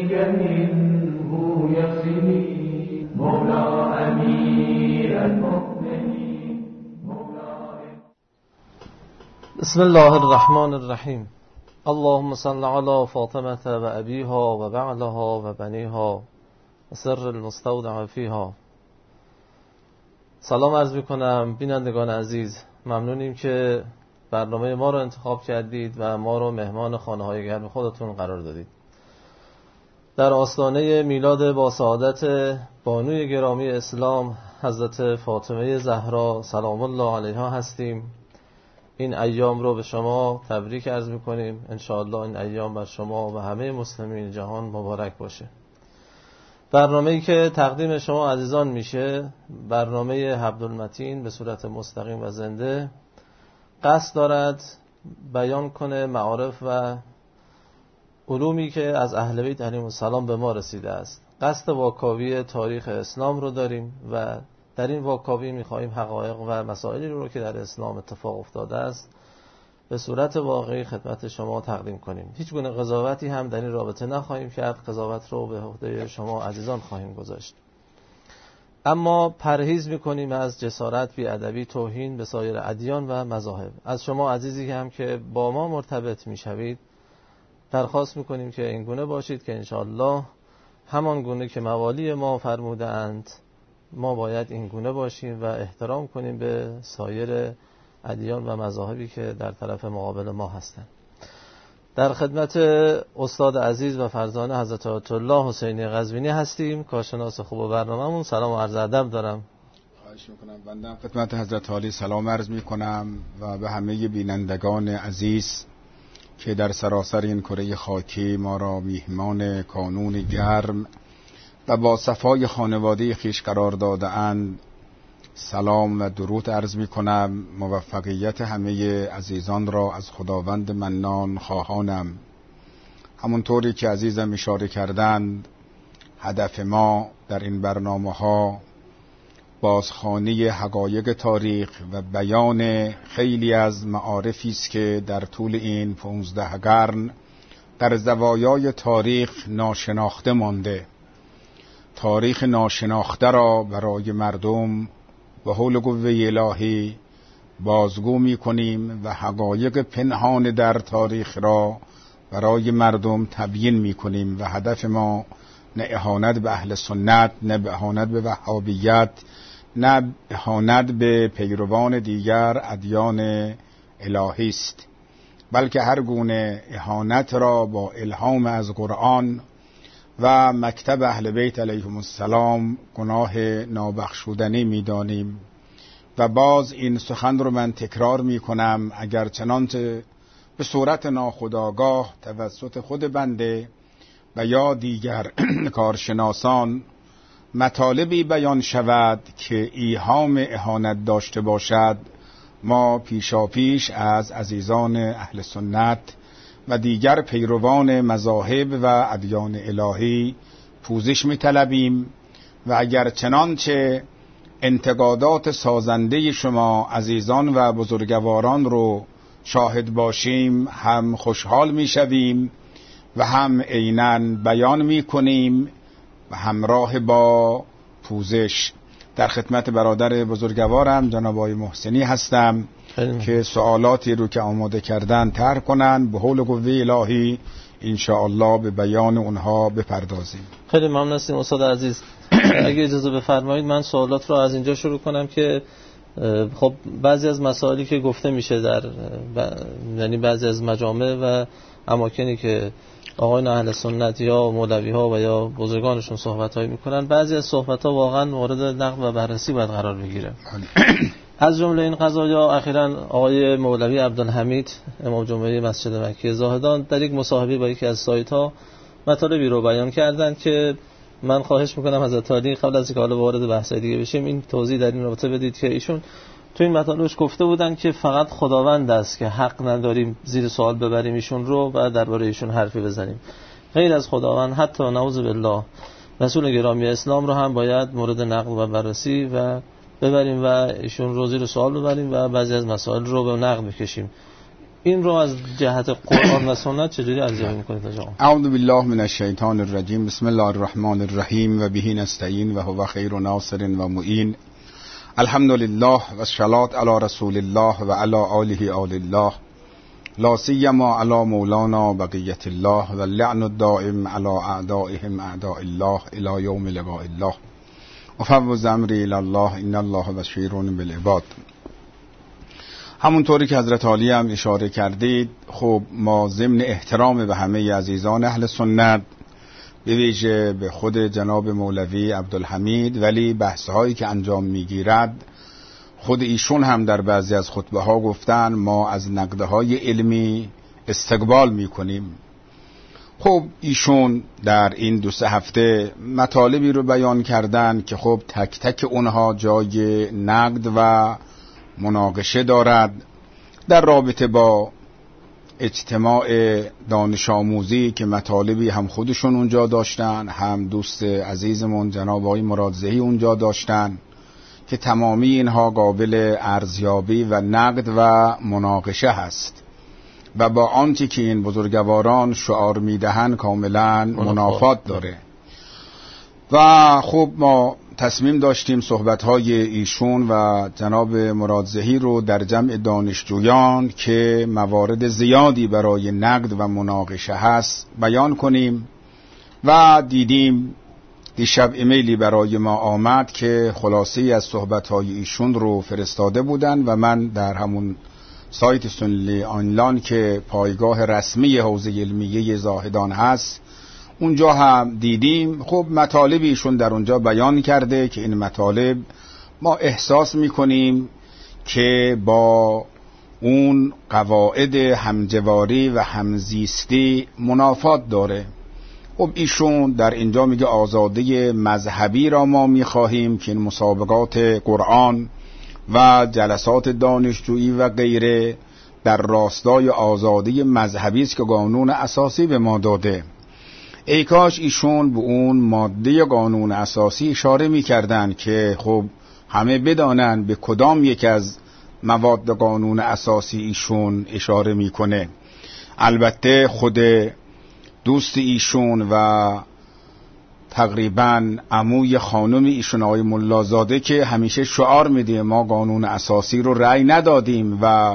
منه يقسمي مولى أمير المؤمنين بسم الله الرحمن الرحیم. اللهم صل علی فاطمة و ابیها و بعلها و بنیها و سر المستودع فیها. سلام عرض میکنم بینندگان عزیز، ممنونیم که برنامه ما رو انتخاب کردید و ما رو مهمان خانه های گرم خودتون قرار دادید. در آستانه میلاد با سعادت بانوی گرامی اسلام حضرت فاطمه زهرا سلام الله علیها هستیم. این ایام رو به شما تبریک عرض میکنیم. انشاءالله این ایام بر شما و همه مسلمین جهان مبارک باشه. برنامه‌ای که تقدیم شما عزیزان میشه برنامه حبل‌المتین به صورت مستقیم و زنده قصد دارد بیان کنه معارف و علومی که از اهل بیت علیهم السلام به ما رسیده است. قصد واکاوی تاریخ اسلام رو داریم و در این واکاوی می‌خواهیم حقایق و مسائلی رو که در اسلام اتفاق افتاده است به صورت واقعی خدمت شما تقدیم کنیم. هیچ گونه قضاوتی هم در این رابطه نخواهیم کرد. قضاوت رو به عهده شما عزیزان خواهیم گذاشت. اما پرهیز می‌کنیم از جسارت، بی‌ادبی، توهین به سایر ادیان و مذاهب. از شما عزیزی هم که با ما مرتبط می‌شوید درخواست می‌کنیم که این گونه باشید که انشاءالله همان گونه که موالی ما فرمودند ما باید این گونه باشیم و احترام کنیم به سایر ادیان و مذاهبی که در طرف مقابل ما هستند. در خدمت استاد عزیز و فرزانه حضرت آیت الله حسینی قزوینی هستیم، کارشناس خوب برنامه‌مون. سلام و عرض ادب دارم. خواهش میکنم. بنده خدمت حضرت عالی سلام عرض میکنم و به همه بینندگان عزیز که در سراسر این کره خاکی ما را میهمان کانون گرم و با صفای خانواده خیش قرار داده اند سلام و درود عرض می کنم. موفقیت همه عزیزان را از خداوند منان خواهانم. همونطوری که عزیزم اشاره کردند هدف ما در این برنامه ها بازخوانی حقایق تاریخ و بیان خیلی از معارفی است که در طول این 15 قرن در زوایای تاریخ ناشناخته مانده. تاریخ ناشناخته را برای مردم و حول قوه الهی بازگو می کنیم و حقایق پنهان در تاریخ را برای مردم تبیین می کنیم و هدف ما نه اهانت به اهل سنت، نه اهانت به وهابیت، نه اهانت به پیروان دیگر ادیان الهی است، بلکه هر گونه اهانت را با الهام از قرآن و مکتب اهل بیت علیهم السلام گناه نابخشودنی می‌دانیم. و باز این سخن رو من تکرار می‌کنم، اگر چنانچه به صورت ناخودآگاه توسط خود بنده و یا دیگر کارشناسان مطالبی بیان شود که ایهام اهانت داشته باشد، ما پیشاپیش از عزیزان اهل سنت و دیگر پیروان مذاهب و ادیان الهی پوزش می‌طلبیم و اگر چنانچه انتقادات سازنده شما عزیزان و بزرگواران رو شاهد باشیم هم خوشحال می‌شویم و هم عیناً بیان می‌کنیم و همراه با پوزش. در خدمت برادر بزرگوارم جناب آقای محسنی هستم که سوالاتی رو که آماده کردن طرح کنن، به حول قوه الهی انشاءالله به بیان اونها بپردازیم. خیلی ممنون هستیم استاد عزیز. اگه اجازه بفرمایید من سوالات رو از اینجا شروع کنم که خب بعضی از مسائلی که گفته میشه در یعنی بعضی از مجامع و اماکنی که آقایان اهل سنت یا مولوی ها و یا بزرگانشون صحبت هایی میکنن، بعضی از صحبت ها واقعا مورد نقد و بررسی باید قرار بگیره. از جمله این قضایا اخیراً آقای مولوی عبدالحمید امام جمعه مسجد مکی زاهدان در یک مصاحبه با یکی از سایت ها مطالبی رو بیان کردن که من خواهش میکنم حضرت عالی قبل از اینکه حالا وارد بحث دیگه بشیم این توضیح در این رابطه بدید که ایشون تو این مطالبش گفته بودن که فقط خداوند است که حق نداریم زیر سوال ببریم ایشون رو و درباره ایشون حرفی بزنیم. غیر از خداوند حتی نعوذ بالله رسول گرامی اسلام رو هم باید مورد نقد و بررسی و ببریم و ایشون رو زیر سوال ببریم و بعضی از مسائل رو به نقد بکشیم. این رو از جهت قرآن و سنت چجوری ارزیابی می‌کنید آقا؟ اعوذ بالله من الشیطان الرجیم، بسم الله الرحمن الرحیم و به نستعین و هو خیر ناصر و معین. الحمد لله و الصلاة علی رسول الله و علی آله آل الله، لا سیما علی مولانا بقیت الله و اللعن الدائم علی اعدائهم اعداء الله الی یوم لقاء الله. افوض امری الی الله ان الله بصیر بالعباد. همونطوری که حضرت عالی هم اشاره کردید، خب ما ضمن احترام به همه عزیزان اهل سنت، به ویژه به خود جناب مولوی عبدالحمید، ولی بحث‌هایی که انجام می‌گیرد، خود ایشون هم در بعضی از خطبه‌ها گفتن ما از نقدهای علمی استقبال می‌کنیم. خب ایشون در این 2-3 هفته مطالبی رو بیان کردن که خب تک تک اونها جای نقد و مناقشه دارد در رابطه با اجتماع دانش آموزی که مطالبی هم خودشون اونجا داشتن، هم دوست عزیزمون جناب آقای مرادزهی اونجا داشتن که تمامی اینها قابل ارزیابی و نقد و مناقشه هست و با آنچه که این بزرگواران شعار میدهن کاملا منافات داره. و خب ما تصمیم داشتیم صحبت‌های ایشون و جناب مرادزهی رو در جمع دانشجویان که موارد زیادی برای نقد و مناقشه هست بیان کنیم و دیدیم دیشب ایمیلی برای ما آمد که خلاصه‌ای از صحبت‌های ایشون رو فرستاده بودن و من در همون سایت سنلی آنلاین که پایگاه رسمی حوزه علمیه زاهدان هست اونجا هم دیدیم. خب مطالبیشون در اونجا بیان کرده که این مطالب ما احساس میکنیم که با اون قواعد همجواری و همزیستی منافات داره. خب ایشون در اینجا میگه آزادی مذهبی را ما میخواهیم که این مسابقات قرآن و جلسات دانشجویی و غیره در راستای آزادی مذهبی است که قانون اساسی به ما داده. ای کاش ایشون به اون ماده قانون اساسی اشاره می‌کردن که خب همه بدانن به کدام یک از مواد قانون اساسی ایشون اشاره میکنه. البته خود دوست ایشون و تقریبا عموی خانم ایشون آقای ملازاده که همیشه شعار میده ما قانون اساسی رو رأی ندادیم و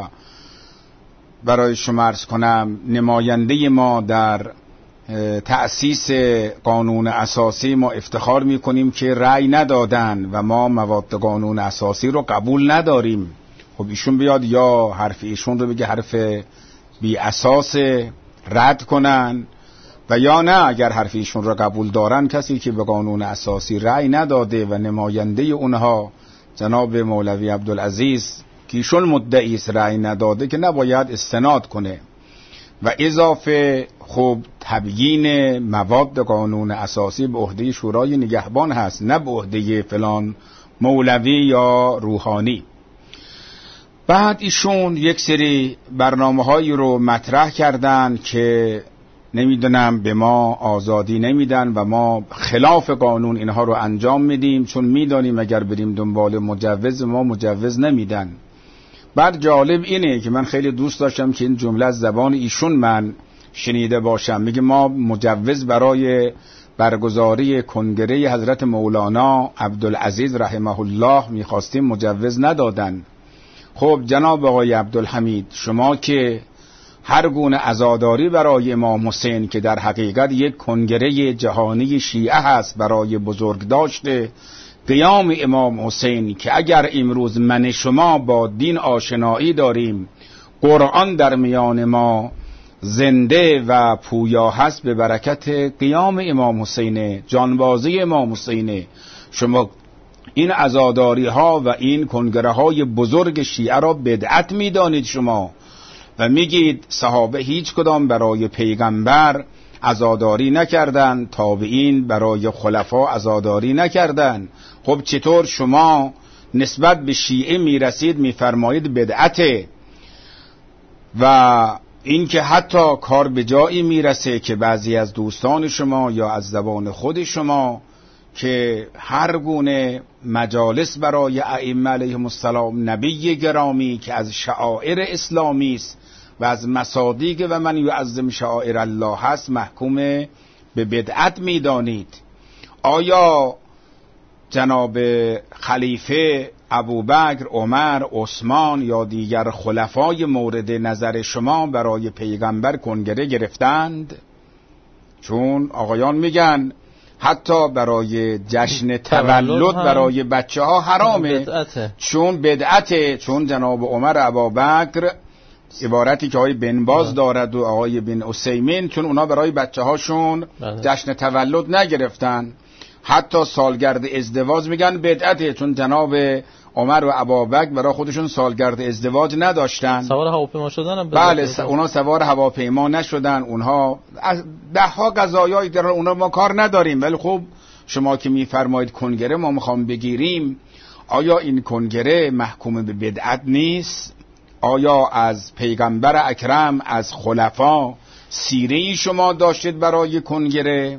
برای شما عرض کنم نماینده ما در تأسیس قانون اساسی ما افتخار میکنیم که رأی ندادن و ما مواد قانون اساسی رو قبول نداریم. خب ایشون بیاد یا حرف ایشون رو بگه حرف بی اساس رد کنن و یا نه اگر حرف ایشون رو قبول دارن کسی که به قانون اساسی رأی نداده و نماینده اونها جناب مولوی عبدالعزیز که ایشون مدعی است رأی نداده که نباید استناد کنه. و اضافه خب تبیین مواد قانون اساسی به عهده شورای نگهبان هست، نه به عهده فلان مولوی یا روحانی. بعد ایشون یک سری برنامه‌هایی رو مطرح کردن که نمیدونم به ما آزادی نمیدن و ما خلاف قانون اینها رو انجام میدیم چون میدانیم اگر بریم دنبال مجوز ما مجوز نمیدن. بعد جالب اینه که من خیلی دوست داشتم که این جمله از زبان ایشون من شنیده باشم. میگه ما مجوز برای برگزاری کنگره حضرت مولانا عبدالعزیز رحمه الله میخواستیم مجوز ندادن. خب جناب آقای عبدالحمید شما که هر گونه عزاداری برای امام حسین که در حقیقت یک کنگره جهانی شیعه هست برای بزرگ داشته قیام امام حسین که اگر امروز من شما با دین آشنایی داریم قرآن در میان ما زنده و پویا هست به برکت قیام امام حسین جانبازی امام حسین، شما این عزاداری ها و این کنگره های بزرگ شیعه را بدعت میدانید شما و میگید صحابه هیچ کدام برای پیغمبر عزاداری نکردن، تابعین برای خلفا عزاداری نکردن. خب چطور شما نسبت به شیعه میرسید میفرمایید بدعته؟ و این که حتی کار به جایی میرسه که بعضی از دوستان شما یا از زبان خود شما که هر گونه مجالس برای ائمه علیهم السلام نبی گرامی که از شعائر اسلامی است و از مصادیق و من یعظم شعائر الله هست محکوم به بدعت میدانید. آیا جناب خلیفه ابوبکر، عمر، عثمان یا دیگر خلفای مورد نظر شما برای پیغمبر کنگره گرفتند؟ چون آقایان میگن حتی برای جشن تولد برای بچه ها حرامه، چون بدعته. چون جناب عمر ابوبکر، عبارتی که آقای بن باز دارد و آقای بن عثیمین، چون اونا برای بچه هاشون جشن تولد نگرفتن. حتی سالگرد ازدواج میگن بدعته، چون جناب عمر و ابوبکر برای خودشون سالگرد ازدواج نداشتن. سوار هواپیما شدن هم بله، اونا سوار هواپیما نشدن. اونها ده ها قضایایی در اونا ما کار نداریم، ولی خب شما که میفرمایید کنگره ما میخوام بگیریم، آیا این کنگره محکوم به بدعت نیست؟ آیا از پیغمبر اکرم، از خلفا سیره‌ای شما داشتید برای کنگره؟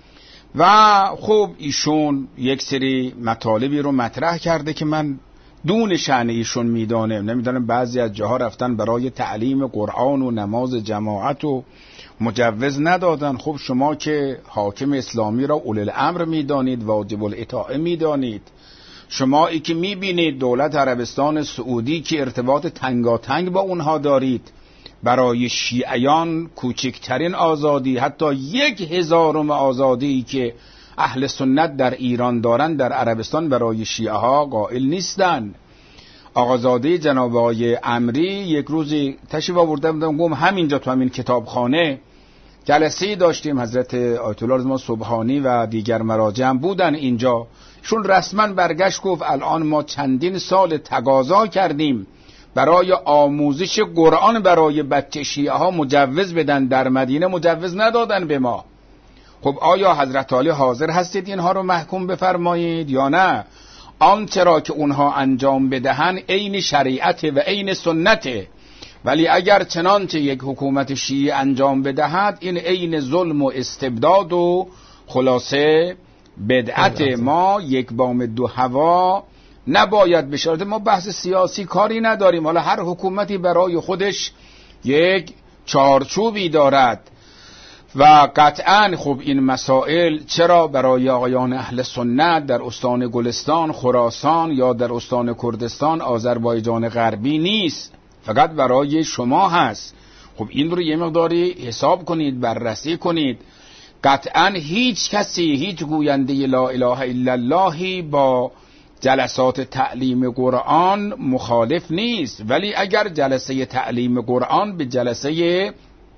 و خب ایشون یک سری مطالبی رو مطرح کرده که من دون شأن ایشون نمیدانم بعضی از جاها رفتن برای تعلیم قرآن و نماز جماعت و مجوز ندادن. خب شما که حاکم اسلامی را اولی الامر میدانید، واجب الاطاعه میدانید، شما ای که میبینید دولت عربستان سعودی که ارتباط تنگاتنگ با اونها دارید، برای شیعیان کوچکترین آزادی، حتی 1000 آزادی که اهل سنت در ایران دارن در عربستان برای شیعه ها قائل نیستن. آقازاده جناب آقای امری یک روزی تشریف آورده بودم، گفتم همینجا تو همین کتابخانه جلسه‌ای داشتیم، حضرت آیت الله رضا سبحانی و دیگر مراجع هم بودن اینجا. شون رسما برگشت گفت الان ما چندین سال تقاضا کردیم برای آموزش قرآن برای بچه شیعه ها مجوز بدن، در مدینه مجوز ندادن به ما. خب آیا حضرت عالی حاضر هستید اینها رو محکوم بفرمایید یا نه؟ آنچه را که اونها انجام بدهن عین شریعت و عین سنته، ولی اگر چنانچه یک حکومت شیعه انجام بدهد این عین ظلم و استبداد و خلاصه بدعت. ما یک بام دو هوا نباید بشارد. ما بحث سیاسی کاری نداریم، حالا هر حکومتی برای خودش یک چارچوبی دارد و قطعا خب این مسائل چرا برای آقایان اهل سنت در استان گلستان، خراسان یا در استان کردستان، آذربایجان غربی نیست، فقط برای شما هست. خب این رو یه مقداری حساب کنید، بررسی کنید. قطعا هیچ کسی، هیچ گوینده لا اله الا اللهی با جلسات تعلیم قرآن مخالف نیست، ولی اگر جلسه تعلیم قرآن به جلسه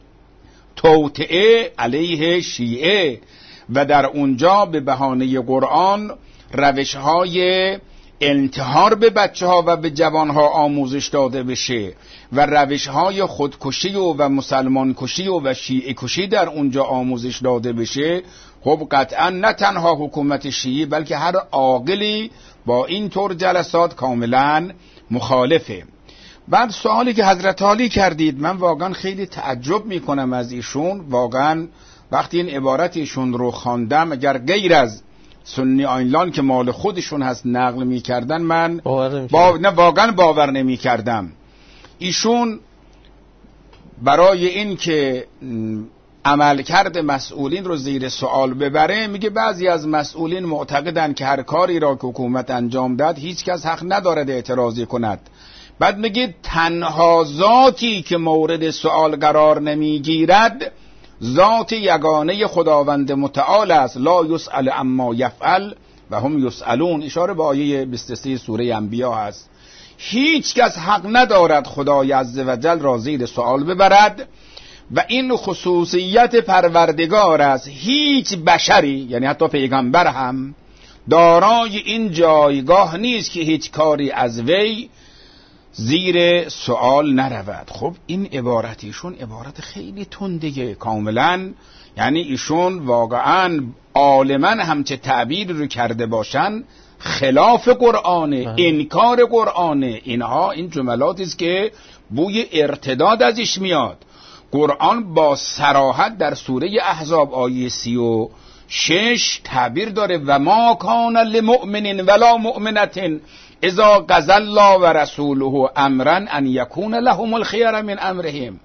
توطئه علیه شیعه و در اونجا به بهانه قرآن روش‌های انتحار به بچه ها و به جوان ها آموزش داده بشه و روش‌های خودکشی و مسلمان کشی و شیعه کشی در اونجا آموزش داده بشه، خب قطعا نه تنها حکومت شیعه بلکه هر عاقلی با این طور جلسات کاملا مخالفه. بعد سوالی که حضرت عالی کردید، من واقعا خیلی تعجب میکنم از ایشون. واقعا وقتی این عبارت ایشون رو خواندم، اگر غیر از سنی آینلان که مال خودشون هست نقل میکردن، من واقعا باور نمیکردم. ایشون برای این که عملکرد مسئولین رو زیر سوال ببره، میگه بعضی از مسئولین معتقدن که هر کاری را که حکومت انجام داد هیچ کس حق ندارد اعتراضی کند. بعد میگه تنها ذاتی که مورد سوال قرار نمیگیرد ذات یگانه خداوند متعال است، لا یسأل اما یفعل و هم یسألون. اشاره به آیه 23 سوره انبیاء هست. هیچ کس حق ندارد خدای عزوجل را زیر سوال ببرد و این خصوصیت پروردگار است. هیچ بشری، یعنی حتی پیغمبر هم، دارای این جایگاه نیست که هیچ کاری از وی زیر سوال نرود. خب این عبارت ایشون عبارت خیلی تنده کاملا، یعنی ایشون واقعا عالما همچه تعبیر رو کرده باشن خلاف قرآنه، انکار قرآنه. اینها این جملاتی است که بوی ارتداد ازش میاد. قرآن با صراحت در سوره احزاب آیه 36 تعبیر داره و ما کان لمؤمن ولا مؤمنة اذا قضى الله و رسوله امرا ان یکون لهم الخیار من امرهم.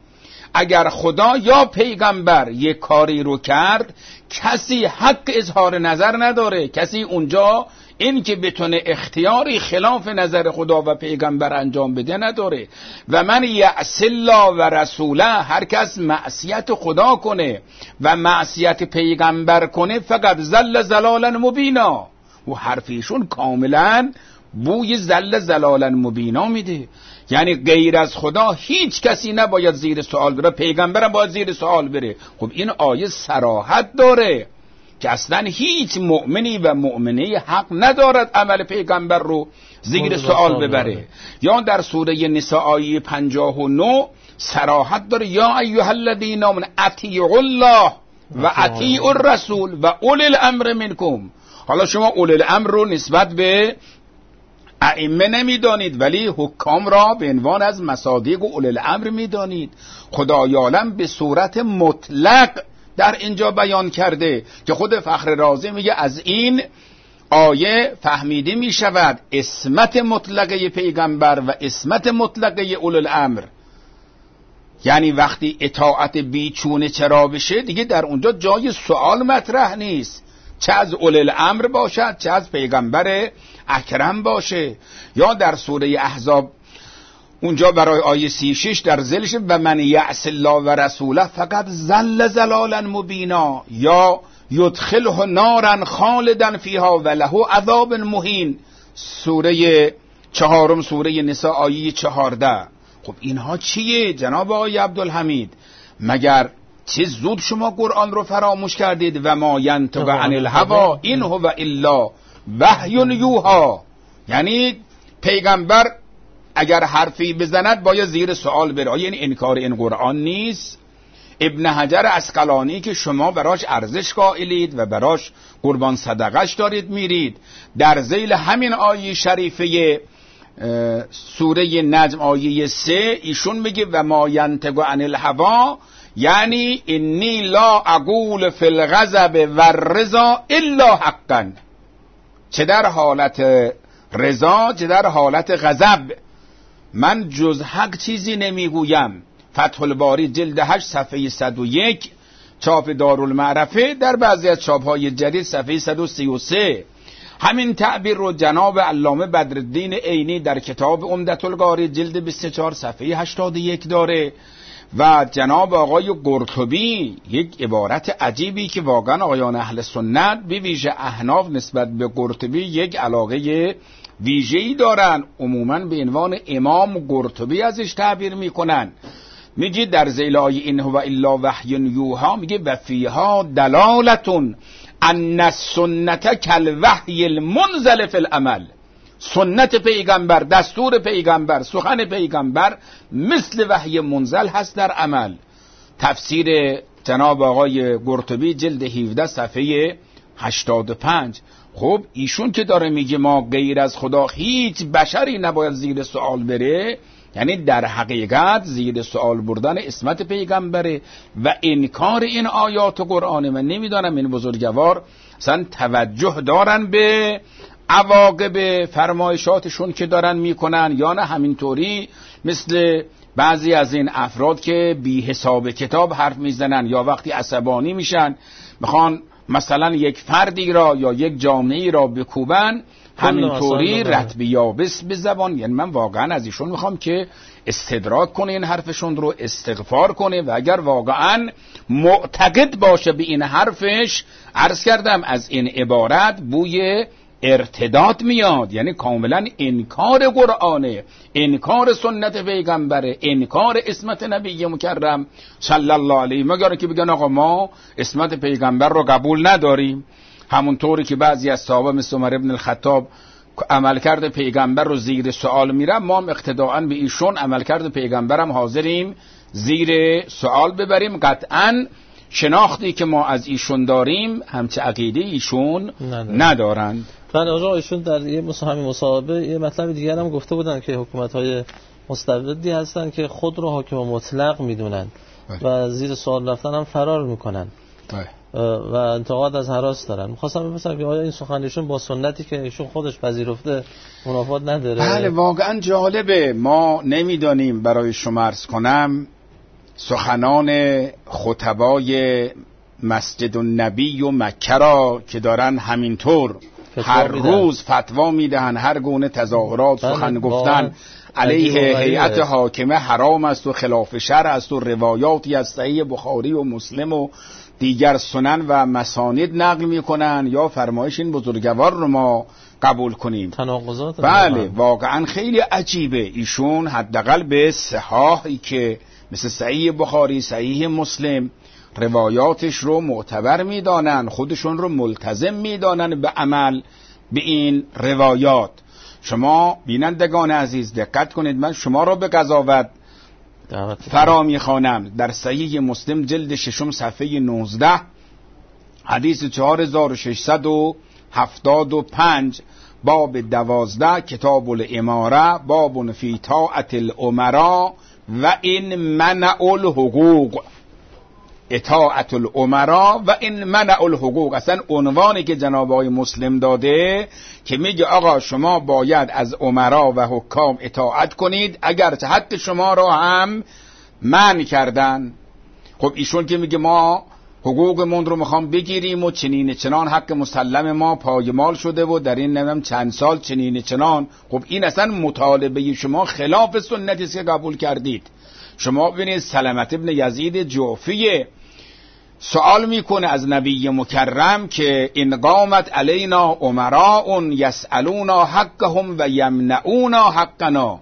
اگر خدا یا پیغمبر یک کاری رو کرد کسی حق اظهار نظر نداره، کسی اونجا این که بتونه اختیاری خلاف نظر خدا و پیغمبر انجام بده نداره. و من یعص الله و رسوله، هر کس معصیت خدا کنه و معصیت پیغمبر کنه فقط ضل ضلالا مبینا. و حرفیشون کاملا بوی ضل ضلالا مبینا میده، یعنی غیر از خدا هیچ کسی نباید زیر سوال بره، پیغمبرم باید زیر سوال بره. خب این آیه صراحت داره که اصلا هیچ مؤمنی و مؤمنه حق ندارد عمل پیغمبر رو زیر سوال ببره. یا در سوره نساء آیه 59 صراحت داره یا ایها الذین آمنوا اطیعوا الله و اطیعوا الرسول و اولی الامر منکم. حالا شما اولی الامر رو نسبت به ائمه نمیدانید ولی حکام را به عنوان از مصادیق و اولی الامر میدانید. خدای عالم به صورت مطلق در اینجا بیان کرده که خود فخر رازی میگه از این آیه فهمیده میشود عصمت مطلقه پیغمبر و عصمت مطلقه اولی الامر. یعنی وقتی اطاعت بیچونه چرا بشه دیگه در اونجا جای سوال مطرح نیست، چه از اولی الامر باشد چه از پیغمبر اکرم باشه. یا در سوره احزاب اونجا برای آیه 36 در ذیلش و من یعص الله و رسوله فقط ضل ضلالا مبینا یا یدخله نارا خالدا فیها و له عذاب مهین. سوره 4 سوره نساء آیه 14. خب اینها چیه جناب آقای عبدالحمید؟ مگر چه زود شما قرآن رو فراموش کردید؟ و ما ینطق عن الهوی این هو الا وحی یوحی. یعنی پیغمبر اگر حرفی بزند باید زیر سوال بره. آیا این انکار این قرآن نیست؟ ابن حجر عسقلانی که شما براش ارزش قائلید و براش قربان صدقش دارید میرید، در ذیل همین آیه شریفه سوره نجم آیه 3 ایشون میگه و ما ینطق عن الهوی یعنی انی لا اقول فی الغضب و الرضا الا حقا. چه در حالت رضا چه در حالت غضب من جز حق چیزی نمیگویم. فتح الباری جلد 8 صفحه 101 چاپ دارالمعرفه، در بعضی از چاپ‌های جدید صفحه 133. همین تعبیر رو جناب علامه بدرالدین عینی در کتاب عمدة القاری جلد 24 صفحه 81 داره. و جناب آقای قرطبی یک عبارت عجیبی که واقعا آقایان اهل سنت به ویژه احناف نسبت به قرطبی یک علاقه ویژه‌ای دارن، عموما به عنوان امام قرطبی ازش تعبیر میکنن. میگه در ذیل آیه این هو الا وحی یوحی میگه و فیها دلالتون ان السنت کالوحی المنزل فی العمل. سنت پیغمبر، دستور پیغمبر، سخن پیغمبر مثل وحی منزل هست در عمل. تفسیر جناب آقای قرطبی جلد 17 صفحه 85. خب ایشون که داره میگه ما غیر از خدا هیچ بشری نباید زیر سوال بره، یعنی در حقیقت زیر سوال بردن عصمت پیغمبره و انکار این آیات قرآن. من نمیدانم این بزرگوار اصلا توجه دارن به عواقب فرمایشاتشون که دارن میکنن یا نه همینطوری مثل بعضی از این افراد که بی حساب کتاب حرف میزنن یا وقتی عصبانی میشن میخوان مثلا یک فردی را یا یک جامعه را بکوبن همینطوری رطب یابس به زبان. یعنی من واقعا از ایشون میخوام که استدراک کنه این حرفشون رو، استغفار کنه و اگر واقعا معتقد باشه به این حرفش، عرض کردم از این عبارت بوی ارتداد میاد، یعنی کاملا انکار قرآنه، انکار سنت پیغمبره، انکار عصمت نبی مکرم صلی الله علیه. مگر که بگن آقا ما عصمت پیغمبر رو قبول نداریم، همونطوری که بعضی از صحابه مثل عمر ابن الخطاب عملکرد پیغمبر رو زیر سوال میرن، ما هم اقتداءً به ایشون عملکرد پیغمبرم حاضریم زیر سوال ببریم. قطعاً شناختی که ما از ایشون داریم همچه عقیده ایشون ندارند. بله آقا ایشون در یه همین مصاحبه یه مطلب دیگر هم گفته بودن که حکومت‌های مستبدی هستن که خود رو حاکم مطلق میدونن و زیر سوال رفتن هم فرار میکنن و انتقاد از هراس دارن. می‌خواستم بپرسم که آیا این سخنشون با سنتی که ایشون خودش پذیرفته منافات نداره؟ بله واقعا جالبه. ما نمیدانیم، برای شما عرض کنم سخنان خطبای مسجد النبی و مکه را که دارن همینطور هر روز فتوا میدهن، هر گونه تظاهرات سخن گفتن علیه هیئت حاکمه حرام است و خلاف شرع است و روایاتی از صحیح بخاری و مسلم و دیگر سنن و مسانید نقل میکنن یا فرمایش این بزرگوار رو ما قبول کنیم. تناقضات. بله واقعا خیلی عجیبه. ایشون حداقل به صحاحی که مثل صحیح بخاری، صحیح مسلم روایاتش رو معتبر میدانن، خودشون رو ملتزم میدانن به عمل به این روایات. شما بینندگان عزیز دقت کنید، من شما رو به قضاوت فرا میخوانم. در صحیح مسلم جلد 6 صفحه 19 حدیث 4675 باب 12 کتاب الاماره باب فی طاعت الامراء و این منع الحقوق. اطاعت الامراء و این منع الحقوق، اصلا عنوانی که جناب آقای مسلم داده که میگه آقا شما باید از امرا و حکام اطاعت کنید اگرچه حق شما را هم منع کردن. خب ایشون که میگه ما حقوقمون رو میخوام بگیریم و چنین چنان حق مسلم ما پایمال شده و در این نمیم چند سال چنین چنان، خب این اصلا مطالبه شما خلاف سنتی است که قبول کردید. شما ببینید سلمت ابن یزید جعفی سوال میکنه از نبی مکرم که ان قامت علینا امراء یسألونا حقهم و یمنعونا حقنا،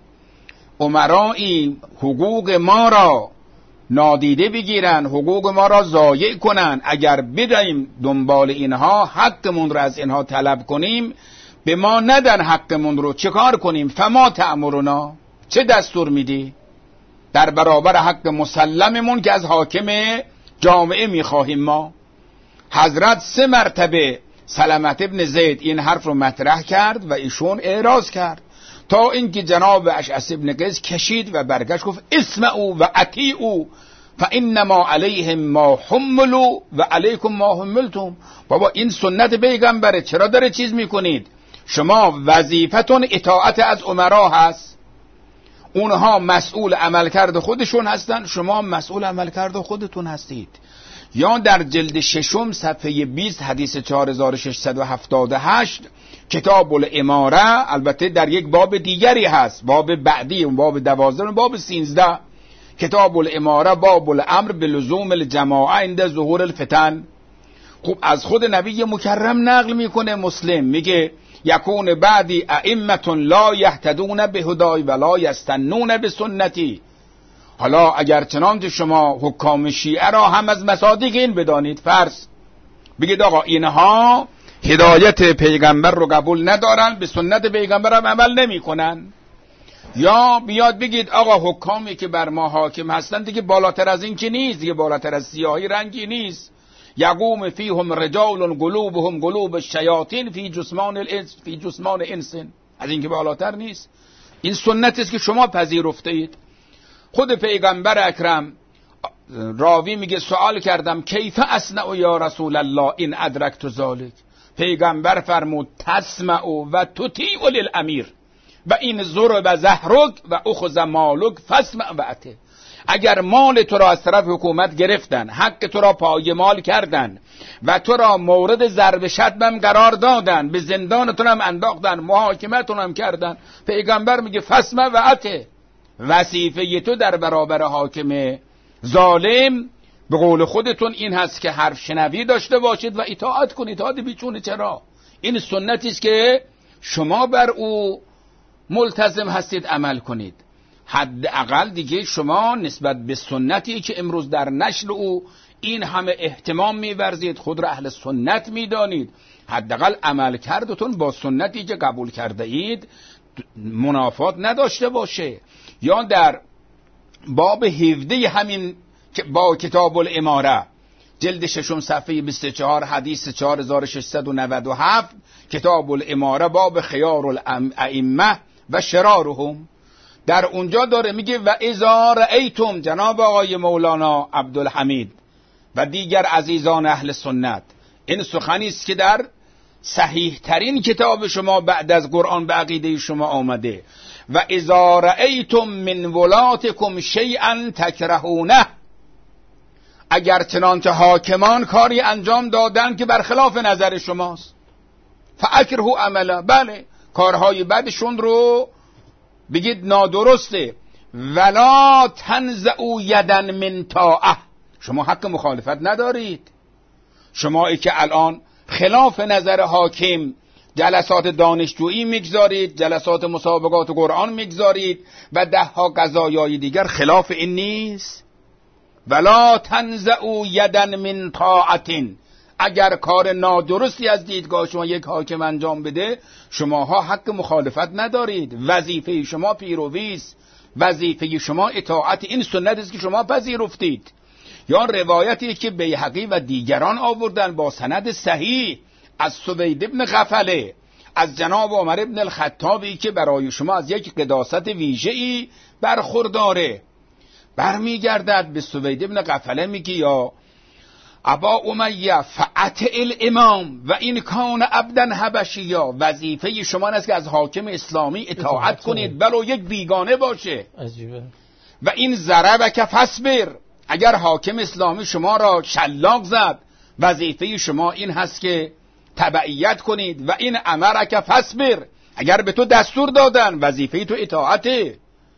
امرایی حقوق ما را نادیده بگیرن، حقوق ما را ضایع کنن، اگر بدهیم دنبال اینها حقمون رو از اینها طلب کنیم به ما ندن حقمون رو، چه کار کنیم؟ فما تأمرنا، چه دستور میدی در برابر حق مسلممون که از حاکم جامعه میخواهیم ما؟ حضرت 3 مرتبه سلمت ابن زید این حرف رو مطرح کرد و ایشون اعراض کرد تا اینکه جناب اشعث ابن قیس کشید و برگشت گفت اسمعوا و اطیعوا فانما علیهم ما حملوا و علیکم ما حملتم. بابا این سنت پیغمبره، چرا داره چیز میکنید؟ شما وظیفتون اطاعت از امرا هست، اونها مسئول عملکرد خودشون هستن، شما مسئول عملکرد خودتون هستید. یا در جلد 6 صفحه 20 حدیث 4678 کتاب الاماره، البته در یک باب دیگری هست، باب بعدی، باب 12 و باب 13 کتاب الاماره باب الامر بلزوم الجماعه عند ظهور الفتن. خب از خود نبی مکرم نقل میکنه مسلم، میگه یکون بعدی ائمه لا یهتدون بهدای ولا یستنون بسنتی. حالا اگر چنانچه شما حکام شیعه را هم از مصادیق این بدانید، فرض بگید آقا اینها هدایت پیغمبر رو قبول ندارن، به سنت پیغمبر هم عمل نمی کنن، یا بیاد بگید آقا حکامی که بر ما حاکم هستن دیگه بالاتر از این که نیست، دیگه بالاتر از سیاهی رنگی نیست. یقوم فیهم رجال قلوبهم قلوب الشیاطین فی جسمان الانس فی جسمان انس، از این که بالاتر نیست. این سنتی است که شما پذیرفته اید. خود پیغمبر اکرم راوی میگه سوال کردم کیف اصنع یا رسول الله این ادرکت ذلک، پیغمبر فرمود تسمع و تطیع للامیر و این ضرب زهرک و اخذ مالک فاسمع و اطیع. اگر مال تو را از طرف حکومت گرفتن، حق تو را پایمال کردن و تو را مورد ضرب شتم قرار دادن، به زندانتون هم انداختن، محاکمتون هم کردن، پیغمبر میگه فاسمع و اطیع. وظیفه تو در برابر حاکم ظالم به قول خودتون این هست که حرف شنوی داشته باشید و اطاعت کنید. اطاعت بیچونه چرا؟ این سنتی است که شما بر او ملتزم هستید عمل کنید. حداقل دیگه شما نسبت به سنتی که امروز در نشر او این همه اهتمام می‌ورزید، خود را اهل سنت می‌دانید، حداقل عمل کردتون با سنتی که قبول کرده اید منافات نداشته باشه. یا در باب 17 همین با کتاب الاماره جلد 6 صفحه 24 حدیث 4697 کتاب الاماره باب خیار الائمه و شرارهم، در اونجا داره میگه و اذا رأیتم، جناب آقای مولانا عبدالحمید و دیگر عزیزان اهل سنت، این سخنی است که در صحیح ترین کتاب شما بعد از قرآن به عقیده شما آمده. و اذا رأیتم من ولاتکم شیئا تکرهونه، اگر چنانچه حاکمان کاری انجام دادن که برخلاف نظر شماست، فاکرهوا عملا، بله کارهای بدشون رو بگید نادرسته، ولا تنزعوا یدا من طاعه، شما حق مخالفت ندارید. شما ای که الان خلاف نظر حاکم جلسات دانشجویی میگذارید، جلسات مسابقات قرآن میگذارید و 10 قضایای دیگر، خلاف این نیست؟ ولا تنزعوا یدا من طاعة، اگر کار نادرستی از دیدگاه شما یک حاکم انجام بده، شماها حق مخالفت ندارید. وظیفه شما پیروی است، وظیفه شما اطاعت این سنت است که شما پذیرفتید. یا روایتی که بیهقی و دیگران آوردن با سند صحیح از سوید بن غفله از جناب عمر بن الخطابی که برای شما از یک قداست ویژه‌ای برخورداره، برمیگردد به سوید بن غفله میگه یا ابا امیه فاطع الامام و این کان عبدا حبشیا، وظیفه شما است که از حاکم اسلامی اطاعت کنید ولو یک بیگانه باشه. عجیبه. و این ضربک فاصبر، اگر حاکم اسلامی شما را شلاق زد، وظیفه شما این هست که تبعیت کنید. و این امرک فاصبر، اگر به تو دستور دادن، وظیفه تو اطاعته.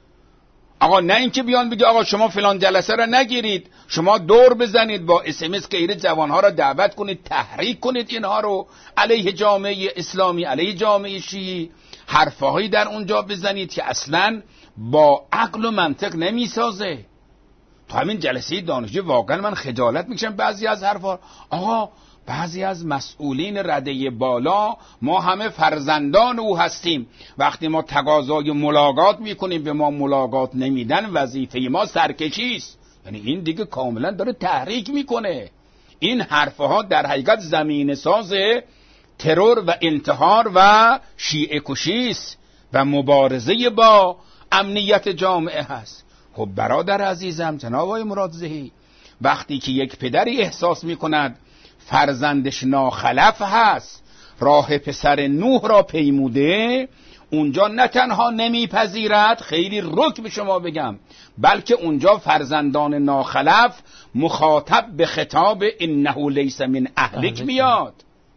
آقا نه اینکه بیان بگی آقا شما فلان جلسه را نگیرید، شما دور بزنید با SMS غیر جوانها را دعوت کنید، تحریک کنید اینها رو علیه جامعه اسلامی، علیه جامعه شیعی، حرفهایی در اونجا بزنید که اصلا با عقل و منطق نمیسازه. تو همین جلسه دانشجو واقعا من خجالت میکشم بعضی از حرفا. آقا بعضی از مسئولین رده بالا، ما همه فرزندان او هستیم، وقتی ما تقاضای ملاقات میکنیم به ما ملاقات نمیدن، وظیفه ما سرکشی است. یعنی این دیگه کاملا داره تحریک میکنه. این حرفها در حقیقت زمینه ساز ترور و انتحار و شیعه کشی است و مبارزه با امنیت جامعه هست. خب برادر عزیزم جناب آقای مرادزهی، وقتی که یک پدری احساس میکند فرزندش ناخلف هست، راه پسر نوح را پیموده، اونجا نه تنها نمیپذیرد، خیلی رک به شما بگم، بلکه اونجا فرزندان ناخلف مخاطب به خطاب انه لیس من اهلک میاد.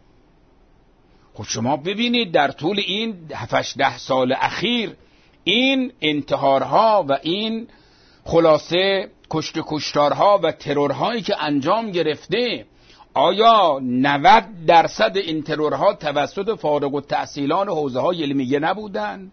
خب شما ببینید در طول این 7-10 سال اخیر این انتحارها و این خلاصه کشتارها و ترورهایی که انجام گرفته، آیا 90% این ترورها توسط فارغ التحصیلان حوزه‌های علمیه نبودن؟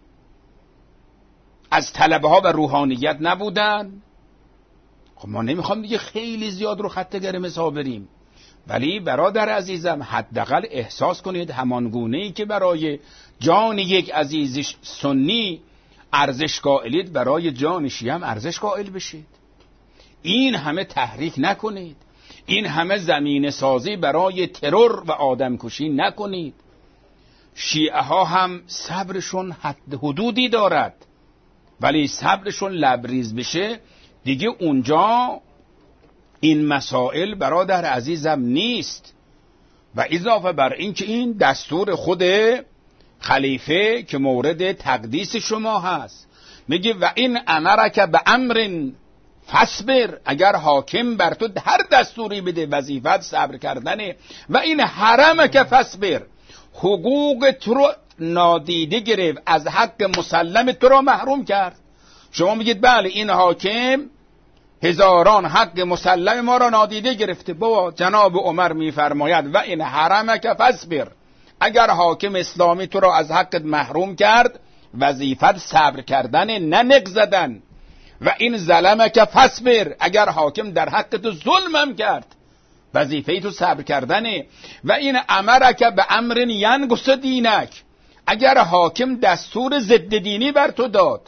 از طلبه‌ها و روحانیت نبودن؟ خب ما نمیخوام دیگه خیلی زیاد رو خط قرمز ها بریم، ولی برادر عزیزم حداقل احساس کنید همانگونه‌ای که برای جان یک عزیز سنی ارزش قائلید، برای جان شیعه هم ارزش قائل بشید. این همه تحریک نکنید، این همه زمینه سازی برای ترور و آدمکشی نکنید. شیعه ها هم صبرشون حد حدودی دارد، ولی صبرشون لبریز بشه دیگه اونجا این مسائل برادر عزیزم نیست. و اضافه بر این که این دستور خود خلیفه که مورد تقدیس شما هست، میگه و این امرک به امر فاصبر، اگر حاکم بر تو هر دستوری بده وظیفت صبر کردنه. و این حرمک فاصبر، حقوق تو رو نادیده گرفت، از حق مسلم تو رو محروم کرد. شما میگید بله این حاکم هزاران حق مسلم ما را نادیده گرفته. بابا جناب عمر میفرماید و این حرمک فاصبر، اگر حاکم اسلامی تو را از حقت محروم کرد، وظیفت صبر کردن نه نق زدن. و این ظلمک فاصبر، اگر حاکم در حق تو ظلمم کرد، وظیفه تو صبر کردنه. و این امرک به امر ینقص دینک، اگر حاکم دستور ضد دینی بر تو داد،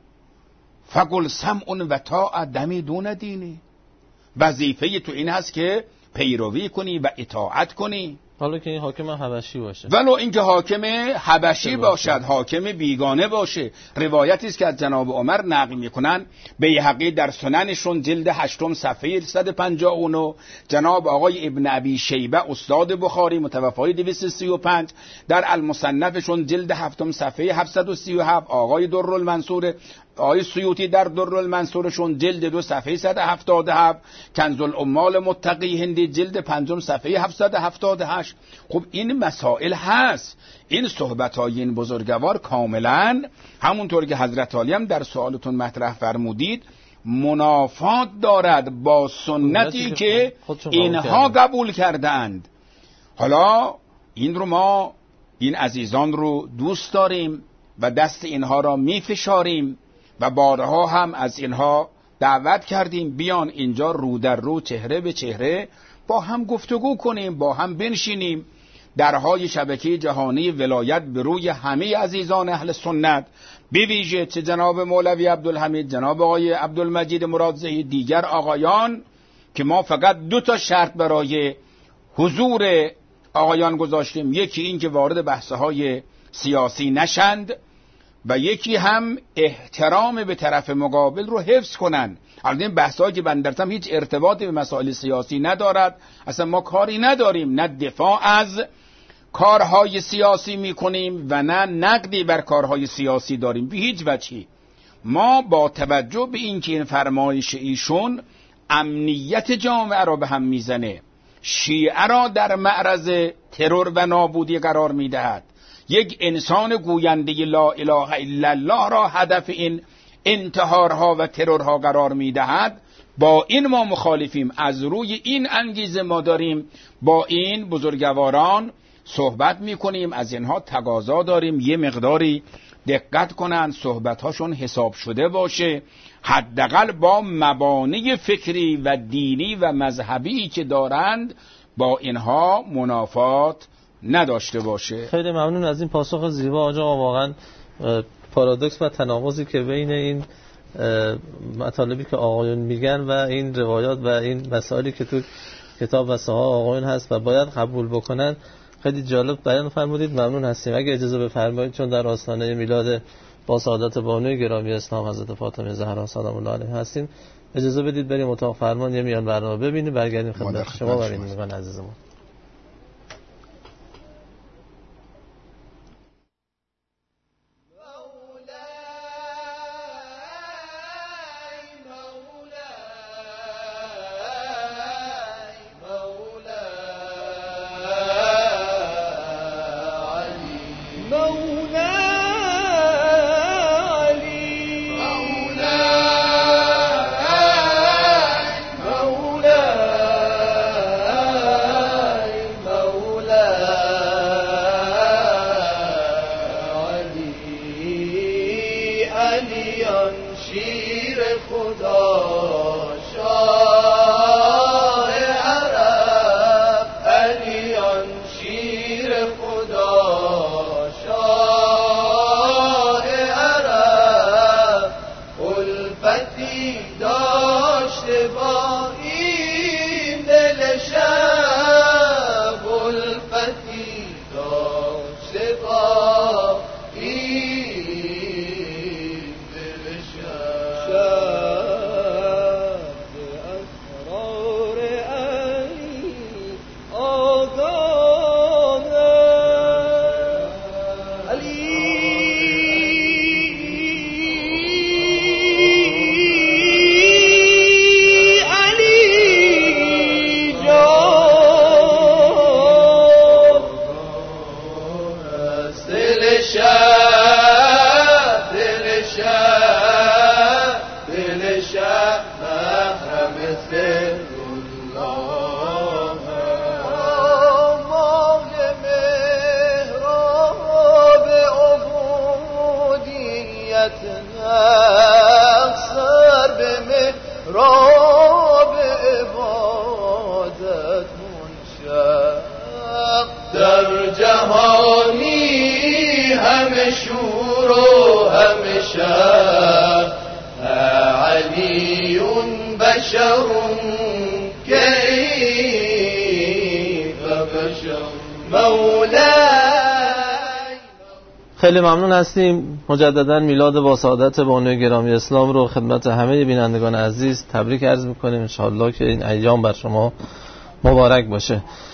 فقل سمع و طاعه دمی دون دینی، وظیفه تو این هست که پیروی کنی و اطاعت کنی. حالا که این حاکم حبشی باشه، ولو اینکه حاکم حبشی باشد، حاکم بیگانه باشه. روایتی است که از جناب عمر نقل میکنن، بیهقی در سننشون جلد 8 صفحه 159، جناب آقای ابن ابی شیبه استاد بخاری متوفی 235 در المصنفشون جلد 7 صفحه 737، آقای درالمنصور آقای سیوطی در درالمنصورشون جلد 2 صفحه 177، کنز العمال متقی هندی جلد 5 صفحه 778. خب این مسائل هست. این صحبت‌های این بزرگوار کاملا همونطور که حضرت عالی هم در سوالتون مطرح فرمودید منافات دارد با سنتی که اینها قبول کردند. حالا این رو ما این عزیزان رو دوست داریم و دست اینها را میفشاریم و بارها هم از اینها دعوت کردیم بیان اینجا رو در رو چهره به چهره با هم گفتگو کنیم، با هم بنشینیم. درهای شبکه جهانی ولایت به روی همه عزیزان اهل سنت، به ویژه چه جناب مولوی عبدالحمید، جناب آقای عبدالمجید مرادزهی، دیگر آقایان، که ما فقط 2 شرط برای حضور آقایان گذاشتیم. یکی این که وارد بحث‌های سیاسی نشند و یکی هم احترام به طرف مقابل رو حفظ کنن. البته این بحث‌هایی که بندرتم هیچ ارتباطی به مسائل سیاسی ندارد، اصلا ما کاری نداریم، نه دفاع از کارهای سیاسی میکنیم و نه نقدی بر کارهای سیاسی داریم به هیچ وجهی. ما با توجه به اینکه این فرمایش ایشون امنیت جامعه را به هم میزنه، شیعه را در معرض ترور و نابودی قرار میدهد، یک انسان گوینده لا اله الا الله را هدف این انتحارها و ترورها قرار میدهد، با این ما مخالفیم. از روی این انگیزه ما داریم با این بزرگواران صحبت میکنیم، از اینها تقاضا داریم یه مقداری دقت کنن، صحبتهاشون حساب شده باشه، حداقل با مبانی فکری و دینی و مذهبی که دارند با اینها منافات نداشته باشه. خیلی ممنون از این پاسخ زیبا آقا. واقعا پارادوکس و تناقضی که بین این مطالبی که آقایون میگن و این روایات و این مسائلی که تو کتاب و ساحه آقایون هست و باید قبول بکنن خیلی جالب بیان فرمودید. ممنون هستیم. اگه اجازه بفرمایید چون در آستانه میلاد با سعادت بانوی گرامی اسلام حضرت فاطمه زهرا سلام الله علیها هستیم، اجازه بدید بریم اتاق فرمان یه میان برنامه ببینیم، برگردیم خدمت شما و بینندگان عزیزمون. خیلی ممنون هستیم. مجددا میلاد با سعادت بانوی گرامی اسلام رو خدمت همه بینندگان عزیز تبریک عرض میکنیم. انشاءالله که این ایام بر شما مبارک باشه.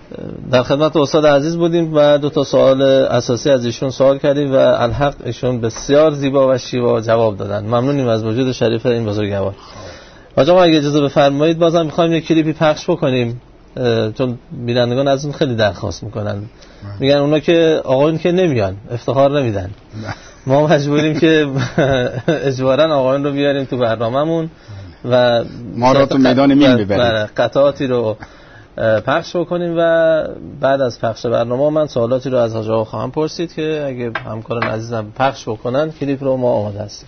در خدمت استاد عزیز بودیم و 2 سوال اساسی از ایشون سوال کردیم و الحق ایشون بسیار زیبا و شیوا جواب دادن. ممنونیم از وجود شریف این بزرگوار. آقا ما اگه اجازه بفرمایید بازم می‌خوایم یک کلیپی پخش بکنیم، چون بینندگان از اون خیلی درخواست میکنن، میگن اونا که آقایون که نمیان افتخار نمیدن، ما مجبوریم که اجباراً آقایون رو بیاریم تو برنامه‌مون و ما رو تو میدان مین ببریم، قطعاتی رو پخش بکنیم و بعد از پخش برنامه من سوالاتی رو از حاج آقا خواهم پرسید که اگه همکاران عزیزم پخش بکنن کلیپ رو ما آماده هستیم.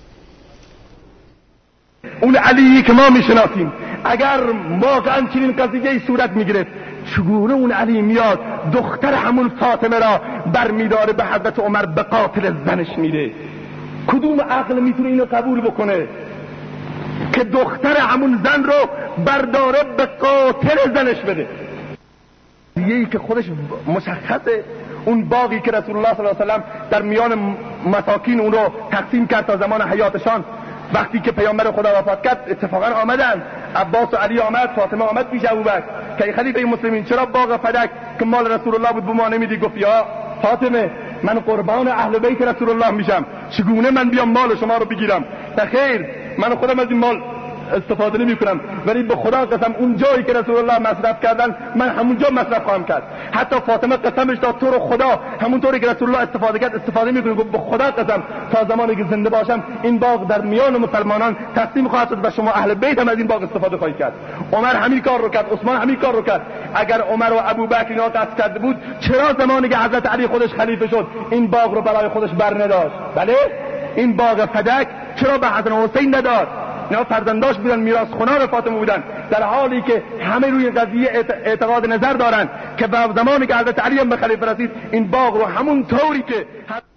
اون علی که ما میشناسیم اگر واقعا چنین قضیه‌ای صورت میگیره، چگونه اون علی میاد دختر همون فاطمه را برمیداره به حضرت عمر به قاتل زنش میده؟ کدوم عقل میتونه اینو قبول بکنه که دختر همون زن رو برداره به قاتل زنش بده؟ یکی که خودش مشخصه، اون باغی که رسول الله صلی الله علیه و سلم در میان مساکین اون رو تقسیم کرد تا زمان حیاتشان، وقتی که پیامبر خدا وفات کرد اتفاقا آمدن، عباس و علی آمد، فاطمه آمد پیش ابوبکر که خلیفه مسلمین چرا باغ فدک که مال رسول الله بود به ما نمیدی؟ گفت یا فاطمه من قربان اهل بیت رسول الله میشم، چگونه من بیام مال شما رو بگیرم؟ خیر من خودم از این مال استفاده نمی کنم، ولی به خدا قسم اون جایی که رسول الله مصرف کردن من همونجا مصرف خواهم کرد. حتی فاطمه قسمش داد تو رو خدا همونطوری که رسول الله استفاده کرد استفاده میکنه. گفت به خدا قسم تا زمانی که زنده باشم این باغ در میان مسلمانان تقسیم خواهد شد و شما اهل بیت هم از این باغ استفاده خواهید کرد. عمر همین کار رو کرد، عثمان همین کار رو کرد. اگر عمر و ابوبکر اینا قصد کرده بود چرا زمانی که حضرت علی خودش خلیفه شد این باغ رو برای خودش برنداشت؟ بله این باغ فدک چرا به حسن حسین نداد؟ اینا فرزنداش بودن، میراث خونان فاطمه بودن، در حالی که همه روی قضیه اعتقاد نظر دارن که به زمانی که حضرت علی هم به خلیفه رسید این باغ رو همون طوری که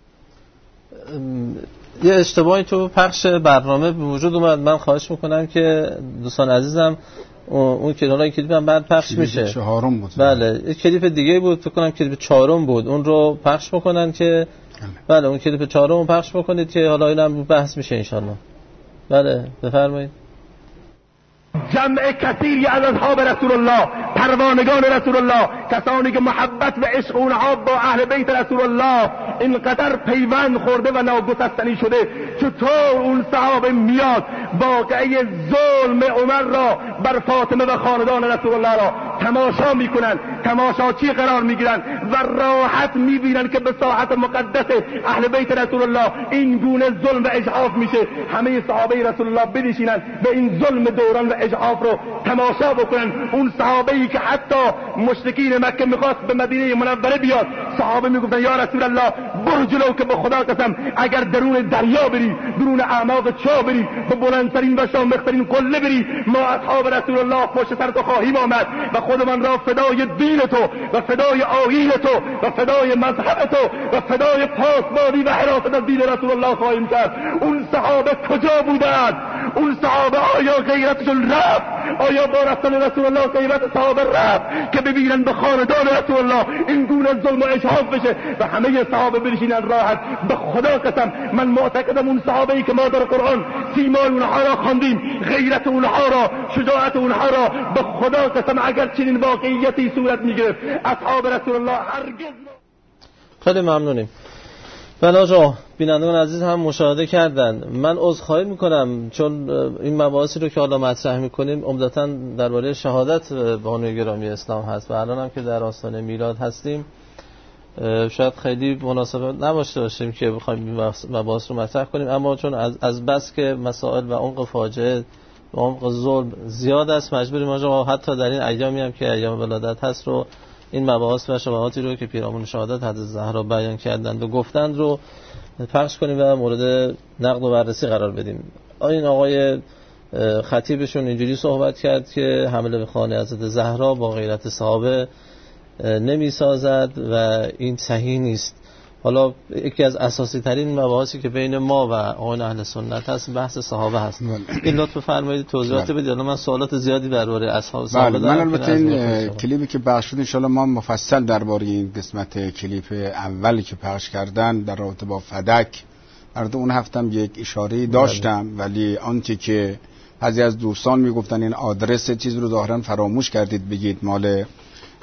یه اشتباهی تو پخش برنامه به وجود اومد. من خواهش میکنم که دوستان عزیزم اون کلیپ هم بعد پخش میشه. 4 بود. بله یه کلیپ دیگه بود فکر کنم کلیپ 4 بود، اون رو پخش میکنن که بله اون کلیپ 4 رو پخش بکنید که حالا اینم بحث میشه ان شاء الله. بله بفرمایید. جمع کثیری از اصحاب رسول الله، پروانگان رسول الله، کسانی که محبت و عشق اونها با اهل بیت رسول الله اینقدر پیوند خورده و ناگسستنی شده، چطور اون صحابه میاد واقعه ظلم عمر را بر فاطمه و خاندان رسول الله را تماشا میکنن، تماشاچی قرار میگیرن و راحت میبینن که به ساحت مقدس اهل بیت رسول الله این گونه ظلم و اجحاف میشه. همه صحابه رسول الله بنشینن به این ظلم دوران و اجحاف رو تماشا بکنن. اون صحابه‌ای که حتی مشرکین مکه میخواست به مدینه منوره بیاد، صحابه میگفتن یا رسول الله برو جلو که به خدا قسم اگر درون دریا بری، درون اعماق چاه بری، به بلندترین و شامخترین قله بری، ما اصحاب رسول الله پشت سر تو خواهیم آمد و خودمان را فدای دین تو و فدای آیین تو و فدای مذهب تو و فدای پاسداری و حراست از دین رسول الله خواهیم کرد. اون صحابه کجا بودند؟ اون صحابه آیا غیرتشون رفت؟ آیا با رفتن رسول الله غیرت صحابه رفت که ببینن به خاندان رسول الله این گونه ظلم و اجحاف بشه و همه صحابه بنشینن راحت؟ به خدا قسم من معتقدم اون صحابه‌ای که ما در قرآن سیمای اونها را خواندیم، غیرت اونها را، شجاعت اونها را، به خدا قسم اگر چنین واقعیتی صورت میگرفت اصحاب رسول الله هرگز. خیلی ممنونیم. بله آقا بینندگان عزیز هم مشاهده کردن. من عذرخواهی میکنم چون این مباحثی رو که حالا مطرح میکنیم عمدتاً درباره شهادت بانوی گرامی اسلام هست و الان هم که در آستانه میلاد هستیم شاید خیلی مناسبت نباشته باشیم که بخوایم این مباحث رو مطرح کنیم، اما چون از بس که مسائل و عمق فاجعه و عمق ظلم زیاد است مجبوریم آقا حتی در این ایامی هم که ایام ولادت هست رو این مباحث و شباهاتی رو که پیرامون شهادت حضرت زهرا بیان کردند و گفتند رو پخش کنیم و مورد نقد و بررسی قرار بدیم. این آقای خطیبشون اینجوری صحبت کرد که حمله به خانه حضرت زهرا با غیرت صحابه نمی سازد و این صحیح نیست. حالا یکی از اساسی ترین مباحثی که بین ما و آقایان اهل سنت هست بحث صحابه هست. این لطف فرمایید توضیحات بدید. حالا من سوالات زیادی درباره اصحاب صحابه دارم. من البته این کلیپی که پخش شد ان شاء الله ما مفصل درباره این قسمت کلیپ اولی که پخش کردن در رابطه با فدک البته اون هفتم یک اشاره داشتم، ولی آنچه که بعضی از دوستان میگفتن این آدرس چیز رو ظاهرا فراموش کردید بگید مال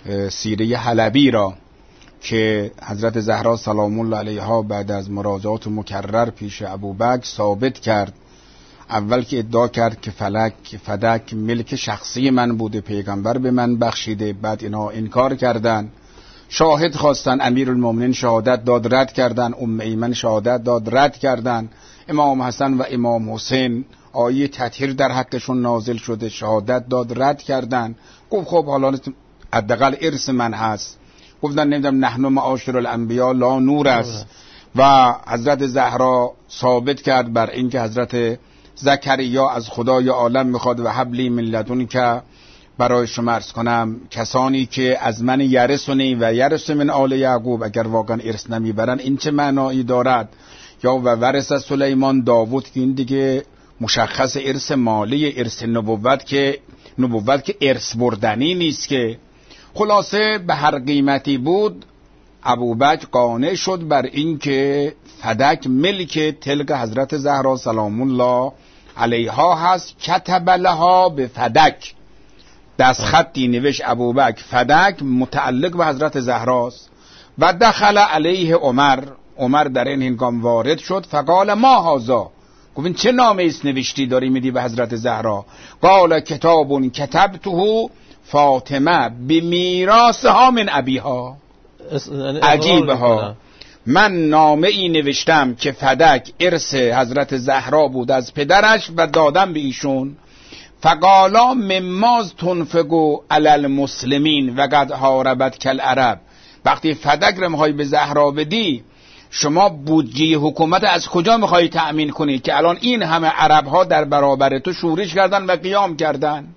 سیره حلبی را که حضرت زهرا سلام الله علیها بعد از مراجعات مکرر پیش ابوبکر ثابت کرد. اول که ادعا کرد که فدک ملک شخصی من بوده، پیغمبر به من بخشیده، بعد اینا انکار کردن. شاهد خواستن، امیرالمومنین شهادت داد، رد کردن. ایمن شهادت داد، رد کردن. امام حسن و امام حسین آیه تطهیر در حقشون نازل شده، شهادت داد، رد کردن. گفت خب حالا حداقل ارث من هست. گفتن نمیدونم نحن معاشر الانبیا لا نور است. و حضرت زهرا ثابت کرد بر اینکه حضرت زکریا از خدای عالم میخواد و حبلی من لدن که برای شما عرض کنم کسانی که از من یرثونی و یرث من آل یعقوب، اگر واقعا ارث نمیبرن این چه معنایی دارد؟ یا و ورث سلیمان داوود که این دیگه مشخص ارث مالی، ارث نبوت که ارث بردنی نیست که. خلاصه به هر قیمتی بود ابوبکر قانع شد بر این که فدک ملک تلک حضرت زهرا سلام الله علیها هست. کتب لها به فدک، دست خطی نوشت ابوبکر فدک متعلق به حضرت زهراست. و دخل علیه عمر در این هنگام وارد شد. فقال ما هذا، گفت این چه نامه ایست نوشتی داری میدی به حضرت زهرا؟ قال کتاب کتبته فاطمه بمیراثها من ابیها. عجیبه ها، من نامه ای نوشتم که فدک ارث حضرت زهرا بود از پدرش و دادم به ایشون. فقالا مماز تنفقو علی المسلمین و قد حاربت کل عرب. وقتی فدک رو میخوای به زهرا بدی، شما بودجه حکومت از کجا میخوای تأمین کنی که الان این همه عرب ها در برابر تو شورش کردن و قیام کردن؟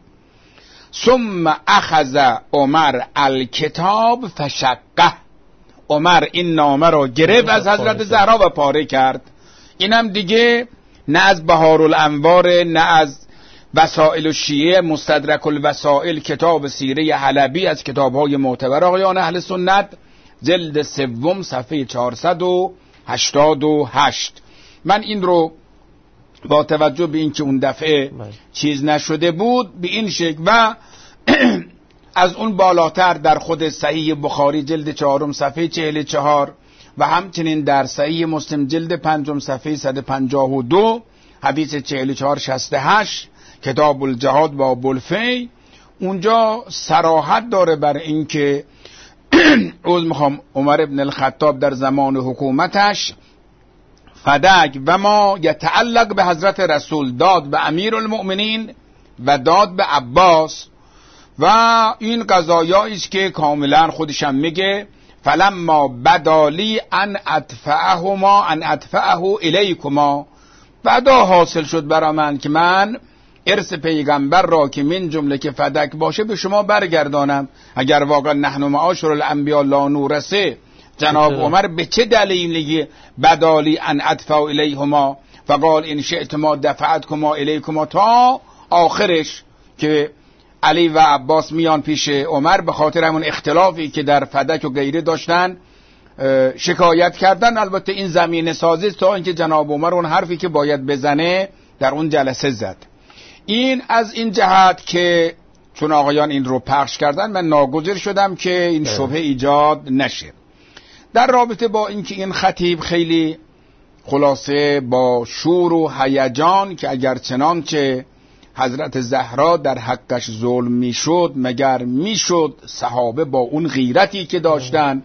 ثم اخذ عمر الکتاب فشقه. عمر این نامه را گرفت از حضرت زهرا و پاره کرد. اینم دیگه نه از بهارالانوار، نه از وسائل الشیعه، مستدرک الوسائل، کتاب سیره حلبی از کتاب‌های معتبر آقایان اهل سنت، جلد 3 صفحه 488. من این رو با توجه به اینکه اون دفعه چیز نشده بود به این شکل و از اون بالاتر در خود صحیح بخاری جلد 4 صفحه 44 و همچنین در صحیح مسلم جلد 5 صفحه 152 حدیث 4468 کتاب الجهاد با ابوالفی، اونجا صراحت داره بر این که عمر ابن الخطاب در زمان حکومتش فدک و ما یتعلق به حضرت رسول داد به امیرالمؤمنین و داد به عباس. و این قضایایی است که کاملا خودشم میگه فلما بدالی ان ادفعه الیکما، بعدا حاصل شد برا من که من ارث پیغمبر را که من جمله که فدک باشه به شما برگردانم. اگر واقعا نحن معاشر الانبیا لا نورثه، جناب عمر به چه دلیلی بدالی ان ادفع الیهما فقال ان شئتما دفعتکما الیکما تا آخرش که علی و عباس میان پیش عمر به خاطر همون اختلافی که در فدک و غیره داشتن شکایت کردن. البته این زمینه سازی تا اینکه جناب عمر اون حرفی که باید بزنه در اون جلسه زد. این از این جهت که چون آقایان این رو پخش کردن من ناگزیر شدم که این شبهه ایجاد نشه. در رابطه با اینکه این خطیب خیلی خلاصه با شور و هیجان که اگر چنانچه حضرت زهرا در حقش ظلم میشد مگر میشد صحابه با اون غیرتی که داشتن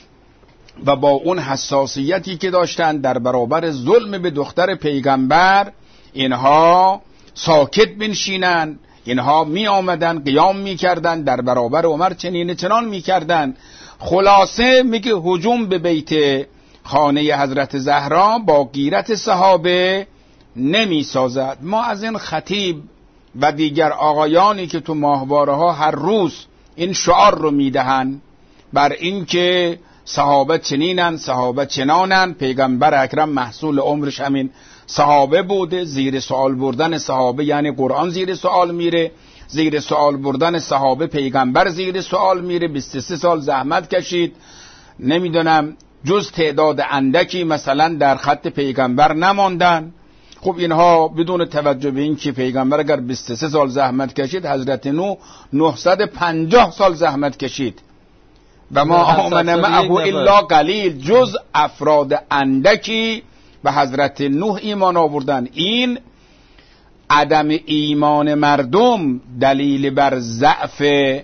و با اون حساسیتی که داشتن در برابر ظلم به دختر پیغمبر اینها ساکت بنشینن؟ اینها می آمدن قیام می کردن در برابر عمر چنان می کردن. خلاصه میگه هجوم به بیت خانه حضرت زهرا با غیرت صحابه نمی سازد. ما از این خطیب و دیگر آقایانی که تو ماهواره ها هر روز این شعار رو میدهن بر این که صحابه چنینن، صحابه چنانن، پیغمبر اکرم محصول عمرش همین صحابه بوده، زیر سوال بردن صحابه یعنی قرآن زیر سوال میره، زیر سوال بردن صحابه پیغمبر زیر سوال میره. 23 سال زحمت کشید، نمیدونم جز تعداد اندکی مثلا در خط پیغمبر نماندن. خب اینها بدون توجه به این که پیغمبر اگر 23 سال زحمت کشید، حضرت نوح 950 سال زحمت کشید و ما آمن معه الا قلیل، جز افراد اندکی به حضرت نوح ایمان آوردن. این عدم ایمان مردم دلیل بر ضعف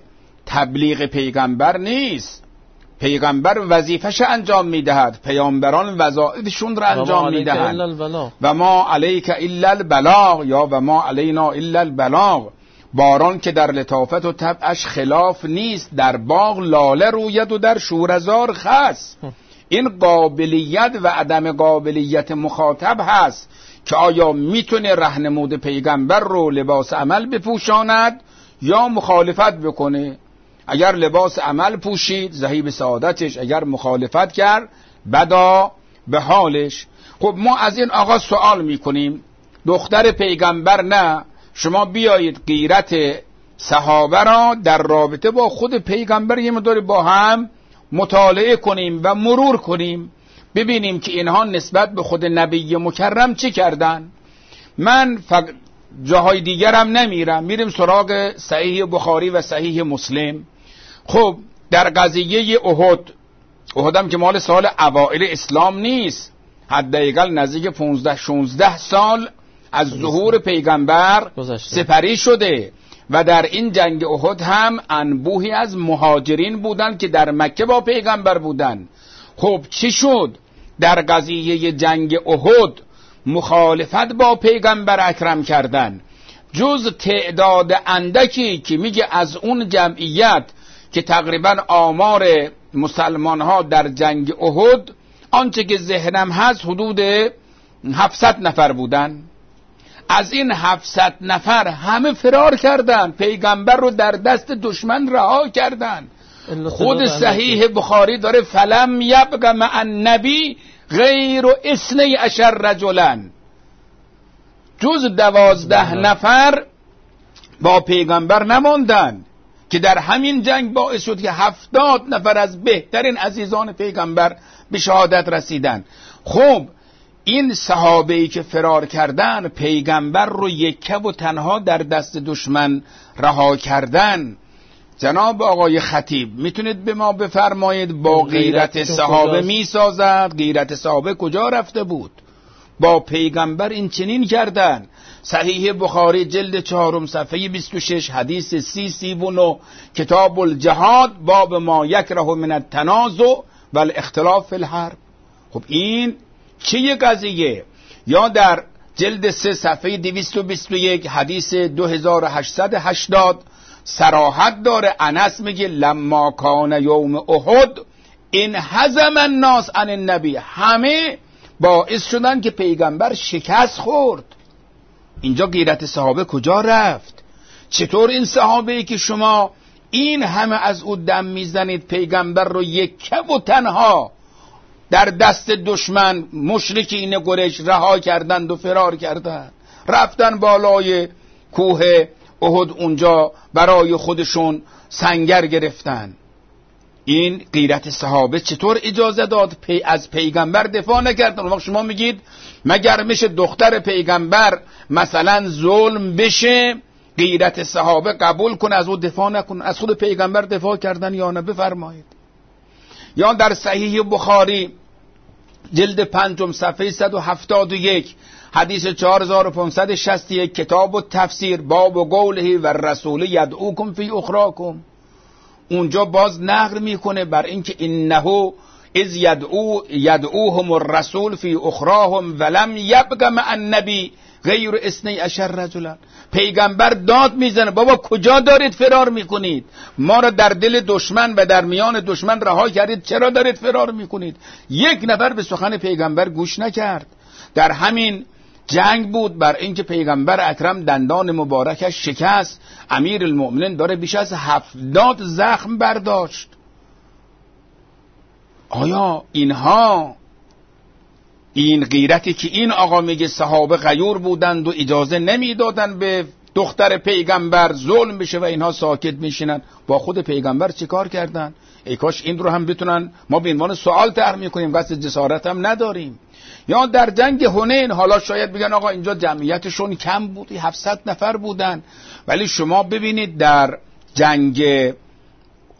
تبلیغ پیغمبر نیست. پیغمبر وظیفش انجام میدهد، پیامبران وظایفشون را انجام میدهند. و ما علیک الا البلاغ، یا و ما علینا الا البلاغ. باران که در لطافت و طبعش خلاف نیست، در باغ لاله روید و در شورزار خس. این قابلیت و عدم قابلیت مخاطب هست که آیا میتونه راهنمود پیغمبر رو لباس عمل بپوشاند یا مخالفت بکنه. اگر لباس عمل پوشید ذهیب سعادتش، اگر مخالفت کرد بدا به حالش. خب ما از این آقا سوال میکنیم، دختر پیغمبر نه، شما بیایید غیرت صحابه را در رابطه با خود پیغمبر یه مقدار با هم مطالعه کنیم و مرور کنیم، ببینیم که اینها نسبت به خود نبی مکرم چی کردن. من جاهای دیگرم نمیرم، میریم سراغ صحیح بخاری و صحیح مسلم. خب در قضیه احد هم که مال سال اوائل اسلام نیست، حداقل نزدیک 15-16 سال از ظهور پیغمبر سپری شده و در این جنگ احد هم انبوهی از مهاجرین بودند که در مکه با پیغمبر بودند. خب چی شد؟ در قضیه جنگ احد مخالفت با پیغمبر اکرم کردن، جز تعداد اندکی که میگه از اون جمعیت که تقریبا آمار مسلمان ها در جنگ احد آنچه که ذهنم هست حدود 700 نفر بودن. از این 700 نفر همه فرار کردن، پیغمبر رو در دست دشمن رها کردن. خود صحیح بخاری داره فلم یبق مع النبی غیر 12 رجلا، جز 12 نفر با پیغمبر نماندن که در همین جنگ باعث شد که 70 نفر از بهترین عزیزان پیغمبر به شهادت رسیدن. خب این صحابه‌ای که فرار کردن پیغمبر رو یکه و تنها در دست دشمن رها کردن. جناب آقای خطیب میتونید به ما بفرمایید با غیرت صحابه میسازد؟ غیرت صحابه کجا رفته بود؟ با پیغمبر این چنین کردن. صحیح بخاری جلد 4 صفحه 26 حدیث 39 کتاب الجهاد باب ما یکره من التنازع و الاختلاف فی الحرب. خب این چه قضیه؟ یا در جلد 3 صفحه 221 حدیث 2880 صراحت داره. انس میگه لما کان یوم احد ان هزم الناس عن النبی، همه باعث شدن که پیغمبر شکست خورد. اینجا غیرت صحابه کجا رفت؟ چطور این صحابه‌ای که شما این همه از او دم میزنید پیغمبر رو یکه و تنها در دست دشمن مشرکین قریش رها کردند و فرار کردند، رفتن بالای کوه احد، اونجا برای خودشون سنگر گرفتن. این غیرت صحابه چطور اجازه داد از پیغمبر دفاع نکردن؟ وقت شما میگید مگر میشه دختر پیغمبر مثلا ظلم بشه غیرت صحابه قبول کنه از او دفاع نکنه؟ از خود پیغمبر دفاع کردن یا نه؟ بفرمایید. یا در صحیح بخاری جلد 5 صفحه 171 حدیث 4561 کتاب التفسیر باب قوله و الرسول یدعوکم فی اخراکم، اونجا باز نقل میکنه بر اینکه انه اذ یدعوهم الرسول فی اخراهم ولم یبق مع النبی غیر 12 رجلا. پیغمبر داد میزنه بابا کجا دارید فرار میکنید؟ ما را در دل دشمن و در میان دشمن رها کردید، چرا دارید فرار میکنید؟ یک نفر به سخن پیغمبر گوش نکرد. در همین جنگ بود بر اینکه پیغمبر اکرم دندان مبارکش شکست، امیر المؤمنین داره بیش از 70 زخم برداشت. آیا اینها این غیرتی که این آقا میگه صحابه غیور بودند و اجازه نمیدادن به دختر پیغمبر ظلم بشه و اینها ساکت میشینن، با خود پیغمبر چی کار کردن؟ ای کاش این رو هم بتونن، ما به عنوان سوال طرح میکنیم، قصد جسارت هم نداریم. یا در جنگ حنین، حالا شاید بگن آقا اینجا جمعیتشون کم بود، 700 نفر بودن، ولی شما ببینید در جنگ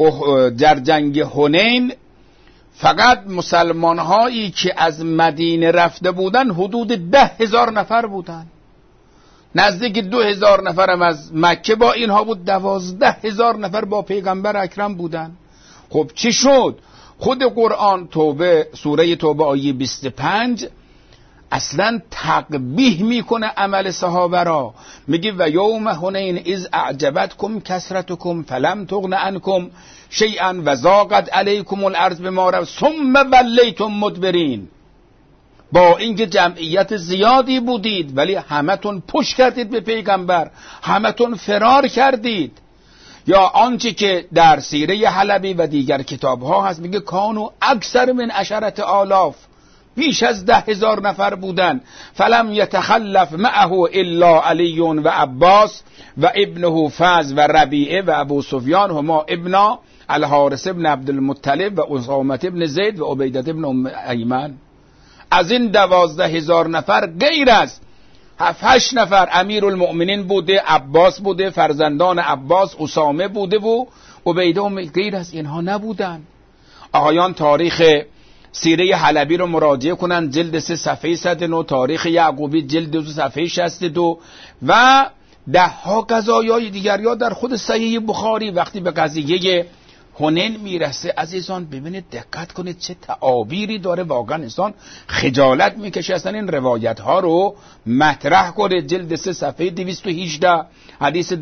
در جنگ هنین فقط مسلمان هایی که از مدینه رفته بودن حدود 10,000 نفر بودن. نزدیک 2,000 نفرم از مکه با اینها بود، 12,000 نفر با پیغمبر اکرم بودن. خب چی شد؟ خود قرآن توبه، سوره توبه آیه 25 اصلا تقبیح میکنه عمل صحابه را. میگه و یوم هنین اذ اعجبتکم کثرتکم فلم تغن عنکم شیئا و ضاقت علیکم الارض بما رحبت ثم ولیتم مدبرین. با اینکه جمعیت زیادی بودید ولی همتون پشت کردید به پیغمبر، همتون فرار کردید. یا آنچه که در سیره حلبی و دیگر کتاب ها هست میگه کانو اکثر من 10,000 بیش از 10,000 نفر بودن. فلم یتخلف معه الا علی و عباس و ابنه فز و ربیعه و ابو سفیان هما ابنا الحارث ابن عبدالمطلب و اسامه ابن زید و عبیده ابن ام ایمن. از این 12,000 نفر غیر از 7-8 نفر امیرالمؤمنین بوده، عباس بوده، فرزندان عباس اسامه بوده و عبیده، غیر از اینها نبودن. آقایان تاریخ سیره حلبی رو مراجعه کنن، جلد 3 صفحه 109، تاریخ یعقوبی جلد 2 صفحه 62 و ده ها قضایای دیگر. یا در خود صحیح بخاری وقتی به قضیه هنین میرسه عزیزان ببینید، دقت کنید چه تعابیری داره، واقعا انسان خجالت میکشه اصلا این روایت ها رو مطرح کنه. جلد 3 صفحه 218 حدیث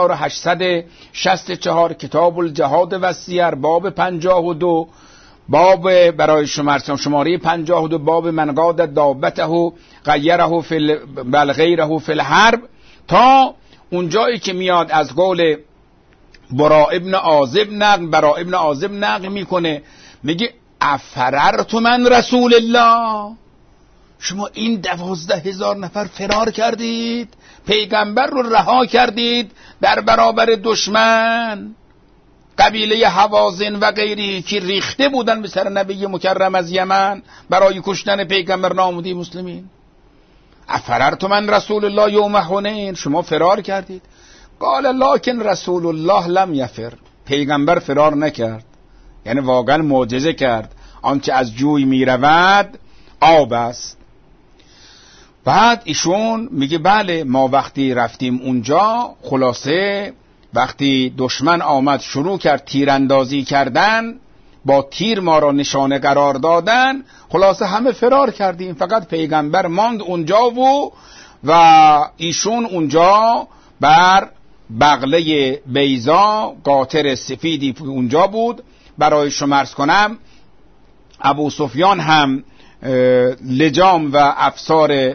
2864 کتاب الجهاد و سیر باب 52 باب برای شماره 52 باب من قاد دابته غیره فی بل غیره فی الحرب تا اونجایی که میاد از قول برا ابن عازب نقل میکنه، میگه افررت من رسول الله، شما این 12,000 نفر فرار کردید، پیغمبر رو رها کردید در برابر دشمن. قبیله حوازن و غیری که ریخته بودن به سر نبی مکرم از یمن برای کشتن پیغمبر نامدی مسلمین. افررت من رسول الله یوم هنین، شما فرار کردید. قال لکن رسول الله لم یفر، پیغمبر فرار نکرد، یعنی واقعا معجزه کرد. آنچه از جوی میرود آب است. بعد ایشون میگه بله ما وقتی رفتیم اونجا، خلاصه وقتی دشمن آمد شروع کرد تیراندازی کردن، با تیر ما را نشانه قرار دادن، خلاصه همه فرار کردیم، فقط پیغمبر ماند اونجا و ایشون اونجا بر بغله بیضا قاطر سفیدی اونجا بود. برای شما عرض کنم ابو سفیان هم لجام و افسار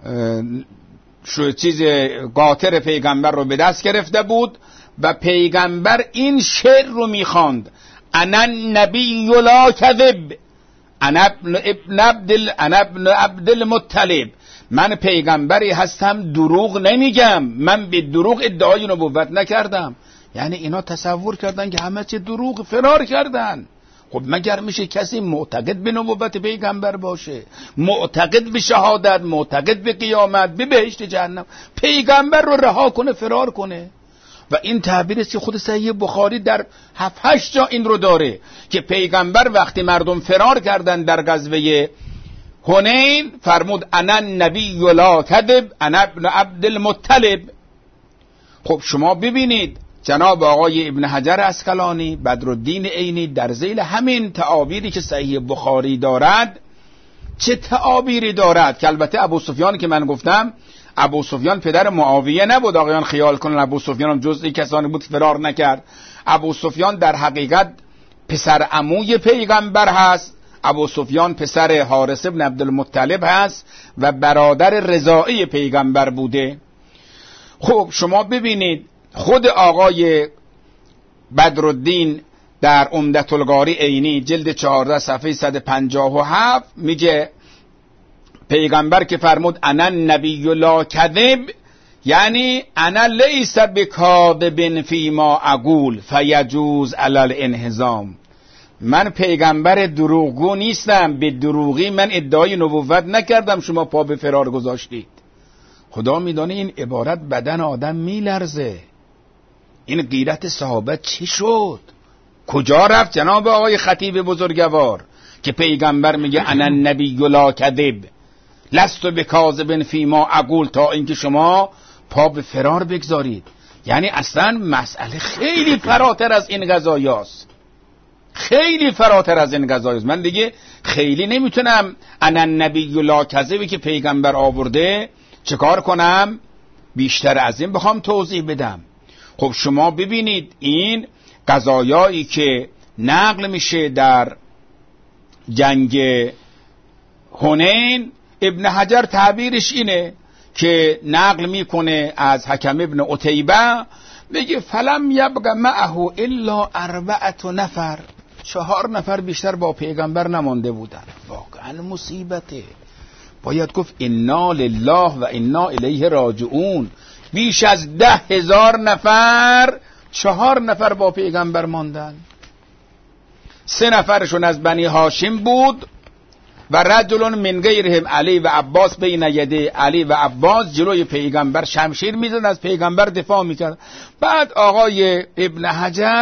چیز قاطر پیغمبر رو به دست گرفته بود و پیغمبر این شعر رو میخواند: انا النبی لا کذب انا ابن عبد المطلب، من پیغمبری هستم دروغ نمیگم، من به دروغ ادعای نبوت نکردم. یعنی اینا تصور کردن که همه چه دروغ، فرار کردن. خب مگر میشه کسی معتقد به نبوت پیغمبر باشه، معتقد به شهادت، معتقد به قیامت، به بهشت جهنم، پیغمبر رو رها کنه فرار کنه؟ و این تعبیر است که خود صحیح بخاری در 7-8 جا این رو داره که پیغمبر وقتی مردم فرار کردن در غزوه هنین فرمود انا النبی لا کذب انا ابن عبد المطلب. خب شما ببینید جناب آقای ابن حجر اسقلانی، بدرالدین عینی در ذیل همین تعابیری که صحیح بخاری دارد چه تعابیری دارد که البته ابو سفیان که من گفتم ابو سفیان پدر معاویه نبود. آقایان خیال کنن ابو سفیان هم جزئی کسانی بود فرار نکرد. ابو سفیان در حقیقت پسر عموی پیغمبر هست. ابو سفیان پسر حارث ابن عبدالمطلب هست و برادر رضاعی پیغمبر بوده. خب شما ببینید خود آقای بدرالدین در عمدة القاری عینی جلد 14 صفحه 157 میگه پیغمبر که فرمود انا النبی لا کذب، یعنی انا لیس بکاذب فیما اقول فیجوز علی الانهزام، من پیغمبر دروغگو نیستم، به دروغی من ادعای نبوت نکردم شما پا به فرار گذاشتید. خدا میدانه این عبارت بدن آدم میلرزه. این غیرت صحابه چی شد؟ کجا رفت جناب آقای خطیب بزرگوار که پیغمبر میگه انا النبی لا کذب لست بکاذب فیما اقول، تا اینکه شما پا به فرار بگذارید. یعنی اصلا مسئله خیلی فراتر از این قضایاست، خیلی فراتر از این قضایاست. من دیگه خیلی نمیتونم انا النبی لا کذبی که پیغمبر آورده چکار کنم بیشتر از این بخوام توضیح بدم. خب شما ببینید این قضایایی که نقل میشه در جنگ حنین، ابن حجر تعبیرش اینه که نقل میکنه از حکم ابن عتیبه، میگه فلم یبق معه الا 4 نفر، 4 نفر بیشتر با پیغمبر نمانده بودن. واقعا مصیبته. باید گفت انا لله و انا الیه راجعون. بیش از 10,000 نفر، 4 نفر با پیغمبر ماندن. 3 نفرشون از بنی هاشم بود و رجل من غیرهم علی و عباس بین یده علی و عباس جلوی پیغمبر شمشیر میزد، از پیغمبر دفاع میکرد. بعد آقای ابن حجر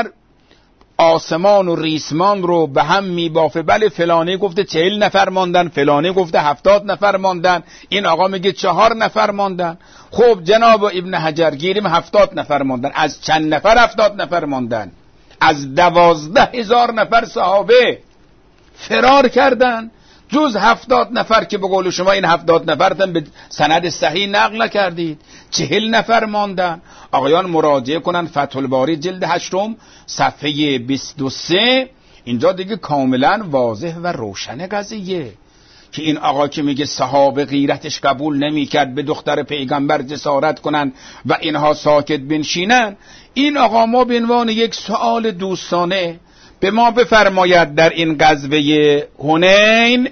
آسمان و ریسمان رو به هم میبافه. بله فلانی گفته 40 نفر ماندن، فلانی گفته 70 نفر ماندن، این آقا میگه 4 نفر ماندن. خب جناب ابن حجر گیریم 70 نفر ماندن. از چند نفر 70 نفر ماندن؟ از 12,000 نفر صحابه فرار کردن، جز 70 نفر که به قول شما این 70 نفرتن به سند صحیح نقل نکردید. 40 نفر ماندن. آقایان مراجعه کنن فتح الباری جلد 8 صفحه 23. اینجا دیگه کاملا واضح و روشن قضیه که این آقا که میگه صحابه غیرتش قبول نمیکرد به دختر پیغمبر جسارت کنن و اینها ساکت بنشینن. این آقا ما به عنوان یک سوال دوستانه به ما بفرماید در این غزوه حنین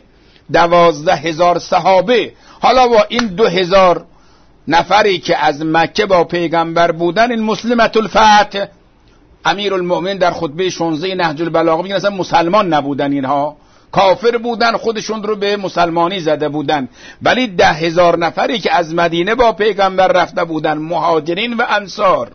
12,000 صحابه، حالا با این 2,000 نفری که از مکه با پیغمبر بودن، این مسلمت الفتح امیرالمؤمنین در خطبه 16 نهج البلاغه میگن اصلا مسلمان نبودن، اینها کافر بودن، خودشون رو به مسلمانی زده بودن. ولی 10,000 نفری که از مدینه با پیغمبر رفته بودن، مهاجرین و انصار،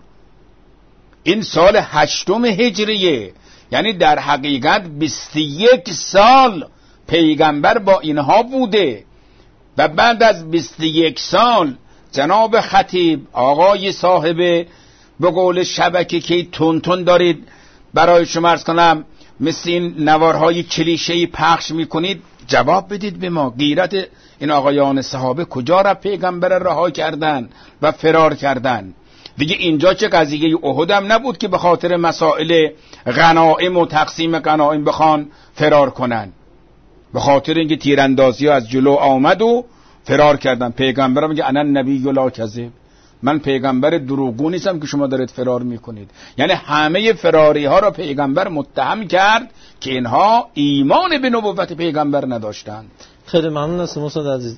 این سال 8 هجریه، یعنی در حقیقت 21 سال پیغمبر با اینها بوده. و بعد از 21 سال جناب خطیب آقای صاحب به قول شبکه که تون دارید برای شما عرض کنم مثل این نوارهای کلیشه‌ای پخش میکنید، جواب بدید به ما. غیرت این آقایان صحابه کجا را پیغمبر رها کردن و فرار کردن؟ دیگه اینجا چه قضیه احد هم نبود که به خاطر مسائل غنایم و تقسیم غنایم بخوان فرار کنن، به خاطر اینکه تیراندازی ها از جلو آمد و فرار کردن. پیغمبر میگه انا النبی لا کذب، من پیغمبر دروغگو نیستم که شما دارید فرار میکنید. یعنی همه فراری ها را پیغمبر متهم کرد که اینها ایمان به نبوت پیغمبر نداشتند. خیلی ممنون هستم استاد عزیز.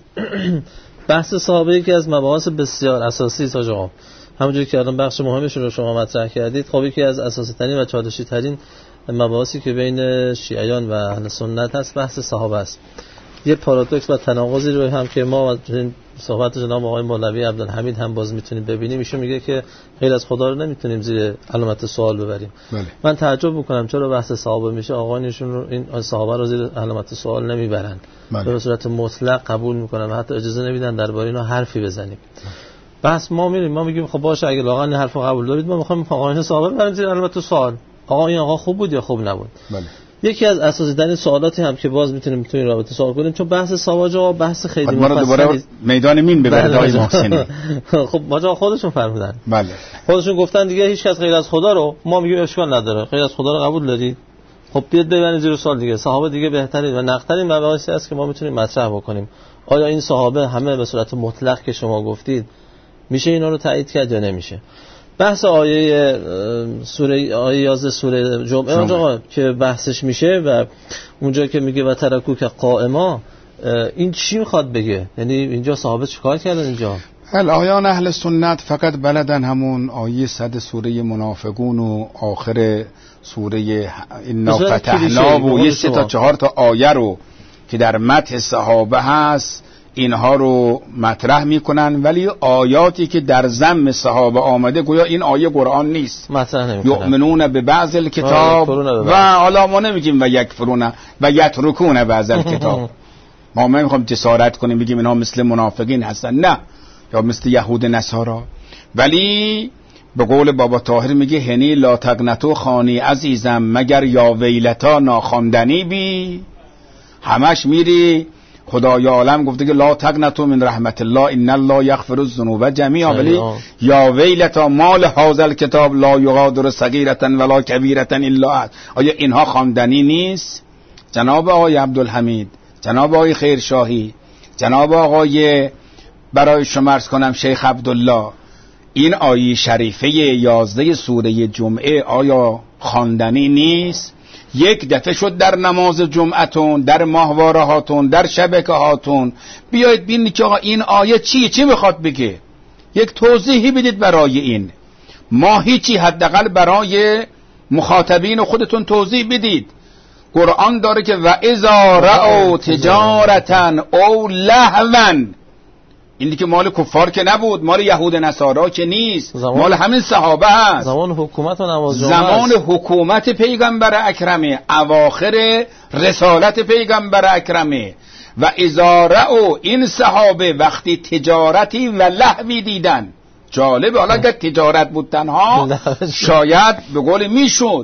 بحث صحابه که از مباحث بسیار اساسی است آقا، همونجوری که الان بخش مهمشون رو شما مطرح کردید. خب یکی از اساسی ترین و چالشی ترین مباحثی که بین شیعیان و اهل سنت هست بحث صحابه است. یه پارادوکس و تناقضی رو هم که ما این صحبت جناب آقای مولوی عبدالحمید هم باز میتونیم ببینیم. ایشون میگه که غیر از خدا رو نمیتونیم زیر علامت سوال ببریم. بله. من تعجب میکنم چرا بحث صحابه میشه آقایانشون رو این صحابه رو زیر علامت سوال نمیبرن. بله. به صورت مطلق قبول میکنن و حتی اجازه نمیدن درباره اینا حرفی بزنیم. بس ما میریم ما میگیم خب باشه اگه واقعا این حرفو قبول دارید ما میخوایم آقایان صحابه ببریم زیر علامت سوال. آقا این آقا خوب بود یا خوب نبود؟ بله. یکی از اساسی ترین سوالاتی هم که باز میتونیم تو این رابطه سوال کنیم، چون بحث صحابه بحث خیلی مفصلی دوباره میدان مین ببرید آقای محسنی. خب ما خودشون فرمودن. بله. خودشون گفتن دیگه هیچ کس غیر از خدا رو، ما میگیم اشکال نداره، غیر از خدا رو قبول دارید؟ خب بیاد ببرید زیر سوال دیگه. صحابه دیگه بهترین و نقدترین مباحثی است که ما میتونیم مطرح بکنیم. آیا این صحابه همه به صورت مطلق که شما گفتید میشه اینا رو تایید کرد یا نمیشه؟ بحث آیه 11 سوره جمعه اونجا که بحثش میشه و اونجا که میگه و ترکو که قائما، این چی میخواد بگه؟ یعنی اینجا صحابه چیکار کردن اینجا؟ آیان اهل سنت فقط بلدن همون آیه 100 سوره منافقون و آخر سوره انا فتحنا و یه 3 تا 4 تا آیه رو که در متن صحابه هست اینها رو مطرح میکنن، ولی آیاتی که در ذم صحابه آمده گویا این آیه قرآن نیست. مطرح نمیکنن. یؤمنون به بعض الکتاب و حالا ما نمیگیم و یکفرون و یترکون بعض الکتاب. ما نمیخوام جسارت کنیم بگیم اینها مثل منافقین هستن، نه، یا مثل یهود نصارا. ولی به قول بابا طاهر میگه هنی لا تقنطوا خانی عزیزم مگر یا ویلتا ناخواندنی بی. همش میری خدای عالم گفته که لا تقنطوا من رحمت الله ان الله یغفر الذنوب جمیعا، ولی یا ویلتا مال هذا الکتاب لا یغادر صغیرة ولا کبیرة الا. آیا اینها خواندنی نیست؟ جناب آقای عبدالحمید، جناب آقای خیرشاهی، جناب آقای برای شما عرض کنم شیخ عبدالله، این آیه شریفه 11 سوره جمعه آیا خواندنی نیست؟ یک دفعه شد در نماز جمعتون، در ماهواره هاتون، در شبکه هاتون، بیایید ببینید که آقا این آیه چی میخواد بگه، یک توضیحی بدید برای این. ما هیچی، حداقل برای مخاطبین خودتون توضیح بدید. قرآن داره که و اذا رأوا تجارتا او لهوا، این که مال کفار که نبود، مال یهود نصارا که نیست، مال همین صحابه هست. زمان حکومت و نماز جمعه، زمان حکومت پیغمبر اکرمه، اواخر رسالت پیغمبر اکرمه. و اذا رأوا، این صحابه وقتی تجارتی و لهوی دیدن، جالب، حالا اگر تجارت بود تنها شاید به قول میشد،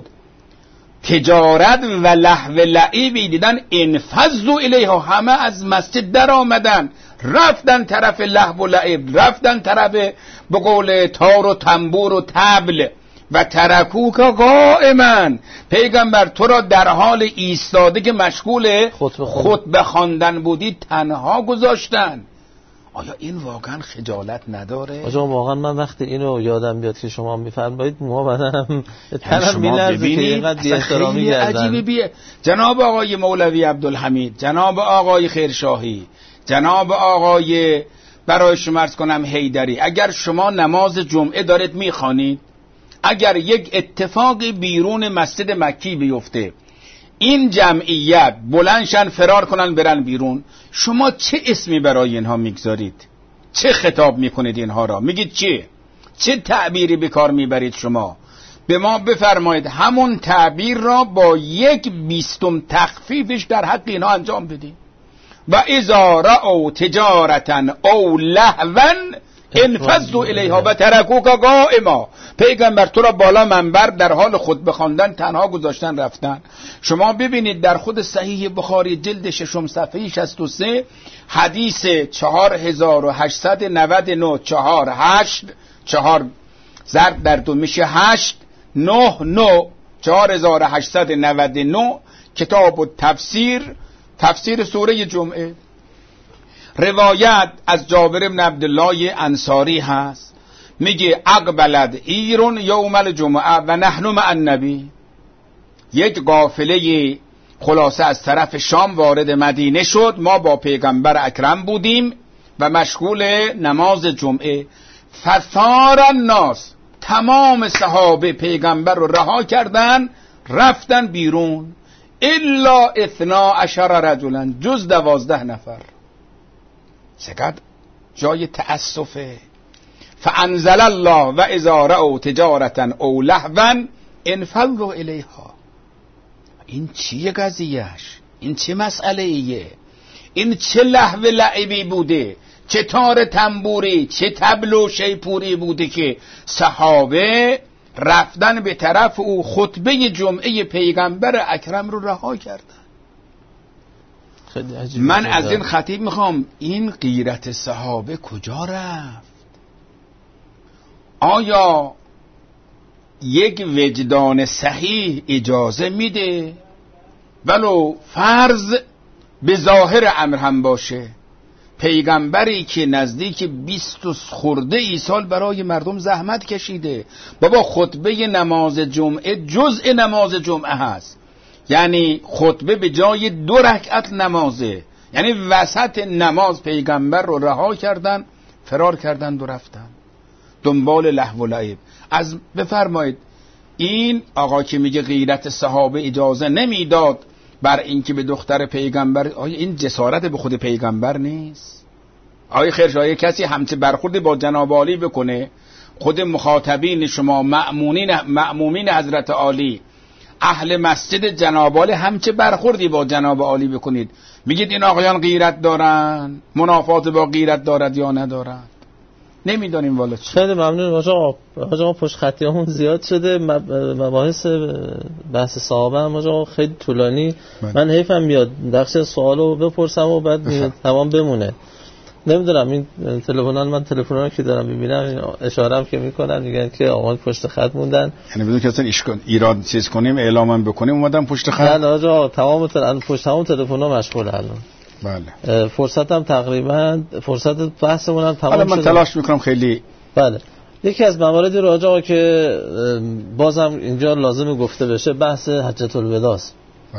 تجارت و لهو لعیبی دیدن انفضوا الیها، همه از مسجد در آمدن، رفتن طرف لهو و لعب، رفتن طرف به قول تار و تنبور و طبل. و ترکوک قائما، پیغمبر تو را در حال ایستاده که مشغول خطبه خواندن بودی تنها گذاشتن. آیا این واقعا خجالت نداره؟ آجا واقعا من وقتی اینو یادم بیاد که شما میفرمایید موها بدنم تنم میلرزه که اینقدر بی‌احترامی کردن. جناب آقای مولوی عبدالحمید، جناب آقای خیرشاهی، جناب آقای برای شما عرض کنم حیدری، اگر شما نماز جمعه دارید میخوانید، اگر یک اتفاقی بیرون مسجد مکی بیفته، این جمعیت بلندشن فرار کنن برن بیرون، شما چه اسمی برای اینها میگذارید؟ چه خطاب میکنید اینها را؟ میگید چه تعبیری به کار میبرید شما؟ به ما بفرمایید همون تعبیر را با 1/20 تخفیفش در حق اینها انجام بدید. و اذا رأوا تجارتا او لهوا انفضوا الیها و ترکوک قائما، پیغمبر تو را بالا منبر در حال خطبه خواندن تنها گذاشتن رفتن. شما ببینید در خود صحیح بخاری جلد 6 صفحه 63 حدیث 4899 4 ضرب در 2 میشه 8 9 4899 کتاب التفسیر، تفسیر سوره جمعه. روایت از جابر بن عبدالله انصاری هست، میگه اقبلت ایرون یوم الجمعه و نحن مع النبی، یک قافله خلاصه از طرف شام وارد مدینه شد، ما با پیغمبر اکرم بودیم و مشغول نماز جمعه. فثار الناس، تمام صحابه پیغمبر رو رها کردن رفتن بیرون، الا 12 رجلا، جز 12 نفر. چقدر جای تأسفه. فانزل الله و اذا رأوا تجارتا او لهوا انفضوا الیها. این چیه قضیهش؟ این چه مسئله ایه؟ این چه لهو لعبی بوده؟ چه تار تنبوری، چه طبل و شیپوری بوده که صحابه رفتن به طرف او خطبه جمعه پیغمبر اکرم رو رها کردن؟ من از این خطیب میخوام این غیرت صحابه کجا رفت؟ آیا یک وجدان صحیح اجازه میده ولو فرض به ظاهر امر هم باشه، پیغمبری که نزدیک 20 خورده سال برای مردم زحمت کشیده، بابا خطبه نماز جمعه جزء نماز جمعه هست، یعنی خطبه به جای 2 رکعت نمازه، یعنی وسط نماز پیغمبر رو رها کردن، فرار کردن و رفتن دنبال لهو و لعب. از بفرمایید این آقا که میگه غیرت صحابه اجازه نمیداد بر اینکه به دختر پیغمبر، آیا این جسارت به خود پیغمبر نیست؟ آقای خیرشاه کسی همچه برخوردی با جناب عالی بکنه، خود مخاطبین شما مأمومین حضرت عالی اهل مسجد جناب عالی همچه برخوردی با جناب عالی بکنید، میگید این آقایان غیرت دارن، منافات با غیرت دارد یا ندارد؟ نمیدونیم والا چی. خیلی ممنون آقا پشت خطیامون زیاد شده، مباحث بحث صحابه هم آقا خیلی طولانی. من حیفم میاد بخش سوالو بپرسم و بعد تمام بمونه. نمیدونم این تلفنان، من تلفن‌ها که دارم میبینم اشاره‌ام که میکنن میگن که آقا پشت خط موندن، یعنی بدون که اصلا ایراد چیز کنیم اعلامم بکنیم اومدم پشت خط. نه آقا تمام تلفن‌ها مشغول الان. بله. فرصتم تقریبا فرصت بحثمون هم تمام شده. من تلاش میکنم خیلی. بله. یکی از مواردی رو آقا که بازم اینجا لازمه گفته بشه بحث حجة الوداع است.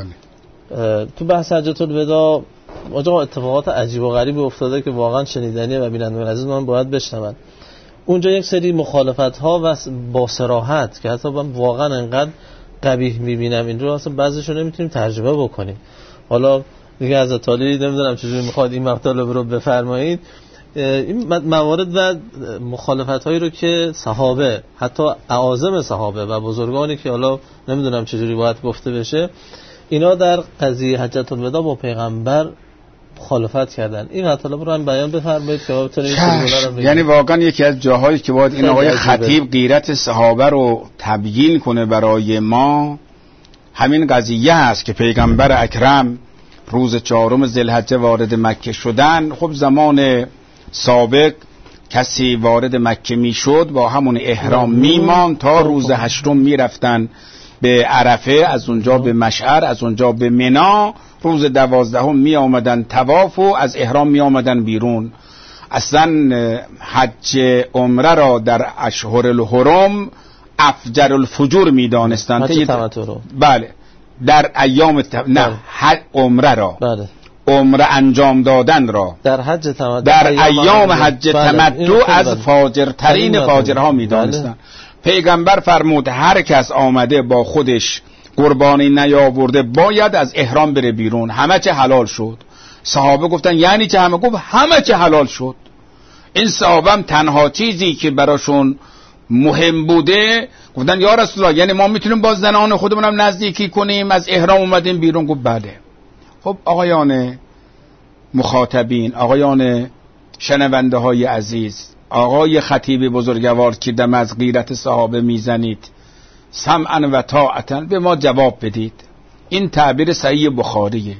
بله. تو بحث حجة الوداع آقا اتفاقات عجیب و غریبی افتاده که واقعا شنیدنیه و بینندگان عزیز من باید بشنون. اونجا یک سری مخالفت‌ها و با صراحت که حتی من واقعا انقدر قبیح می‌بینم این رو اصلا بعضیشو نمی‌تونیم ترجمه بکنیم. حالا دیگه حضرت علی نمیدونم چجوری میخواد این مطالب رو بفرمایید. این موارد و مخالفت‌هایی رو که صحابه، حتی اعاظم صحابه و بزرگانی که حالا نمیدونم چجوری باید گفته بشه، اینا در قضیه حجة الوداع با پیغمبر مخالفت کردن. این مطالب رو هم بیان بفرمایید که بتونید یعنی واقعا یکی از جاهایی که باید این آقای خطیب غیرت صحابه رو تبیین کنه برای ما همین قضیه است که پیغمبر اکرم روز 4 ذوالحجه وارد مکه شدن. خب زمان سابق کسی وارد مکه میشد با همون احرام میمان تا روز 8 میرفتن به عرفه، از اونجا به مشعر، از اونجا به منی، روز 12 می آمدن طواف و از احرام می آمدن بیرون. اصلا حج عمره را در اشهر الحرم افجر الفجور می دانستند. حج تمتع رو بله در ایام نه حج عمره را، بله عمره انجام دادن را در حج تمتع در ایام حج تمتع از فاجرترین فاجرها می دانستند. پیغمبر فرمود هر کس آمده با خودش قربانی نیاورده باید از احرام بره بیرون. همه چه حلال شد. صحابه گفتن یعنی چه؟ همه گفت همه چه حلال شد. این صحابه هم تنها چیزی که براشون مهم بوده گفتن یا رسول الله یعنی ما میتونیم با زنان خودمون هم نزدیکی کنیم، از احرام اومدیم بیرون؟ گفت بله. خب آقایان مخاطبین، آقایان شنونده های عزیز، آقای خطیب بزرگوار که دم از غیرت صحابه میزنید، سمعا و طاعتا به ما جواب بدید. این تعبیر صحیح بخاریه.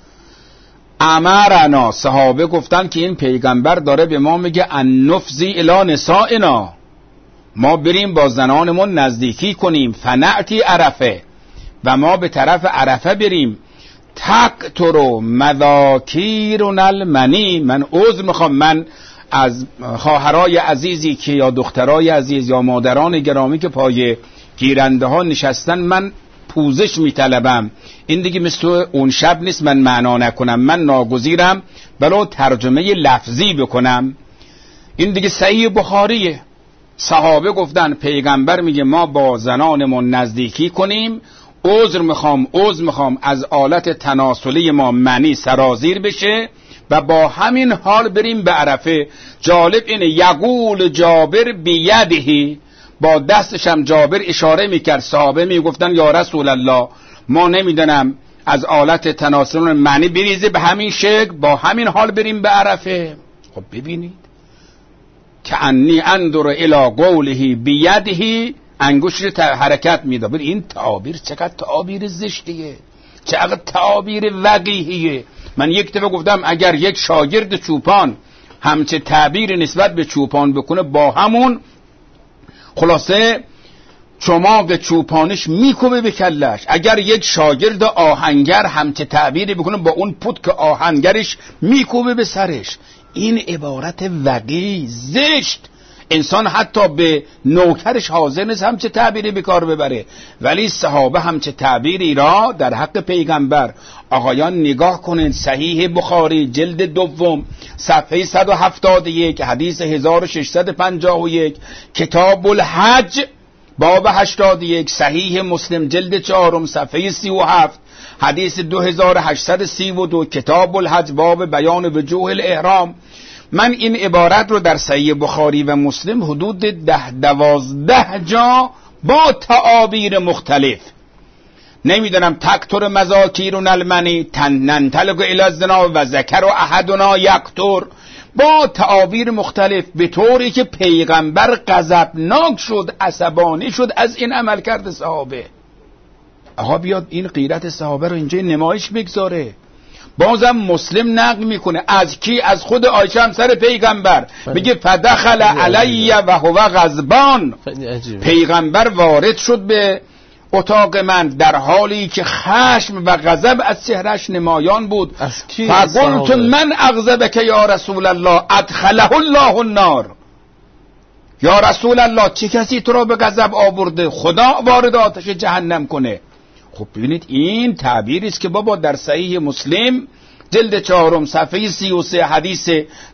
امرنا، صحابه گفتن که این پیغمبر داره به ما میگه ان نفضی الی نسائنا، ما بریم با زنانمون نزدیکی کنیم. فنأتی عرفه، و ما به طرف عرفه بریم. تقطر مذاکیرنا المنی، من عذر میخوام، من از خواهرای عزیزی که یا دخترای عزیز یا مادران گرامی که پای گیرنده ها نشستن من پوزش میطلبم. این دیگه مثل اون شب نیست من معنا نکنم، من ناگزیرم بلو ترجمه لفظی بکنم. این دیگه صحیح بخاریه. صحابه گفتن پیغمبر میگه ما با زنانمون نزدیکی کنیم، عذر میخوام از آلت تناسلی ما منی سرازیر بشه و با همین حال بریم به عرفه. جالب اینه یقول جابر بیدهی، با دستش هم جابر اشاره میکرد. صحابه میگفتن یا رسول الله ما نمیدونم از آلت تناسل معنی بریزه به همین شکل، با همین حال بریم به عرفه. خب ببینید که انی اندر الی قوله بیدهی، انگشت حرکت میداد. این تعابیر چقدر تعابیر زشتیه، چقدر تعابیر وقیحیه. من یک دفعه گفتم اگر یک شاگرد چوپان همچه تعبیر نسبت به چوپان بکنه با همون خلاصه چماق چوپانش میکوبه به کلش. اگر یک شاگرد آهنگر همچه تعبیری بکنه با اون پتک آهنگرش میکوبه به سرش. این عبارت وقیح زشت. انسان حتی به نوکرش حاضر نیست همچه تعبیری به کار ببره، ولی صحابه همچه تعبیری را در حق پیغمبر. آقایان نگاه کنید صحیح بخاری جلد 2 صفحه 171 حدیث 1651، کتاب الحج باب 81، صحیح مسلم جلد 4 صفحه 37 حدیث 2832، کتاب الحج باب بیان وجوه الاحرام. من این عبارت رو در صحیح بخاری و مسلم حدود 10-12 جا با تعابیر مختلف، نمیدونم تکتر مذاکیرون المنی ننطلق الی الزنا و ذکر و احدنا یقتر، با تعابیر مختلف، به طوری که پیغمبر غضبناک شد، عصبانی شد از این عمل کرده صحابه. آقا بیاد این غیرت صحابه رو اینجا نمایش بگذاره. بازم مسلم نقل میکنه از کی؟ از خود عایشه همسر پیغمبر، میگه فدخل علی و هو غضبان، پیغمبر وارد شد به اتاق من در حالی که خشم و غضب از چهرش نمایان بود. فقلت من اغضبک یا رسول الله ادخله الله النار، یا رسول الله چه کسی تو را به غضب آورده خدا وارد آتش جهنم کنه؟ خب ببینید این تعبیری است که بابا در صحیح مسلم جلد 4 صفحه 33 حدیث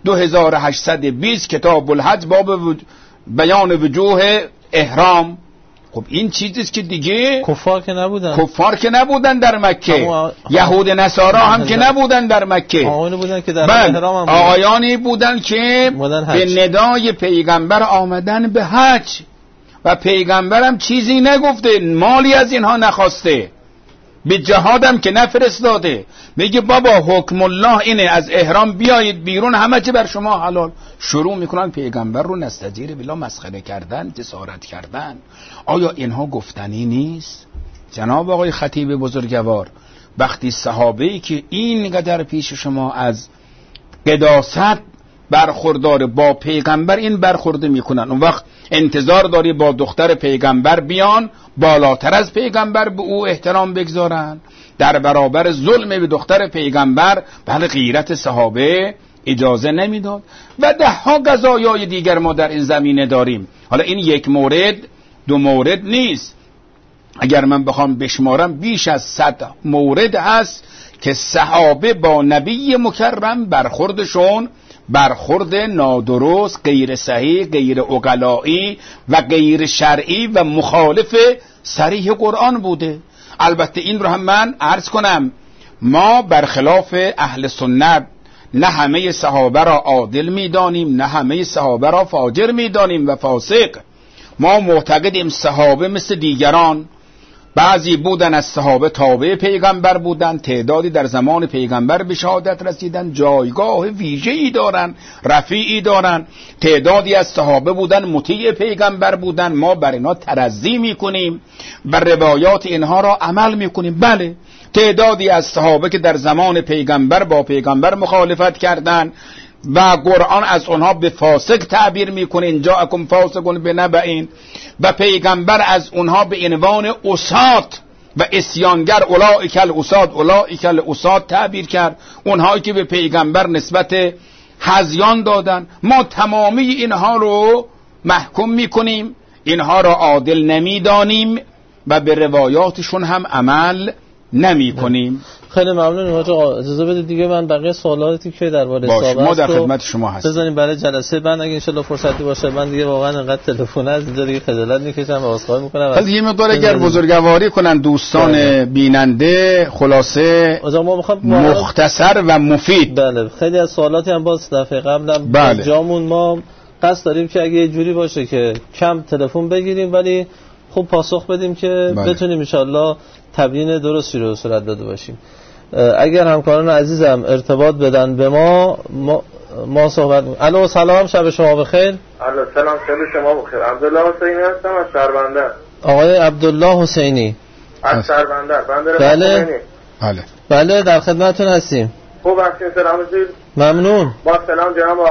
2820 کتاب الحج باب بیان وجوه احرام. خب این چیزی است که دیگه کفار که نبودن در مکه، یهود نصارا هم که نبودن در مکه، آقایانی بودن که در احرام، آقایانی بودن که به ندای پیغمبر آمدن به حج و پیغمبرم چیزی نگفته، مالی از اینها نخواسته، به جهادم که نفرستاده. میگه بابا حکم الله اینه از احرام بیایید بیرون، همه چی بر شما حلال. شروع میکنن پیغمبر رو نستجیر بالله مسخره کردن، جسارت کردن. آیا اینها گفتنی نیست؟ جناب آقای خطیب بزرگوار، وقتی صحابه‌ای که اینقدر پیش شما از قداست برخوردار با پیغمبر این برخورده میکنن، اون وقت انتظار داری با دختر پیغمبر بیان بالاتر از پیغمبر به او احترام بگذارن در برابر ظلم به دختر پیغمبر؟ بله غیرت صحابه اجازه نمیداد و ده ها قضایای دیگر ما در این زمینه داریم. حالا این یک مورد دو مورد نیست، اگر من بخوام بشمارم بیش از 100 مورد هست که صحابه با نبی مکرم برخوردشون برخورد نادرست، غیر صحیح، غیر عقلائی و غیر شرعی و مخالف صریح قرآن بوده. البته این رو هم من عرض کنم، ما برخلاف اهل سنت نه همه صحابه را عادل میدانیم، نه همه صحابه را فاجر میدانیم و فاسق. ما معتقدیم صحابه مثل دیگران، بعضی بودن از صحابه تابع پیغمبر بودن، تعدادی در زمان پیغمبر به شهادت رسیدن، جایگاه ویژه‌ای دارن، رفیعی دارن. تعدادی از صحابه بودن مطیع پیغمبر بودن، ما بر اینا ترضی میکنیم، بر روایات اینها را عمل میکنیم. بله تعدادی از صحابه که در زمان پیغمبر با پیغمبر مخالفت کردن و قرآن از اونها به فاسق تعبیر میکنه، ان جاءکم فاسق بنبأ، و پیغمبر از اونها به عنوان عصات و عصیانگر، اولئک العصات اولئک العصات تعبیر کرد، اونهایی که به پیغمبر نسبت هذیان دادن. ما تمامی اینها رو محکوم میکنیم، اینها را عادل نمیدانیم و به روایاتشون هم عمل نمی کنیم. خیلی ممنونم حاج آقا. اجازه بدید دیگه من بقیه سوالاتی که درباره صحابه ما در خدمت شما هستیم بزنیم برای جلسه بعد، اگه ان شاء الله فرصتی باشه. من دیگه واقعا انقدر تلفن از اینجا دیگه خجالت میکشم و عذرخواهی میکنم. پس یه مقدار اگر بزرگواری کنن دوستان بیننده، خلاصه مختصر و مفید. بله خیلی از سوالاتی هم باز دفعه قبلم جامون ما قصد داریم که اگه یه جوری باشه که کم تلفن بگیریم ولی خوب پاسخ بدیم که بتونیم ان شاء الله تبیین درستی رو صورت داده باشیم. اگر همکاران عزیزم ارتباط بدن به ما صحبت. الو سلام، شب شما بخیر. الو سلام، شب شما بخیر. عبدالله حسینی هستم از شهربندر. آقای عبدالله حسینی از شهربندر. بله در خدمتتون هستیم. خوب هستین؟ سلامتی؟ ممنون. با سلام جناب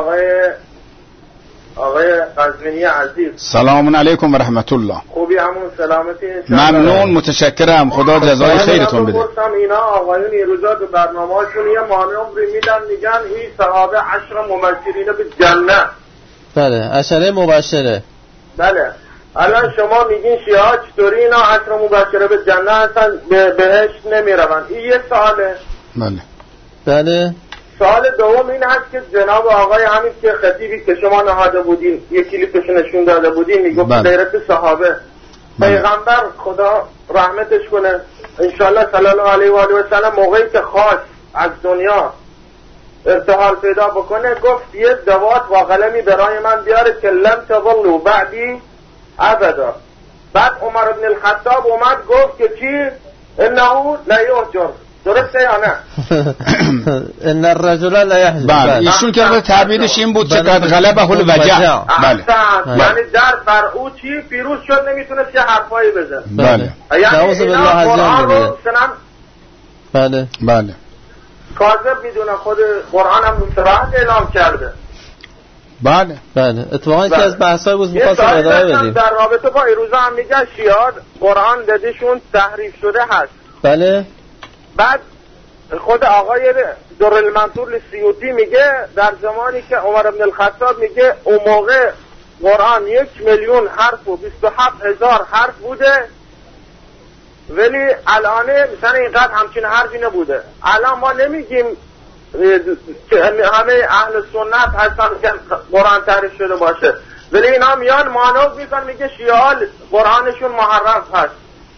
آقای قزوینی عزیز. سلام علیکم و رحمت الله. خوبی همون سلامتی؟ ممنون، متشکرم، خدا جزای خیرتون بده. اینا آقایون این روزا تو برنامه‌هاشون یه مانوری میدن، میگن این صحابه 10 مبشرین به جنت. بله 10 مبشره. بله الان شما میگین شیعه چطوری اینا 10 مبشره به جنت هستن بهشت نمیرون؟ این یه سواله. بله سوال دوم این هست که جناب آقای همین که خطیبی که شما نهاده بودین یه کلیپش نشون داده بودین میگفت غیرت صحابه. پیغمبر خدا رحمتش کنه انشالله صلی الله علیه و آله و سلم موقعی که خواست از دنیا ارتحال پیدا بکنه گفت یه دوات و قلمی برای من بیاره که لن تضلوا بعدی ابدا. بعد عمر بن الخطاب اومد گفت که چی؟ انه لا یهجر. درسته یا نه؟ ان الرجل لا یحجر. بله ایشون که تعبیرش این بود که قد غلبه الوجع. بله یعنی در بر او چی پیروز شد، نمیتونست یه حرفایی بزنه. بله نعوذ بالله از جان. بله بله کاذب میدونه، خود قرآن هم صراحت اعلام کرده. بله بله اتفاقا که از بحثای بود می‌خواستم ادامه بدیم. در رابطه با ایروزا هم میگن شیعه قرآن دادشون تحریف شده هست. بله. بعد خود آقای درالمنصور السیوطی میگه در زمانی که عمر بن الخطاب میگه اون موقع قرآن 1,000,000 حرف و 27,000 حرف بوده، ولی الان مثلا اینقدر همچین حرفی نبوده. الان ما نمیگیم که همه اهل سنت هستن که قرآن تحریف شده باشه، ولی اینا میان مانوز میزن میگه شیعه قرآنشون محرف هست.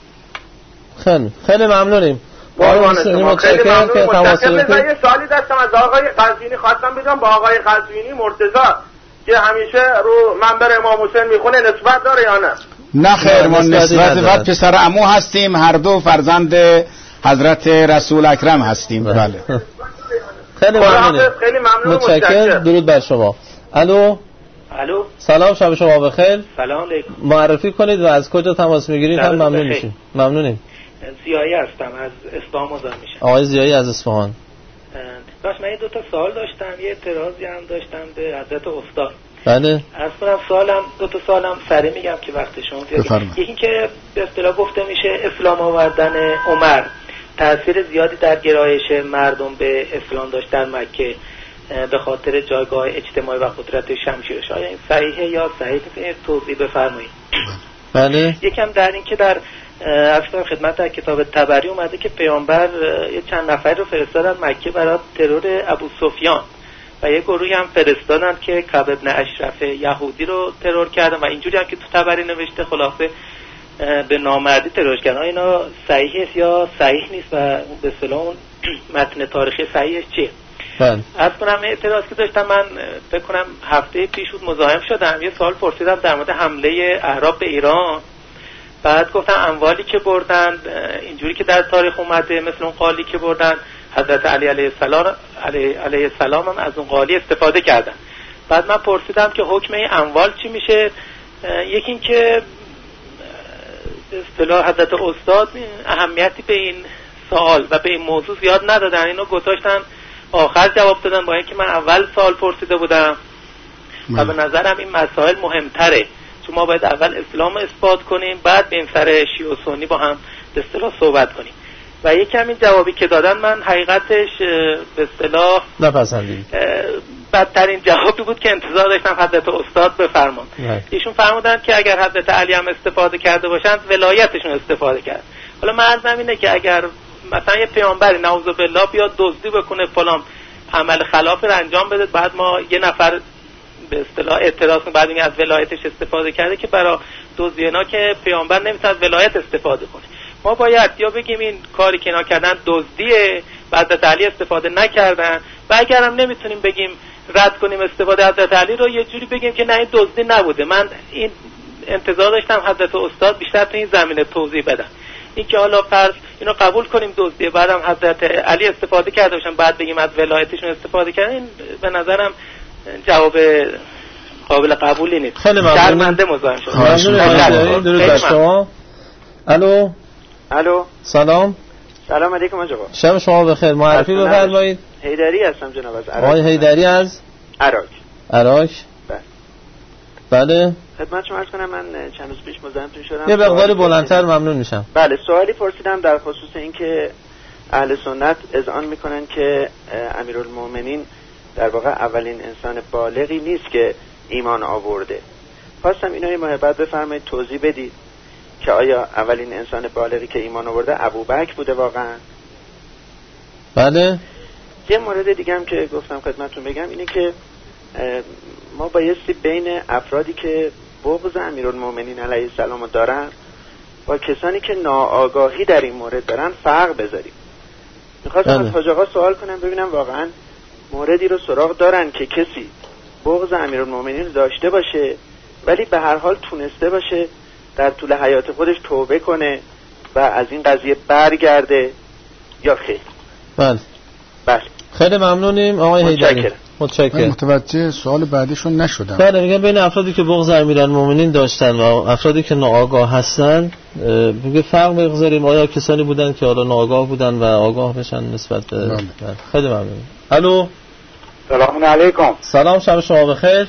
خیلی ممنونیم. متشکرم که تماس گرفتید. یه سوالی داشتم از آقای قزوینی، خواستم بگم با آقای قزوینی مرتضی که همیشه رو منبر امام حسین میخونه نسبت داره یا نه؟ نه خیر، ما نسبت فقط پسر عمو هستیم، هر دو فرزند حضرت رسول اکرم هستیم. بله خیلی ممنونم. خیلی ممنون. متشکرم. درود بر شما. الو سلام، شب شما بخیر. سلام علیکم. معرفی کنید و از کجا تماس میگیرید هم ممنون میشیم. ممنونیم. زیایی هستم، از اصفهان مزاحم میشم. آقای زیایی از اصفهان. باش، من یه 2 تا سوال داشتم، یه اعتراضی هم داشتم به حضرت استاد. بله. از کنم سوالم 2 تا سوالم سریع میگم که وقتشون زیاده. یکی که به اصطلاح گفته میشه اسلام آوردن عمر تأثیر زیادی در گرایش مردم به اسلام داشت در مکه به خاطر جایگاه اجتماعی و قدرت شمشیرش. آیا این صحیحه یا صحیح نیست؟ توضیح بفرمایید. بله. یکم در این که در اصلا خدمت در کتاب تبری اومده که پیامبر یه چند نفر رو فرستادن مکه برای ترور ابو سفیان و یه گروهی هم فرستادن که کعب ابن اشرف یهودی رو ترور کردن و اینجوری هم که تو تبری نوشته خلاصه به نامردی ترورش کردن. اینا صحیح است یا صحیح نیست و به اصطلاح متن تاریخی صحیحش چیه؟ از کنم اعتراض که داشتم، من فکر کنم هفته پیش بود مزاحم شدم، یه سوال پرسیدم در مورد حمله اعراب به ایران. بعد گفتن اموالی که بردن اینجوری که در تاریخ اومده مثل اون قالی که بردن حضرت علی علیه السلام هم از اون قالی استفاده کردن. بعد من پرسیدم که حکم این اموال چی میشه. یکی این که به اصطلاح حضرت استاد اهمیتی به این سوال و به این موضوع زیاد ندادن، اینو گذاشتن آخر جواب دادن با اینکه من اول سوال پرسیده بودم و به نظرم این مسائل مهمتره، چون ما باید اول اسلام اثبات کنیم بعد به این سر شیعه و سنی با هم به اصطلاح صحبت کنیم. و یک کمی جوابی که دادن من حقیقتش به اصطلاح نپسندید. بدترین جوابی بود که انتظار داشتم حضرت استاد بفرمان. ایشون فرمودن که اگر حضرت علی هم استفاده کرده باشن ولایتشون استفاده کرد. حالا من عرضم اینه که اگر مثلا یه پیامبری نعوذ بالله بیاد دزدی بکنه فلان عمل خلاف رو انجام بده، بعد ما یه نفر به اصطلاح اعتراض کنیم بعد میگه از ولایتش استفاده کرده، که برای دزدی اینا که پیامبر نمیتونه از ولایت استفاده کنه. ما باید یا بگیم این کاری که اینا کردن دزدیه و حضرت علی استفاده نکردن، و اگر هم نمیتونیم بگیم رد کنیم استفاده حضرت علی رو، یه جوری بگیم که نه این دزدی نبوده. من این انتظار داشتم حضرت استاد بیشتر تو این زمینه توضیح بدن. این که حالا فرض اینو قبول کنیم دزدیه بعدم حضرت علی استفاده کرده باشن بعد بگیم از ولایتشون استفاده کردن، این به نظرم جواب قابل قبولی نیست. خیلی ممنون. شرمنده مزاحم شدم. درود بر شما. الو سلام علیکم آقا. شب شما بخیر. معرفی بفرمایید. حیدری هستم جناب از عراق. آقای حیدری از عراق. بله. خدمت شما عرض کنم من چند روز پیش مزاحمتون شدم. یه مقدار بلندتر ممنون میشم. بله، سوالی پرسیدم در خصوص اینکه اهل سنت اذعان میکنن که امیرالمومنین در واقع اولین انسان بالغی نیست که ایمان آورده. خواستم اینو محبت بفرمایید توضیح بدید که آیا اولین انسان بالغی که ایمان آورده ابوبکر بوده واقعا؟ بله. یه مورد دیگه هم که گفتم خدمتتون بگم اینه که ما بایستی بین افرادی که بغض امیرالمومنین علیه السلام دارن با کسانی که ناآگاهی در این مورد دارن فرق بذاریم. میخواستم از حاج آقا سوال کنم ببینم واقعا موردی رو سراغ دارن که کسی بغض امیرالمومنین رو داشته باشه ولی به هر حال تونسته باشه در طول حیات خودش توبه کنه و از این قضیه برگرده یا خیر؟ بله. خیلی ممنونیم آقای حیدری. متشکرم. متوجه سوال بعدیشون نشدم. بله، میگم بین افرادی که بغض امیرالمومنین داشتن و افرادی که ناآگاه هستن میگه فرق بگذاریم، آیا کسانی بودن که حالا ناآگاه بودن و آگاه بشن نسبت به خیلی ممنونیم. الو، سلام علیکم. سلام، شب شما بخیر.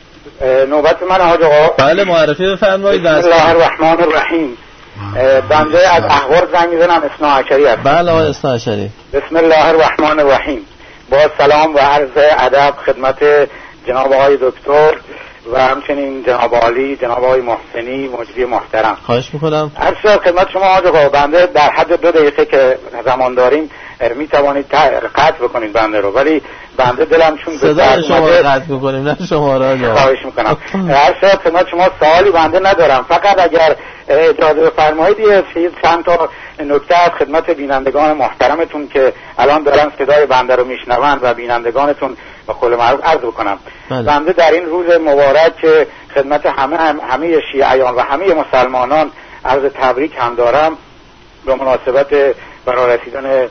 نوبت من حاج آقا. بله معرفی بفرمایید. بسم الله الرحمن الرحیم. بنده از احوال زنگ میزنم، اثناعشری هستم. بله آقای اثناعشری. بسم الله الرحمن الرحیم. با سلام و عرض ادب خدمت جناب آقای دکتر و همچنین جناب عالی، جناب آقای محسنی مجری محترم. خواهش میکنم. عرض خدمت شما حاج آقا، بنده در حد 2 دقیقه که زمان داریم میتوانید قطع بکنید بنده رو، ولی بنده دلم چون به صدای شما رو قطع میکنیم، نه شما را. خواهش میکنم. عرض خدمت شما سوالی بنده ندارم، فقط اگر اجازه بفرمایید چند تا نکته از خدمت بینندگان محترمتون که الان دارن صدای بنده رو میشنوند و بینندگانتون به قول معروف عرض بکنم. بنده در این روز مبارک که خدمت همه شیعیان و همه مسلمانان عرض تبریک هم دارم به مناسبت برارسیدن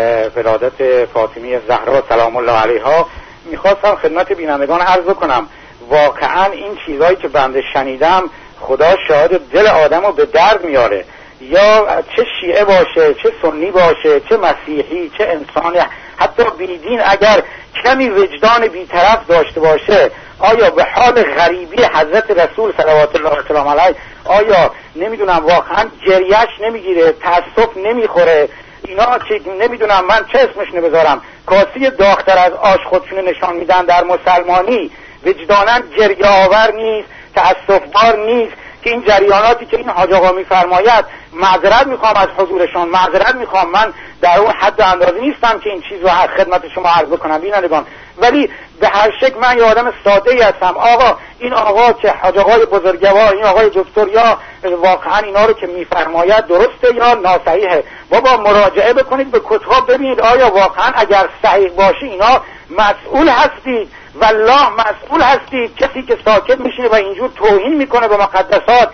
ولادت فاطمی زهرا سلام الله علیها، میخواستم خدمت بینندگان عرض بکنم واقعا این چیزایی که بنده شنیدم خدا شاهد دل آدمو به درد میاره، یا چه شیعه باشه، چه سنی باشه، چه مسیحی، چه انسانی حتی بیدین اگر کمی وجدان بیطرف داشته باشه، آیا به حال غریبی حضرت رسول صلوات الله وسلم علیه آیا نمیدونم واقعا جریش نمیگیره، تاسف نمیخوره؟ اینا که نمیدونم من چه اسمش نبذارم، کاسی داغ‌تر از آش خودشون نشان میدن در مسلمانی، وجداناً جریه آور نیست، تأسف‌بار نیست که این جریاناتی که این حاج آقا میفرماید، معذرت میخوام از حضورشان، معذرت میخوام، من در اون حد اندازه نیستم که این چیز رو خدمت شما عرض بکنم بینندگان، ولی به هر شکل من یه آدم ساده‌ای هستم. آقا این آقا که حاج آقای بزرگوار، این آقای دکتر، یا واقعا اینا رو که میفرماید درسته یا ناصحیحه؟ بابا مراجعه بکنید به کتاب ببینید آیا واقعا اگر صحیح باشه اینا مسئول هستید، والله مسئول هستید. کسی که ساکت میشه و اینجور توهین میکنه به مقدسات،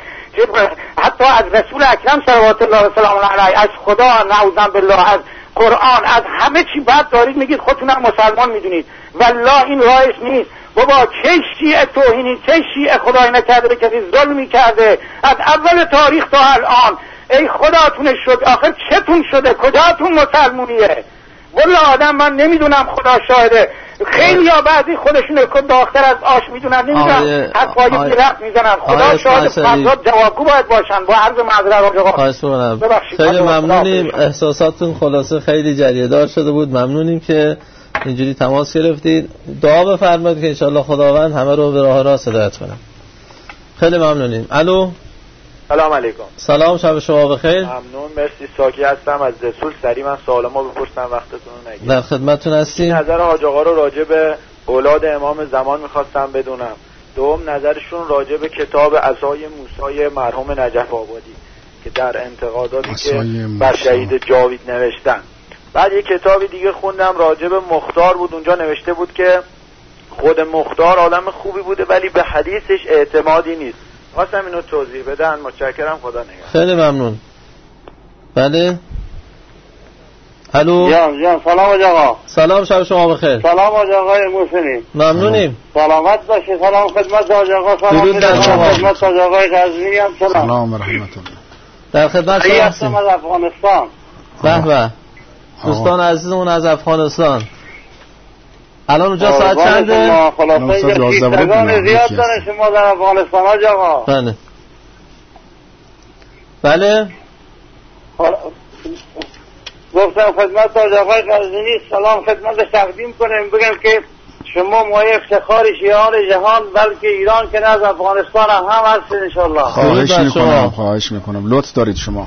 حتی از رسول اکرم صلوات الله و سلام علیه، از خدا نعوذ بالله، از قرآن، از همه چی بد دارید میگید، خودتونم مسلمان میدونید. والله این راهش نیست. بابا چه شیعه توهینی، چه شیعه خدای نکرده به کسی ظلمی کرده از اول تاریخ تا الان. ای خداتون شد، آخر چتون شده؟ کجاتون مسلمونیه؟ والله آدم من نمیدونم، خدا شاهده خیلی ها بعضی خودشون که داختر از آش میدونن، نمیدونم حرفای بی‌ربط میزنن. خدا شاهد فرزاد جوابگو باید باشن. با عرض معذرت آقا، خیلی ممنونیم، احساساتتون خلاصه خیلی جریه‌دار شده بود. ممنونیم که اینجوری تماس گرفتید. دعا بفرمایید که انشالله خداوند همه رو به راه راست هدایت کنه. خیلی ممنونیم. الو، سلام علیکم. سلام، شب شما بخیر. ممنون، مرسی. ساکی هستم از رسول. سری من سوالمو بپرسم، وقتتون رو نگیرم. در خدمتتون هستیم. نظر حاج آقا رو راجع به اولاد امام زمان می‌خواستم بدونم. دوم نظرشون راجع به کتاب عصای موسی مرحوم نجف آبادی که در انتقاداتی که بر شهید جاوید نوشتن. بعد یک کتابی دیگه خوندم راجع به مختار بود، اونجا نوشته بود که خود مختار آدم خوبی بوده ولی به حدیثش اعتمادی نیست. خواستم اینو توضیح بدن. متشکرم، خدا نگهدار. خیلی ممنون. بله. الو. جان سلام آقا. سلام، شب شما بخیر. سلام آقای محسنی. ممنونیم. سلامت باشی. سلام خدمت آقا. سلام خدمت آقای غزنی هم. سلام و رحمت الله. در خدمت شما هستیم. از افغانستان. به به. دوستان عزیزمون از افغانستان. الان اونجا ساعت چنده؟ خلاصه یکیستگان زیاد داره شما در افغانستان آقا. بله بله. گفتم خدمت آقای غزنی سلام خدمتش تقدیم کنیم، بگم که شما مایه افتخار شیعان جهان بلکه ایران که نه از افغانستان هم هست انشالله. خواهش میکنم لطف دارید شما.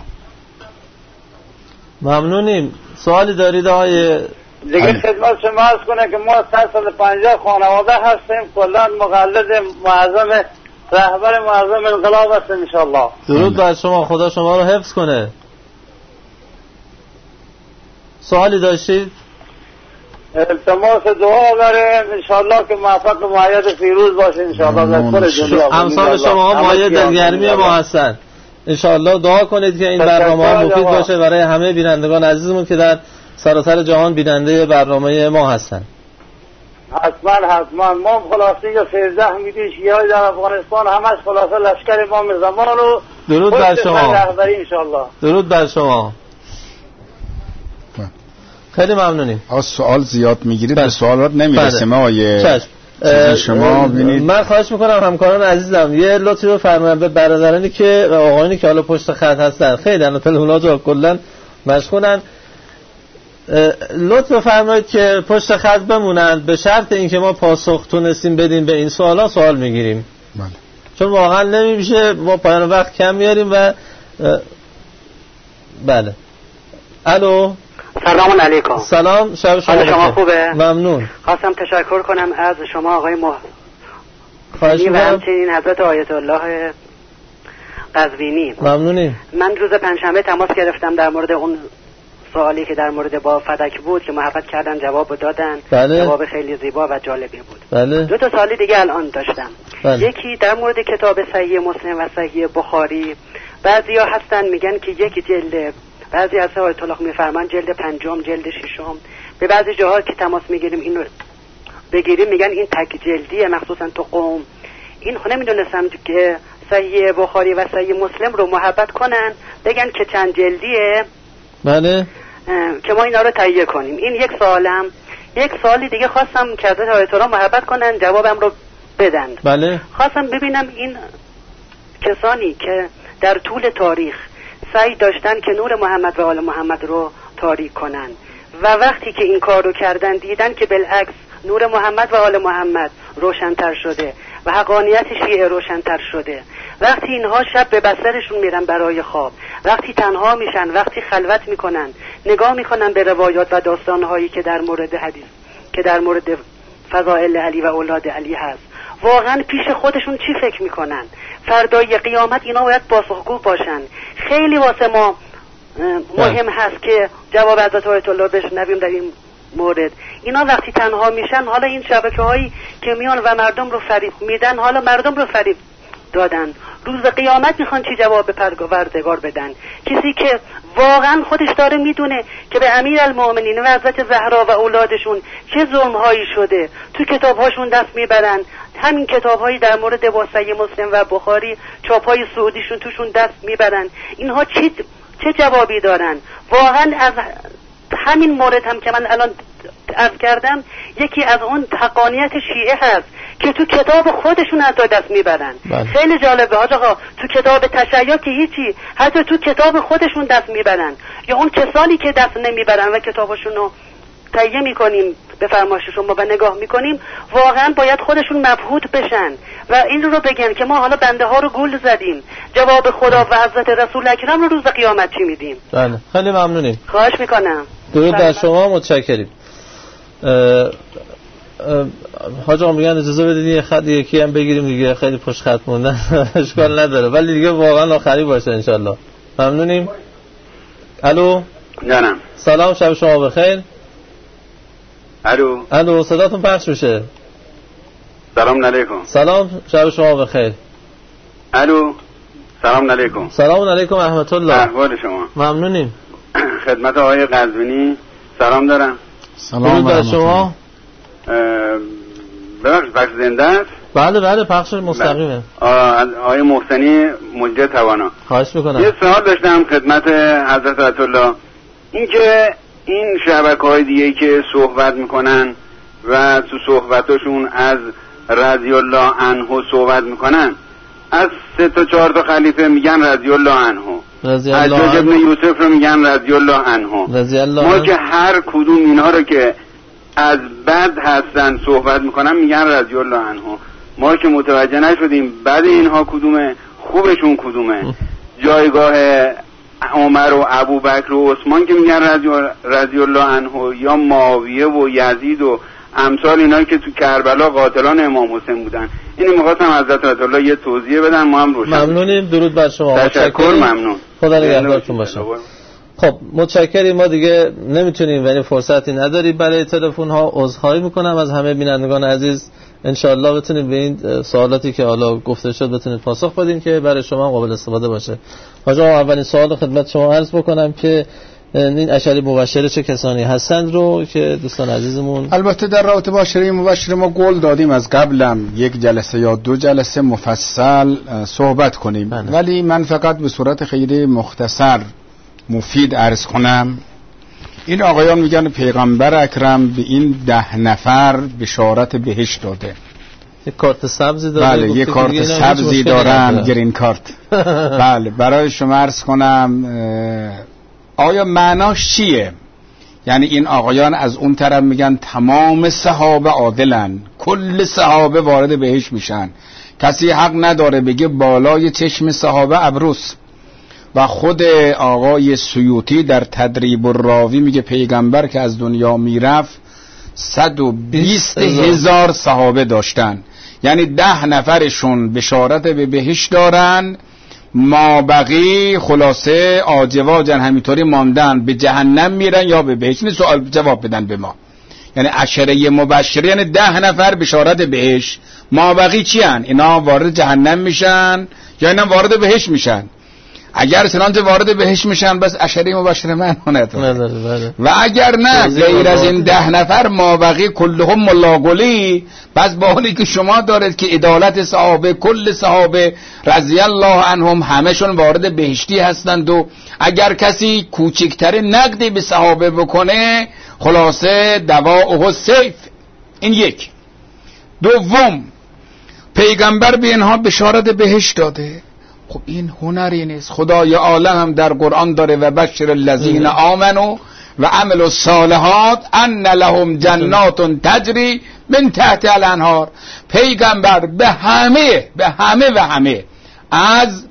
ممنونیم. سوالی دارید آقای دیگه خدمت شما عرض کنه که ما 150 خانواده هستیم، کلا مقلد معظم رهبر معظم انقلاب هست انشالله. درود بر شما، خدا شما رو حفظ کنه. سوالی داشتید؟ التماس دعا داریم انشالله که موفق و مؤید فیروز باشه انشالله در کل دنیا. امثال شما مؤید در گرمی ما هستن. انشالله دعا کنید که این برنامه ها مفید باشه برای همه بینندگان عزیزمون که در سراسر جهان بیننده برنامه ما هستن. حتما ما خلاصه یا 13 میلیون شیعه در افغانستان همش خلاصه لشکر امام زمان رو درود بر شما. انشالله. درود بر شما. خیلی ممنونیم. سوال زیاد میگیرید به سوالات نمیرسیم آیه شما ببینید. من خواهش میکنم همکاران عزیزم یه لطفی رو فرمایید به برادرانی که آقایانی که حالا پشت خط هستن خیلی انا تلفن‌ها رو کلا مشغولن، لطف فرمایید که پشت خط بمونند به شرط اینکه ما پاسخ تونستیم بدیم به این سوالا سوال میگیریم. بله. چون واقعا نمیشه ما پایان وقت کم میاریم و بله. الو سلام علیکم. سلام، شب شما خوبه؟ ممنون. خواستم تشکر کنم از شما آقای خواهش و همچنین حضرت آیت الله قزوینی. ممنونیم. من روز پنجشنبه تماس گرفتم در مورد اون سوالی که در مورد با فدک بود که محبت کردن جواب دادن. بله. جواب خیلی زیبا و جالبی بود. بله. دو تا سوال دیگه الان داشتم. بله. یکی در مورد کتاب صحیح مسلم و صحیح بخاری. بعضیا هستن میگن که یکی جلد، بعضی از آیت الله میفرمان جلد 5، جلد 6. به بعضی جاها که تماس میگیریم اینو بگیریم میگن این تک جلدیه، مخصوصا تو قم. این نمیدونستم که صحیح بخاری و صحیح مسلم رو محبت کنن بگن که چند جلدیه. بله. که ما اینا رو تهیه کنیم. این یک سوالم. یک سوالی دیگه خواستم که حضرت آیت الله محبت کنن جوابم رو بدن. بله. خواستم ببینم این کسانی که در طول تاریخ سعی داشتن که نور محمد و آل محمد رو تاریک کنن و وقتی که این کار رو کردن دیدن که بالعکس نور محمد و آل محمد روشن‌تر شده و حقانیت شیعه روشن‌تر شده. وقتی اینها شب به بسترشون میرن برای خواب، وقتی تنها میشن، وقتی خلوت میکنن، نگاه میکنن به روایات و داستانهایی که در مورد حدیث که در مورد فضائل علی و اولاد علی هست، واقعا پیش خودشون چی فکر میکنن؟ فردای قیامت اینا باید پاسخگو باشن. خیلی واسه ما مهم هست که جواب حضرت آیت الله بشنویم در این مورد. اینا وقتی تنها میشن، حالا این شبکه‌هایی که میان و مردم رو فریب میدن، حالا مردم رو فریب دادن، روز قیامت میخوان چی جواب پروردگار بدن؟ کسی که واقعا خودش داره میدونه که به امیرالمومنین و حضرت زهرا و اولادشون چه ظلمهایی شده، تو کتابهاشون دست میبرن. همین کتابهایی در مورد واسطه مسلم و بخاری چاپهای سعودیشون توشون دست میبرن. اینها چه جوابی دارن؟ واقعا از همین مورد هم که من الان عرض کردم یکی از اون حقانیت شیعه هست که تو کتاب خودشون حتی دست میبرن. خیلی جالبه آقا، تو کتاب تشیع که هیچی، حتی تو کتاب خودشون دست میبرن. یا اون کسانی که دست نمیبرن و کتابشون رو تهیه میکنیم به فرمایش شما و نگاه میکنیم، واقعا باید خودشون مبهوت بشن و این رو بگن که ما حالا بنده ها رو گول زدیم، جواب خدا و حضرت رسول اکرم رو روز قیامت چی میدیم؟ بله، خیلی ممنونیم. خواهش میکنم. درود بر شما، متشکریم. حاج آقا میگن اجازه بدید یه خط یکی هم بگیریم دیگه، خیلی پشت خط موندن اشکال نداره ولی دیگه واقعا آخری باشه انشالله. ممنونیم. الو جانم. سلام، شب شما بخیر. الو صداتون پخش میشه. سلام علیکم. سلام، شب شما بخیر. سلام علیکم. سلام علیکم رحمت الله. احوال شما؟ ممنونیم. خدمت آقای قزوینی سلام دارم. سلام بر شما. ببخشید پخش زنده است؟ بله پخش مستقیمه. آقای محسنی مجد توانا. خواهش میکنم. یه سوال داشتم خدمت حضرت آیت الله، این که این شبکه‌های دیگه که صحبت میکنن و تو صحبتاشون از رضی الله عنه صحبت میکنن، از 3 تا 4 تا خلیفه میگن رضی الله عنه، حجاج ابن یوسف رو میگن رضی الله عنه. ما که هر کدوم اینا رو که از بد هستن صحبت میکنن میگن رضی الله عنه. ما که متوجه نشدیم بعد اینها کدومه، خوبشون کدومه، جایگاه عمر و ابوبکر و عثمان که میگن رضی الله عنه، یا معاویه و یزید و امثال اینا که تو کربلا قاتلان امام حسین بودن. اینو می‌خواستم حضرت آیت الله یه توضیح بدن، ما هم روشن. ممنونیم. درود بر شما. تشکر. ممنون. خدا نگهدارتون باشه. خب متشکریم، ما دیگه نمیتونیم و فرصتی نداریم برای تلفن ها. عذرخواهی میکنم از همه بینندگان عزیز. انشاءالله بتونیم به این سوالاتی که حالا گفته شد بتونید پاسخ بدین که برای شما قابل استفاده باشه. حاج آقا اولین سوال خدمت شما عرض بکنم که این اشعه مبشره چه کسانی هستند رو که دوستان عزیزمون. البته در رابطه با اشعه مبشره ما قول دادیم از قبلم یک جلسه یا 2 جلسه مفصل صحبت کنیم، ولی من فقط به صورت خیلی مختصر مفید عرض کنم. این آقایان میگن پیغمبر اکرم به این 10 نفر بشارت بهشت داده. یک کارت سبزی داره. بله یک کارت سبزی دارن، گرین کارت. بله برای شما عرض کنم آیا معناش چیه؟ یعنی این آقایان از اون طرف میگن تمام صحابه عادلن، کل صحابه وارد بهشت میشن، کسی حق نداره بگه بالای چشم صحابه ابروس. و خود آقای سیوطی در تدریب الراوی میگه پیغمبر که از دنیا میرفت 120,000 صحابه داشتن، یعنی 10 نفرشون بشارت به بهشت دارن، ما بقی خلاصه آجواجن همینطوری ماندن، به جهنم میرن یا به بهشت. این سوال جواب بدن به ما. یعنی عشره مبشره یعنی 10 نفر بشارت بهشت، ما بقی چی هن؟ اینا وارد جهنم میشن یا اینا وارد بهشت میشن؟ اگر چنانچه وارد بهشت میشن بس عشره مبشره من نداره، و اگر نه غیر از این 10 نفر ما بقی کلهم ملاگلی، بس با حالی که شما دارید که عدالت صحابه کل صحابه رضی الله عنهم همشون وارد بهشتی هستند، و اگر کسی کوچکتر نقدی به صحابه بکنه خلاصه دواءه السیف. این یک. دوم پیغمبر به اینها بشارت بهشت داده. خب این هنری نیست، خدای عالم هم در قرآن داره و بشر الذین آمنوا و عملوا الصالحات ان لهم جنات تجری من تحت الانهار. پیغمبر به همه از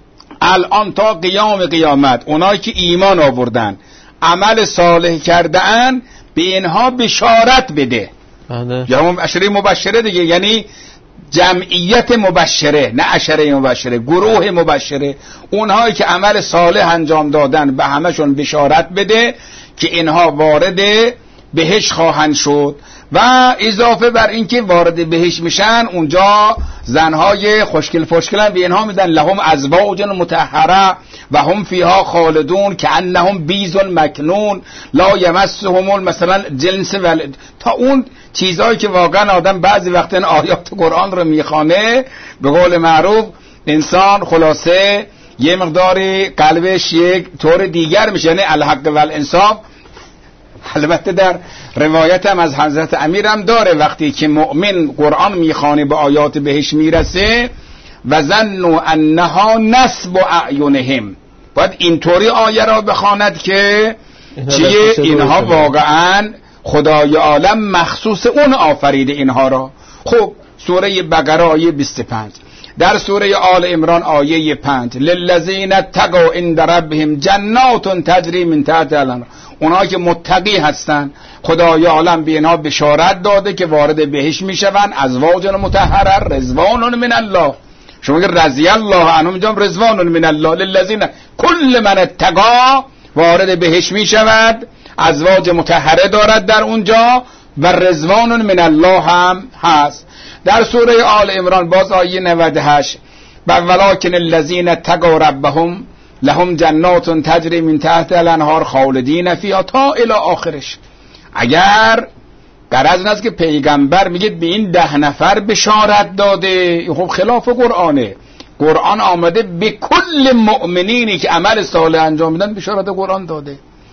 الان تا قیام قیامت اونایی که ایمان آوردن عمل صالح کردن به اینها بشارت بده. یا هم عشره مبشره دیگه، یعنی جمعیت مبشره، نه عشره مبشره، گروه مبشره، اونهایی که عمل صالح انجام دادن به همشون بشارت بده که اینها وارد بهشت خواهند شد. و اضافه بر این که وارد بهشت میشن اونجا زنهای خوشگل فشکل به اینها میدن لهم ازواج مطهره و هم فیها خالدون که انهم بیز مکنون لا یمسهم مثلا جنس تا اون چیزهایی که واقعا آدم بعضی وقتا این آیات قرآن رو میخوانه به قول معروف انسان خلاصه یه مقداری قلبش یک طور دیگر میشه، یعنی الحق و الانصاف. البته در روایت هم از حضرت امیر هم داره وقتی که مؤمن قرآن میخوانه به آیات بهش میرسه و ظنوا انها نصب اعینهم، باید اینطوری آیه را بخواند که چیه اینها واقعا خدای عالم مخصوص اون آفریده اینها را. خب سوره بقره آیه 25، در سوره آل عمران آیه 5 للذین اتقوا عند ربهم جنات تجری من تحتها الانهار، اونایی که متقی هستن خدای عالم به اینها بشارت داده که وارد بهشت میشوند ازواج مطهره رضوان من الله. شما که رضی الله عنهم جام رضوان من الله للذین کل من اتقا وارد بهشت میشود، ازواج مطهره دارد در اونجا و رضوان من الله هم هست. در سوره آل عمران باز آیه 98 ولکن الذین اتقوا ربهم لهم جنات تجری من تحت الانهار خالدین فیها تا الی آخرش. اگر غرض است که پیغمبر میگه به این 10 نفر بشارت داده، خب خلاف قرآنه. قرآن آمده به کل مؤمنینی که عمل صالح انجام میدن بشارت قرآن داده.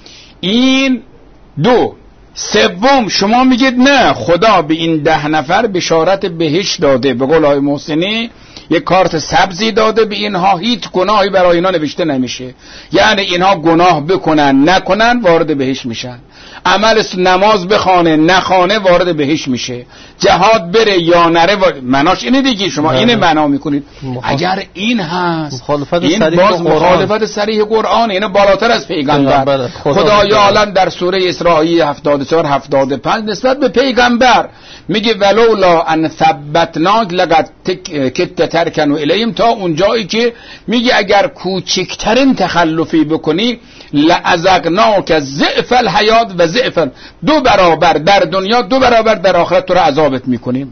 این دو. سوم شما میگید نه خدا به این 10 نفر بشارت بهشت داده، به قول آقای محسنی یک کارت سبزی داده، به اینها هیچ گناهی برای اینا نوشته نمیشه، یعنی اینها گناه بکنن نکنن وارد بهشت میشن. عمل نماز بخونه نخونه وارد بهش میشه، جهاد بره یا نره معناش اینه دیگه. شما اینه معنا میکنید. اگر این هست این باز مخالفت صریح قرآن، اینه بالاتر از پیغمبر. خدای عالم در سوره اسراء 74 75 نسبت به پیغمبر میگه ولولا ان ثبتناک لقد کت ترکنو الیهم، تا اونجایی که میگه اگر کوچکترین تخلفی بکنی لعذقناک ضعف الحیات و ضعف، 2 برابر در دنیا 2 برابر در آخرت تو رو عذابت میکنیم.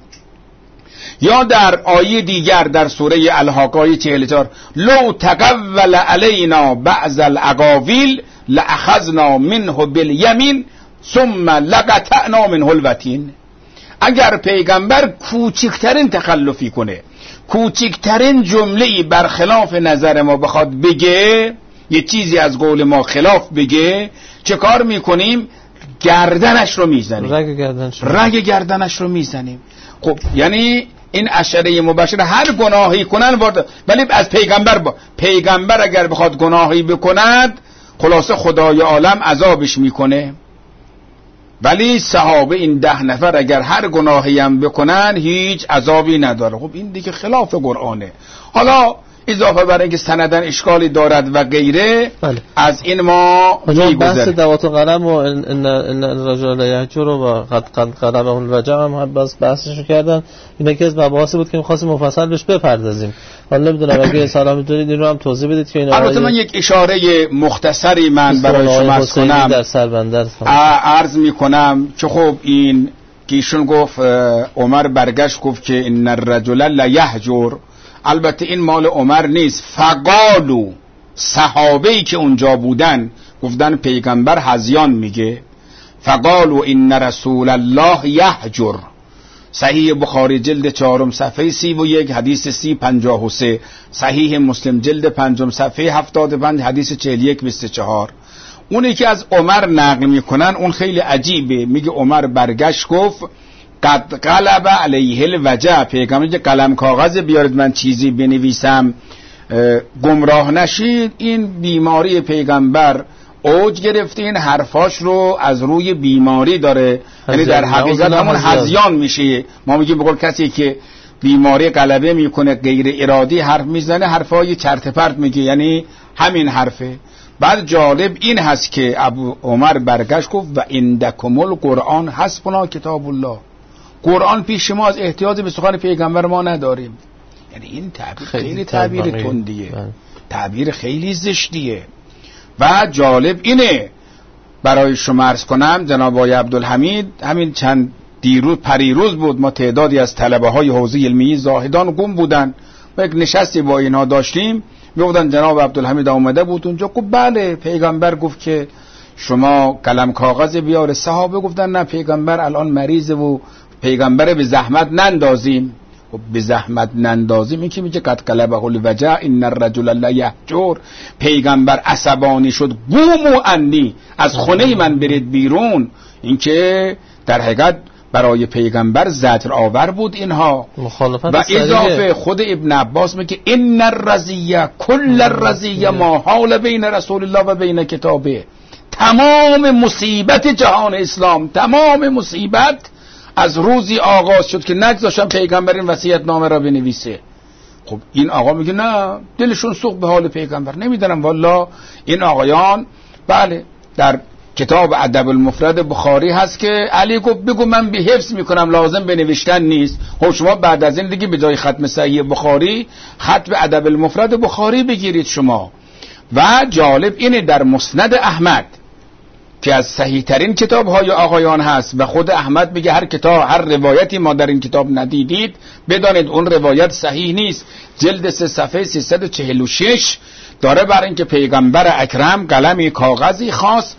یا در آیه دیگر در سوره الحاقه 44 لو تقول علینا بعض الاقاویل لاخذنا منه بالیمین ثم لقطعنا منه الوتین. اگر پیغمبر کوچکترین تخلفی کنه، کوچکترین جمله‌ای برخلاف نظر ما بخواد بگه، یه چیزی از قول ما خلاف بگه، چه کار میکنیم؟ گردنش رو میزنیم، رگ گردنش رو میزنیم. خب یعنی این عشره مبشر هر گناهی کنن وارد، ولی از پیغمبر اگر بخواد گناهی بکند خلاصه خدای عالم عذابش میکنه. ولی صحابه این 10 نفر اگر هر گناهی هم بکنن هیچ عذابی نداره. خب این دیگه خلاف قرآنه. حالا اضافه بر اینکه سندن اشکالی دارد و غیره، بله. از این ما میگذاریم. بحث دوات و قلم و ان الرجل یهجر و قد قلمه الوجع هم بحثشو کردن. این یکی از مباحثی بود که می‌خواستیم مفصل بهش بپردازیم. حالا نمیدونم اگه سلام دارید این رو هم توضیح بدید که اینا. البته من یک اشاره مختصری من برای شما عرض کنم. در سربندر عرض می‌کنم که خب این که ایشون گفت عمر برگشت گفت که ان الرجل لیهجر، البته این مال عمر نیست. فقالو، صحابه‌ای که اونجا بودن گفتن پیغمبر هذیان میگه. فقالو ان رسول الله یهجر، صحیح بخاری جلد 4 صفحه 31 حدیث 3053، صحیح مسلم جلد 5 صفحه 75 حدیث 4124. اونی که از عمر نقل میکنن اون خیلی عجیبه. میگه عمر برگشت گفت قد قلب علیه الوجع، پیغمبر که قلم کاغذ بیارید من چیزی بنویسم گمراه نشید. این بیماری پیغمبر اوج گرفته، این حرفاش رو از روی بیماری داره، یعنی در حقیقت همون هذیان میشه. ما میگیم بقول کسی که بیماری غلبه میکنه غیر ارادی حرف میزنه، حرفای چرت پرت میگه، یعنی همین حرفه. بعد جالب این هست که ابو عمر برگشت گفت و عندکم القرآن حسبنا کتاب الله، قرآن پیش ما از احتیاج به سخن پیغمبر ما نداریم. یعنی این تعبیر خیلی تعبیر تندیه، تعبیر خیلی زشتیه. و جالب اینه برای شما عرض کنم، جناب آقای عبدالحمید همین چند پریروز بود ما تعدادی از طلبه های حوزه علمی زاهدان گم بودن و یک نشستی با اینا داشتیم، میگفتن جناب عبدالحمید آمده بود اونجا. گفت بله پیغمبر گفت که شما قلم کاغذ بیار. صحابه گفتن نه پیغمبر الان مریضه و پیغمبر به زحمت نندازیم. خب به زحمت نندازیم این که میگه قد قلبه الوجع ان الرجل لیهجر، پیغمبر عصبانی شد قوموا عنی، از خونه من برید بیرون. این که در حقیقت برای پیغمبر زجر آور بود اینها. و اضافه خود ابن عباس میگه ان الرزیه کل الرزیه ما حال بین رسول الله و بین کتابه، تمام مصیبت جهان اسلام، تمام مصیبت از روزی آغاز شد که نگذاشتن پیغمبر این وصیت نامه را بنویسه. خب این آقا میگه نه دلشون سوخت به حال پیغمبر. نمیدونم والا این آقایان. بله در کتاب ادب المفرد بخاری هست که علی گفت بگو من به حفظ میکنم لازم به نوشتن نیست. خب شما بعد از این دیگه به جای ختم صحیح بخاری خط به ادب المفرد بخاری بگیرید شما. و جالب اینه در مسند احمد که از صحیح ترین کتاب های آقایان هست و خود احمد میگه هر روایتی ما در این کتاب ندیدید بدانید اون روایت صحیح نیست. جلد 3 صفحه 346 داره بر اینکه پیغمبر اکرم قلمی کاغذی خواست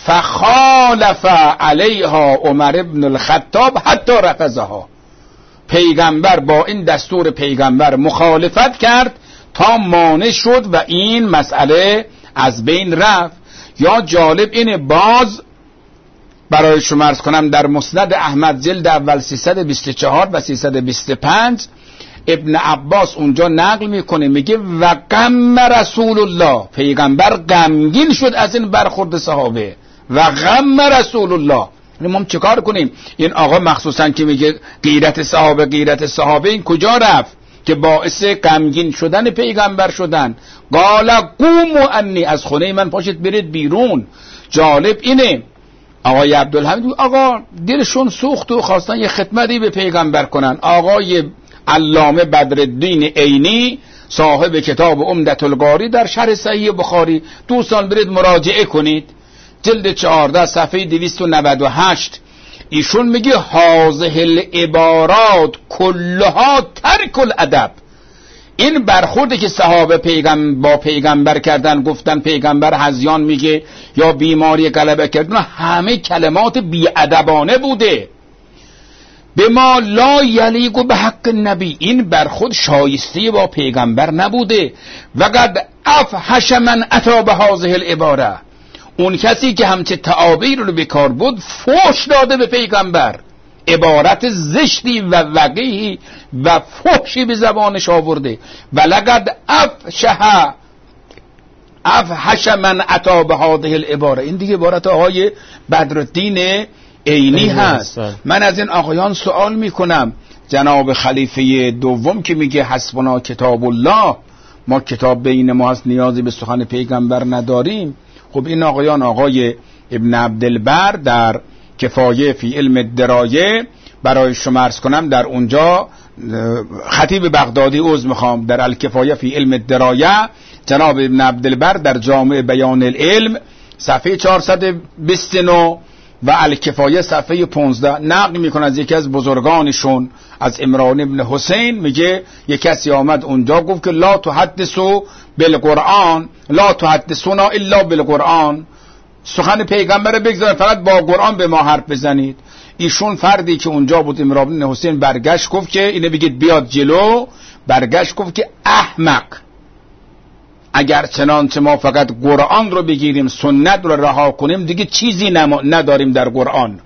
فخالف علیها عمر ابن الخطاب حتی رفضها، پیغمبر با این دستور پیغمبر مخالفت کرد تا مانع شد و این مسئله از بین رفت. یا جالب اینه باز برای شما عرض کنم در مسند احمد جلد اول 324 و 325 ابن عباس اونجا نقل میکنه میگه و غم رسول الله، پیغمبر غمگین شد از این برخورد صحابه. و غم رسول الله. ما چه کار کنیم؟ این آقا مخصوصا که میگه غیرت صحابه این کجا رفت که باعث غمگین شدن پیغمبر شدن؟ قال قوموا انی، از خونه من پاشید برید بیرون. جالب اینه آقای عبدالحمید آقا دلشون سوخت و خواستن یه خدمتی به پیغمبر کنن. آقای علامه بدرالدین عینی صاحب کتاب عمدة القاری در شرح صحیح بخاری، دوستان برید مراجعه کنید، جلد 14 صفحه 298. ایشون میگه هذه العبارات کلها ترک الادب. این برخوردی که صحابه با پیغمبر کردن، گفتن پیغمبر هذیان میگه یا بیماری غلبه کردن، همه کلمات بیادبانه بوده. به ما لا یلیق به حق نبی، این برخورد شایسته با پیغمبر نبوده. وقد افحش من اتی به هذه العباره، اون کسی که همچه تعابیر رو به کار بود فحش داده به پیغمبر، عبارت زشتی و وقیحی و فحشی به زبانش آورده. ولقد افحش من اتی به هذه العباره، این دیگه عبارت آقای بدرالدین عینی هست. من از این آقایان سوال میکنم، جناب خلیفه دوم که میگه حسبنا کتاب الله، ما کتاب بین ما هست، نیازی به سخن پیغمبر نداریم. خب این آقایان، آقای ابن عبدالبر در کفایه فی علم الدرایه، برای شما عرض کنم در اونجا خطیب بغدادی عذر میخوام، در الکفایه فی علم الدرایه جناب ابن عبدالبر در جامع بیان العلم صفحه 429 و الکفایه صفحه 15 نقل میکنه از یکی از بزرگانشون، از عمران ابن حسین، میگه یک کسی آمد اونجا گفت که لا تحدثوا بالقرآن، لا تحدثونا الا بالقرآن، سخن پیغمبر بگذارید فقط با قرآن به ما حرف بزنید. ایشون فردی که اونجا بود عمران ابن حسین برگشت گفت که اینو بگید بیاد جلو، برگشت گفت که احمق، اگر چنانچه ما فقط قرآن رو بگیریم سنت رو رها کنیم دیگه چیزی نداریم در قرآن.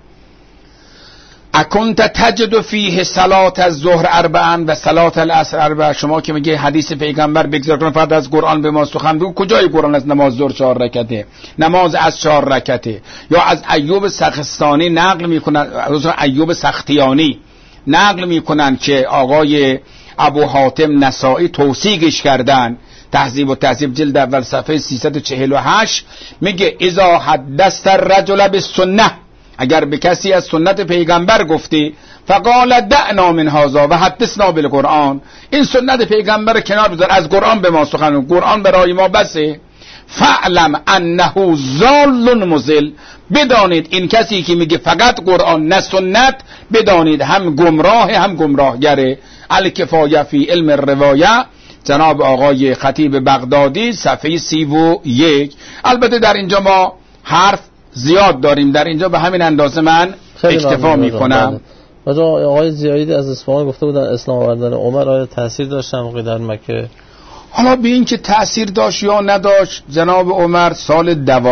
اکنت تجد فیه صلات الظهر اربعا و صلات العصر اربعا، شما که میگه حدیث پیغمبر بگذار کنن فقط از قرآن به ما سخن بگو، کجای قرآن از نماز ظهر 4 رکعته، نماز از 4 رکعته؟ یا از ایوب سختیانی نقل میکنن، از ایوب سختیانی نقل میکنن که آقای ابو حاتم نسائی توثیقش کردن، تهذیب و تهذیب جلد اول صفحه 348 میگه اذا حدثت الرجل بالسنه، اگر به کسی از سنت پیغمبر گفتی فقال دعنا من هذا و حدثنا بالقرآن، این سنت پیغمبر کنار بذار، از قرآن به ما سخن، قرآن برای ما بسه. فعلم انه ضال مضل، بدانید این کسی که میگه فقط قرآن نه سنت، بدانید هم گمراه هم گمراهگره. الکفایه فی علم الروایه جناب آقای خطیب بغدادی صفحه 31. البته در اینجا ما حرف زیاد داریم، در اینجا به همین اندازه من اکتفا میکنم. آقای زیادی از اصفهان گفته بودن اسلام آوردن عمر آیا تأثیر داشت هم در مکه؟ حالا به این که تأثیر داشت یا نداشت، جناب عمر سال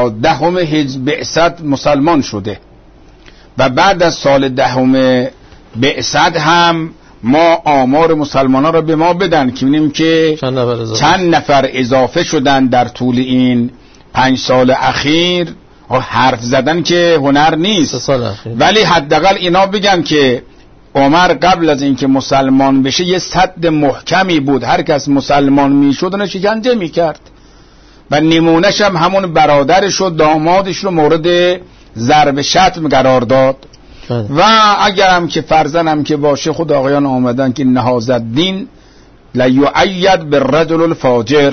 12 بعثت مسلمان شده و بعد از سال 10 بعثت هم ما آمار مسلمانان را به ما بدن که ببینیم که چند نفر اضافه شدن در طول این 5 سال اخیر. حرف زدن که هنر نیست، ولی حداقل اینا بگن که عمر قبل از اینکه مسلمان بشه یه سد محکمی بود، هر کس مسلمان میشد اون شکنجه میکرد و نمونهش هم همون برادرش و دامادش رو مورد ضرب شتم قرار داد. و اگرم که فرزن هم که باشه، خود آقایان آمدن که نهاز الدین لیعید بالرجل الفاجر.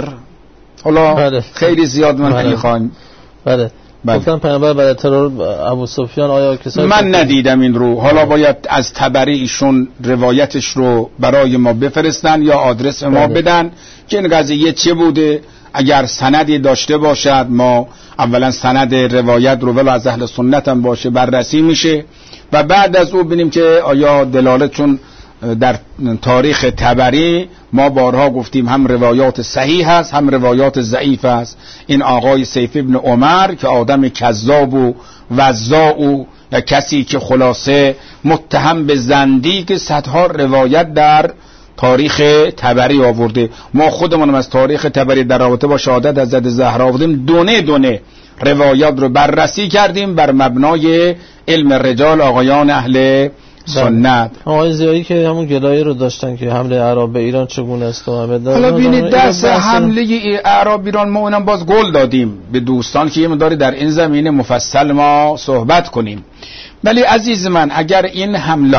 حالا خیلی زیاد من نمیخوام. بله گفتم پیامبر برای ترور ابو سفیان آیا کسایی من ندیدم این رو، حالا باید از تبری ایشون روایتش رو برای ما بفرستن یا آدرس ما بدن که این قضیه چه بوده. اگر سندی داشته باشد ما اولا سند روایت رو ولو از اهل سنت هم باشه بررسی میشه و بعد از او ببینیم که آیا دلالت، چون در تاریخ تبری ما بارها گفتیم هم روایات صحیح هست هم روایات ضعیف هست. این آقای سیف ابن عمر که آدم کذاب و وضاع و کسی که خلاصه متهم به زندیق، صدها روایت در تاریخ تبری آورده. ما خودمونم از تاریخ تبری در رابطه با شهادت حضرت زهرا آوردیم، دونه دونه روایات رو بررسی کردیم بر مبنای علم رجال آقایان اهل سنت. آقای زیایی که همون گلایه رو داشتن که حمله اعراب به ایران چگونه است و حالا ببینید دست حمله اعراب ایران ما اونم باز گل دادیم به دوستان که یه مقداری در این زمینه مفصل ما صحبت کنیم. ولی عزیز من اگر این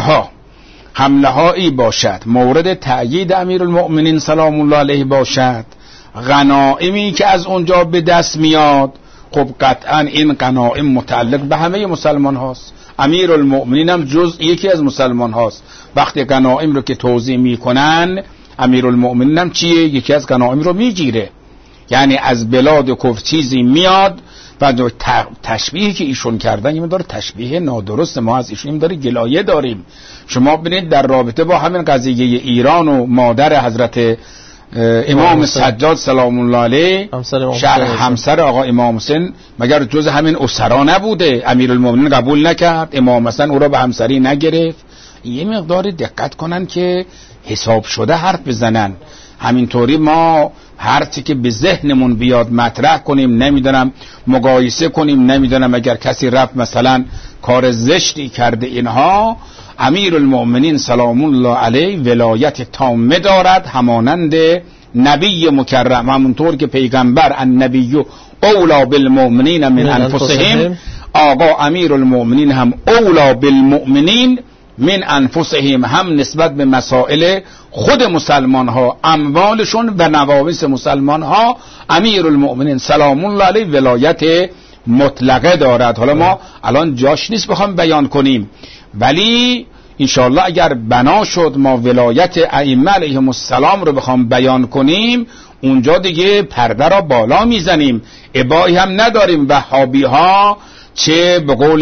حمله هایی باشد مورد تأیید امیرالمؤمنین سلام الله علیه باشد، غنایمی که از اونجا به دست میاد، خب قطعا این غنایم متعلق به همه مسلمان هاست. امیرالمؤمنین هم جز یکی از مسلمان هاست. وقتی غنایم رو که توزیع میکنن امیرالمؤمنین هم چیه؟ یکی از غنایم رو میگیره. یعنی از بلاد کفر چیزی میاد و تشبیهی که ایشون کردن یه داره تشبیه نادرست، ما از ایشون داره گلایه داریم. شما ببینید در رابطه با همین قضیه ایران و مادر حضرت امام سجاد سلام الله علیه همسر آقا امام حسین مگر جز همین اسرا نبوده؟ امیرالمومنین قبول نکرد، امام حسین او را به همسری نگرفت. یه مقدار دقت کنن که حساب شده حرف بزنن. همینطوری ما هر چی که به ذهنمون بیاد مطرح کنیم، نمیدونم مقایسه کنیم، نمیدونم اگر کسی رفت مثلا کار زشتی کرده اینها، امیرالمؤمنین سلام الله علیه ولایت تامه دارد همانند نبی مکرم، همونطور که پیغمبر النبی اولا بالمؤمنین من انفسهم، آقا امیرالمؤمنین هم اولا بالمؤمنین من انفسهم، هم نسبت به مسائل خود مسلمان ها، اموالشون و نوامیس مسلمان ها امیرالمؤمنین سلام الله علیه ولایت مطلقه دارد. حالا ما الان جاش نیست بخوام بیان کنیم، ولی انشاءالله اگر بنا شد ما ولایت ائمه علیهم السلام رو بخوام بیان کنیم، اونجا دیگه پرده را بالا میزنیم، ابایی هم نداریم. وهابی ها چه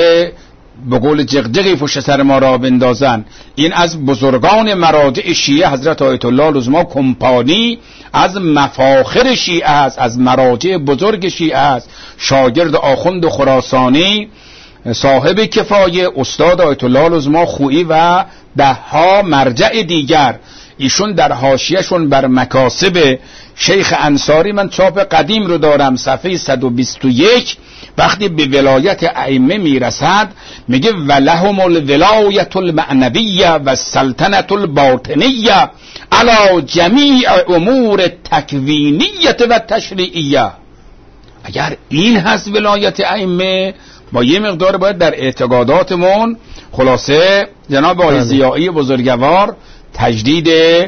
به قول جغجغی پشت سر ما را بندازن. این از بزرگان مراجع شیعه حضرت آیت الله العظما کمپانی از مفاخر شیعه است، از مراجع بزرگ شیعه است، شاگرد آخوند خراسانی صاحب کفایه، استاد آیت الله العظما خویی و دهها مرجع دیگر. ایشون در حاشیه‌شون بر مکاسب شیخ انصاری، من چاپ قدیم رو دارم، صفحه 121 وقتی به ولایت ائمه میرسد میگه ولهم الولایت المعنویه و السلطنت الباطنیه علی جمیع امور تکوینیه و تشریعیه. اگر این هست ولایت ائمه، ما یه مقدار باید در اعتقاداتمون خلاصه جناب آقای ضیایی بزرگوار تجدید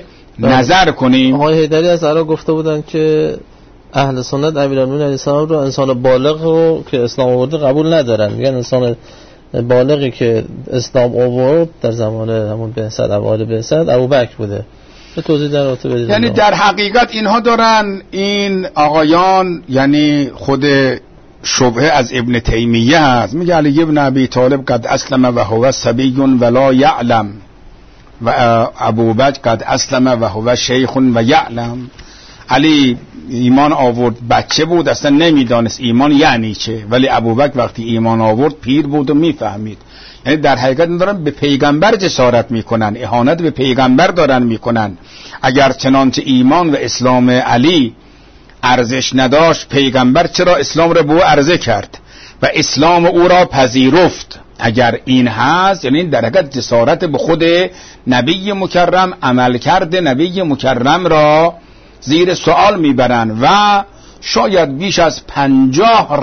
نظر کنیم. آقای حیدری از عراق گفته بودن که اهل سنت امیرالمومنین علیه السلام رو انسان بالغ رو که اسلام آورده قبول ندارن، میگن انسان بالغی که اسلام آورد در زمان همون بعثت، اوایل بعثت، ابوبکر بوده. به توضیح در رابطه بدید. یعنی در حقیقت اینها دارن، این آقایان، یعنی خود شبهه از ابن تیمیه است، میگه علی ابن ابی طالب قد اسلم و هو صبی ولا یعلم و ابوبکر قد اسلم و هو شیخ و یعلم. علی ایمان آورد بچه بود، اصلا نمیدانست ایمان یعنی چه، ولی ابوبکر وقتی ایمان آورد پیر بود و میفهمید. یعنی در حقیقت دارن به پیغمبر جسارت میکنن، اهانت به پیغمبر دارن میکنن. اگر چنانچه ایمان و اسلام علی ارزش نداشت، پیغمبر چرا اسلام را به او عرضه کرد و اسلام او را پذیرفت؟ اگر این هست، یعنی در حقیقت جسارت به خود نبی مکرم، عمل کرده نبی مکرم را زیر سوال میبرن و شاید بیش از 50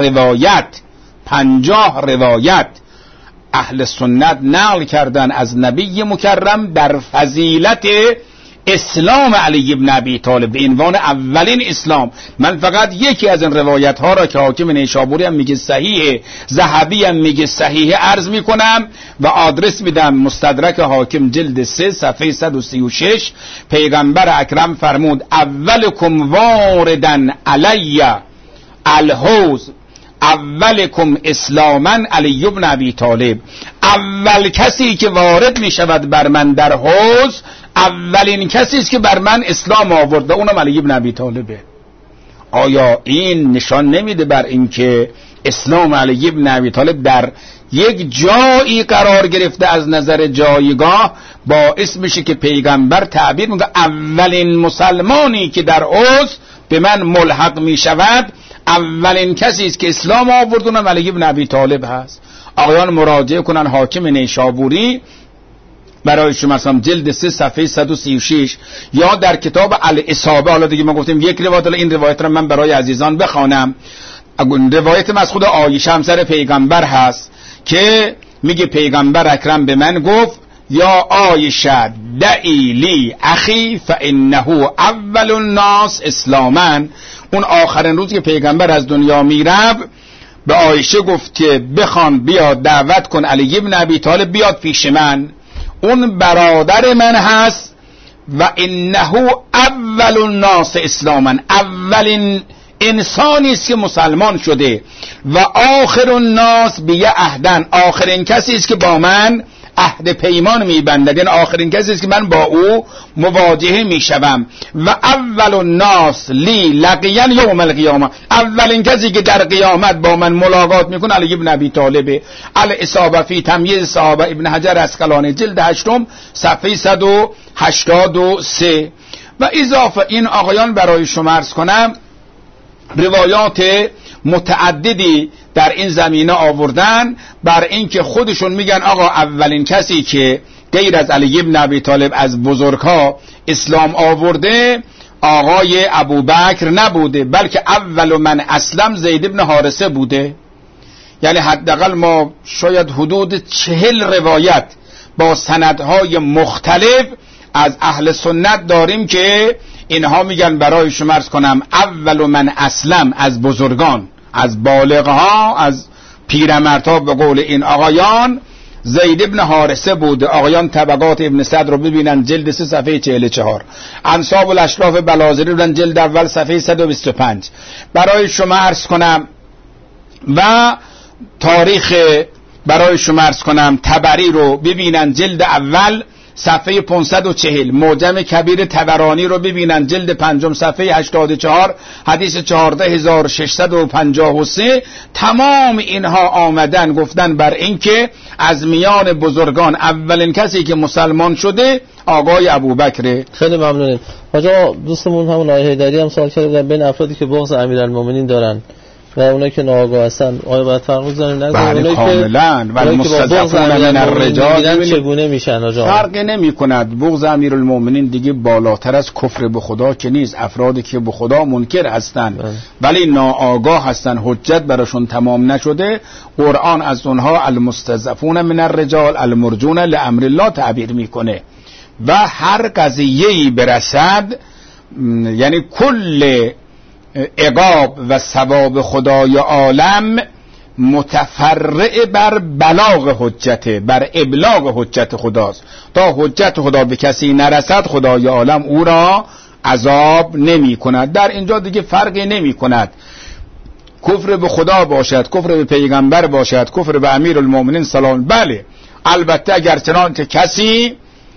روایت اهل سنت نقل کردن از نبی مکرم در فضیلت اسلام علی ابن ابی طالب به عنوان اولین اسلام. من فقط یکی از این روایت ها را که حاکم نیشابوری هم میگه صحیحه، ذهبی هم میگه صحیحه عرض میکنم و آدرس میدم. مستدرک حاکم جلد 3 صفحه 136 پیغمبر اکرم فرمود اولکم واردن علی الحوض اولکم اسلاما علی ابن ابی طالب، اول کسی که وارد می شود بر من در حوض، اولین کسی است که بر من اسلام آورد و اونم علی ابن ابی طالبه. آیا این نشان نمیده بر اینکه اسلام علی ابن ابی طالب در یک جایی قرار گرفته از نظر جایگاه، باعث میشه که پیغمبر تعبیر میکنه اولین مسلمانی که در حوض به من ملحق می شود اولین کسی است که اسلام آورد اونم علی بن ابی طالب هست. آقایان مراجعه کنن حاکم نیشابوری برای شما مثلا جلد 3 صفحه 136 یا در کتاب الاصابه. حالا دیگه ما گفتیم یک روایت، این روایت رو من برای عزیزان بخوانم. روایت از خود عایشه همسر پیغمبر هست که میگه پیغمبر اکرم به من گفت یا عایشه دعی لی اخی فانه اول الناس اسلاما. اون آخرین روزی که پیغمبر از دنیا میرفت به عایشه گفت که بخوان بیاد دعوت کن علی بن ابی طالب بیاد پیش من، اون برادر من هست و انه اول الناس اسلاما، اولین انسانی است که مسلمان شده و آخر الناس بی عهدن، آخرین کسی است که با من عهد پیمان میبندد، یعنی آخرین کسی است که من با او مواجهه میشوم و اول الناس لی لقیا یوم القیامه، اولین کسی که در قیامت با من ملاقات میکنه علی بن ابی طالب. الاصابه فی تمییز صحابه ابن حجر اسقلانی جلد 8 صفحه 183. و اضافه این آقایان برای شما عرض کنم روایات متعددی در این زمینه آوردن بر اینکه خودشون میگن آقا اولین کسی که غیر از علی بن ابی طالب از بزرگها اسلام آورده آقای ابوبکر نبوده، بلکه اول من اسلم زید بن حارثه بوده. یعنی حداقل ما شاید حدود 40 روایت با سندهای مختلف از اهل سنت داریم که اینها میگن برای شما عرض کنم اول من اسلم از بزرگان، از بالغها، از پیرمردها به قول این آقایان زید ابن حارثه بوده. آقایان طبقات ابن سعد رو ببینن جلد 3 صفحه 44، انساب الاشراف بلازری رو جلد اول صفحه 125. برای شما عرض کنم و تاریخ برای شما عرض کنم طبری رو ببینن جلد اول صفحه 540، معجم کبیر طبرانی رو ببینن جلد 5 صفحه 84 حدیث 14653. تمام اینها آمدن گفتن بر اینکه از میان بزرگان اولین کسی که مسلمان شده آقای ابوبکر. خیلی ممنونیم. حاجا دوستمون همون آقای حیدری هم سوال کرده بین افرادی که بغض امیرالمومنین دارن و اونایی که ناآگاه هستن آیا باید فرق بزنیم؟ بله کاملا. و المستضعفون من الرجال چگونه میشن آجا؟ فرق نمی کند. بغض امیرالمومنین دیگه بالاتر از کفر به خدا که نیست. افرادی که به خدا منکر هستند ولی ناآگاه هستند، حجت براشون تمام نشده، قرآن از اونها المستضعفون من الرجال المرجون لامر الله تعبیر میکنه. و هر قضیه‌ای برسد یعنی کل عقاب و ثواب خدای عالم متفرع بر بلاغ حجته، بر ابلاغ حجت خداست. تا حجت خدا به کسی نرسد خدای عالم او را عذاب نمی کند. در اینجا دیگه فرقی نمی کند کفر به خدا باشد، کفر به پیغمبر باشد، کفر به امیرالمومنین سلام. بله البته اگر چنانچه کسی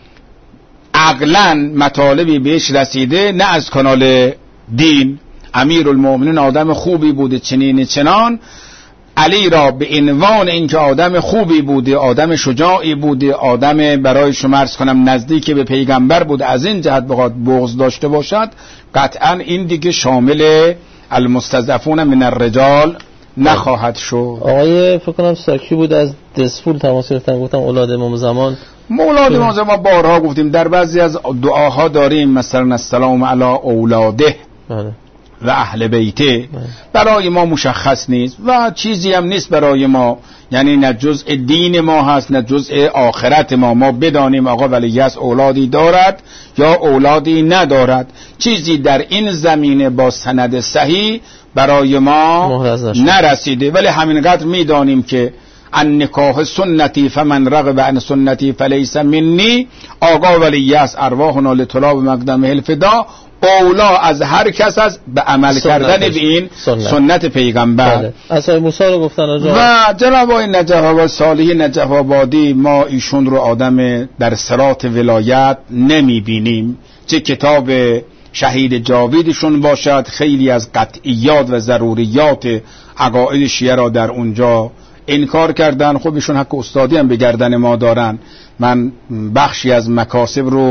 عقلاً مطالبی بهش رسیده نه از کانال دین، امیرالمومنین آدم خوبی بوده چنین چنان، علی را به عنوان اینکه آدم خوبی بوده، آدم شجاعی بوده، آدم برای شما عرض کنم نزدیک به پیغمبر بوده، از این جهت بخواد بغض داشته باشد، قطعا این دیگه شامل المستضعفون من الرجال نخواهد شد. آقای فکر کنم ساکی بود از دسفول تماس گرفتن، گفتم اولاد امام زمان. اولاد امام زمان بارها گفتیم در بعضی از دعاها داریم مثلا السلام علی اولاده و اهل بیته. برای ما مشخص نیست و چیزی هم نیست برای ما، یعنی نه جزء دین ما هست نه جزء آخرت ما. ما بدانیم آقا ولیعصر اولادی دارد یا اولادی ندارد، چیزی در این زمینه با سند صحیح برای ما نرسیده. ولی همینقدر میدانیم که النکاح سنتی فمن رغب عن سنتی فلیس منی. آقا ولیعصر ارواحنا لطلاب مقدمه الفدا اولا از هر کس از به عمل کردن به این سنت پیغمبر. اصحاب موسی رو گفتن آجا. و جناب آقای نجف آباد صالح نجف آبادی ما ایشون رو آدم در صراط ولایت نمی بینیم، چه کتاب شهید جاویدشون باشد خیلی از قطعیات و ضروریات عقاید شیعه را در اونجا انکار کردن. خب ایشون حق استادی هم به گردن ما دارن. من بخشی از مکاسب رو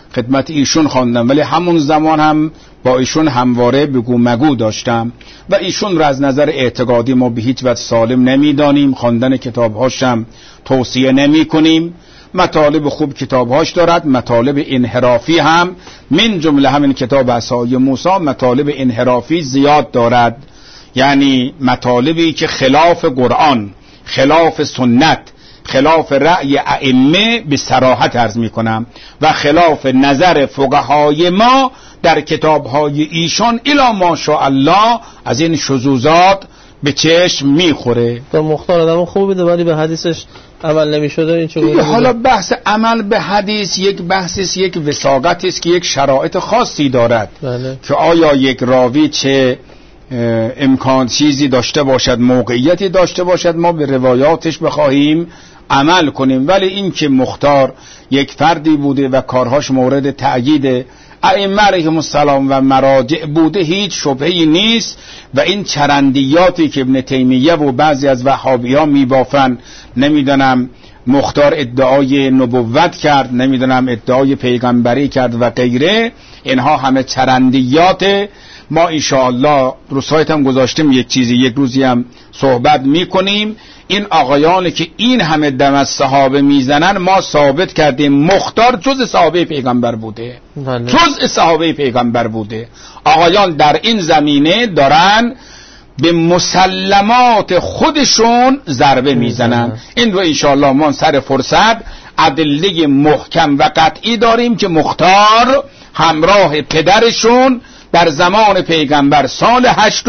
خدمت ایشون خواندم، ولی همون زمان هم با ایشون همواره بگو مگو داشتم و ایشون را از نظر اعتقادی ما به هیچ وجه سالم نمیدانیم، خواندن کتابهاشم توصیه نمی کنیم. مطالب خوب کتابهاش دارد، مطالب انحرافی هم من جمله همین کتاب عصای موسی مطالب انحرافی زیاد دارد، یعنی مطالبی که خلاف قرآن، خلاف سنت، خلاف رأی ائمه به صراحت عرض می کنم و خلاف نظر فقهای ما در کتابهای ایشان الا ماشاءالله از این شذوذات به چشم میخوره. تا مختار آدم خوب بده ولی به حدیثش عمل نمیشده. این چه حالا بحث عمل به حدیث یک بحثیست، یک وثاقتی است که یک شرایط خاصی دارد. بله. که آیا یک راوی چه امکان چیزی داشته باشد، موقعیتی داشته باشد ما به روایاتش بخواهیم عمل کنیم، ولی این که مختار یک فردی بوده و کارهاش مورد تأیید ائمه علیهم السلام و مراجع بوده هیچ شبهه‌ای نیست و این چرندیاتی که ابن تیمیه و بعضی از وهابی‌ها میبافن، نمیدونم مختار ادعای نبوت کرد، نمیدونم ادعای پیغمبری کرد و غیره، اینها همه چرندیات. ما انشاءالله رو سایت هم گذاشتیم یک چیزی، یک روزی هم صحبت میکنیم. این آقایانی که این همه دم از صحابه میزنن ما ثابت کردیم مختار جز صحابه پیغمبر بوده، جز صحابه پیغمبر بوده. آقایان در این زمینه دارن به مسلمات خودشون ضربه میزنن. این رو انشاءالله ما سر فرصت ادله محکم و قطعی داریم که مختار همراه پدرشون در زمان پیغمبر سال 8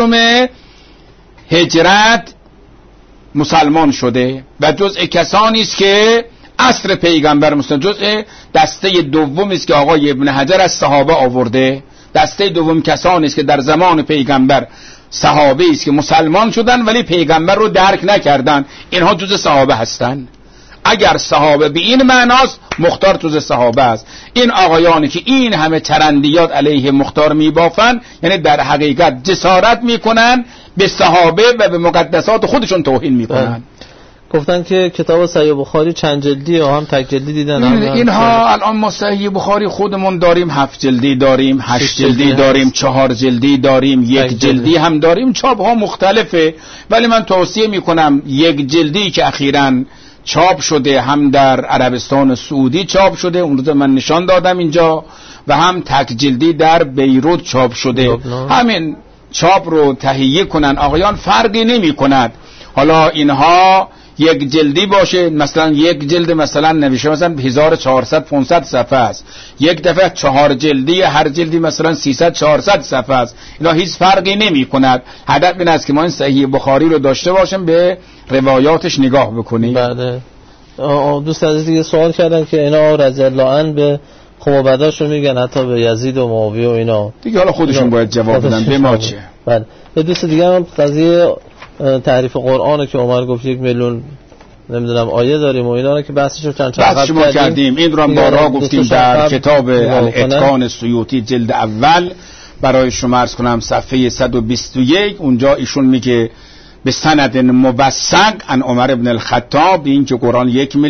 هجرت مسلمان شده و جزء کسانی است که عصر پیغمبر مسلمان، جزء دسته دومی است که آقای ابن حجر از صحابه آورده. دسته دوم کسانی است که در زمان پیغمبر صحابه است که مسلمان شدن ولی پیغمبر رو درک نکردن، اینها جزء صحابه هستند. اگر صحابه به این معناست مختار جزء صحابه است. این آقایانی که این همه چرندیات علیه مختار میبافن یعنی در حقیقت جسارت میکنن به صحابه و به مقدسات خودشون توهین میکنن. گفتن که کتاب صحیح بخاری چند جلدی یا هم تک جلدی دیدن؟ اینها الان ما صحیح بخاری خودمون داریم 7 جلدی داریم، 8 جلدی داریم، 4 جلدی داریم، 1 جلدی هم داریم. چاپ ها مختلفه ولی من توصیه میکنم 1 جلدی که اخیراً چاپ شده، هم در عربستان سعودی چاپ شده، اون روز من نشان دادم اینجا، و هم تک جلدی در بیروت چاپ شده. همین چاپ رو تهیه کنن آقایان، فرقی نمی کند. حالا اینها 1 جلدی باشه، مثلا 1 جلد مثلا نوشته مثلا 1400-500 صفحه است، یک دفعه 4 جلدی، هر جلدی مثلا 300-400 صفحه است، اینا هیچ فرقی نمی کند. هدف این است که ما این صحیح بخاری رو داشته باشیم، به روایاتش نگاه بکنیم. بله. دوست عزیز دیگه سوال کردن که اینا رضی الله عنه به خوابداشون میگن حتی به یزید و معاویه و اینا دیگه، حالا خودشون باید جواب بدن به ما چه. بله. به دوست دیگه هم قضیه تعریف قرآن که عمر گفت 1 میلیون نمیدونم آیه داریم و اینا رو که بحثش رو چند کردیم. این رو هم بارها گفتیم در کتاب الاتقان سیوطی جلد اول برای شما عرض کنم صفحه 121. اونجا ایشون میگه به سند موثق عن عمر ابن الخطاب این که قرآن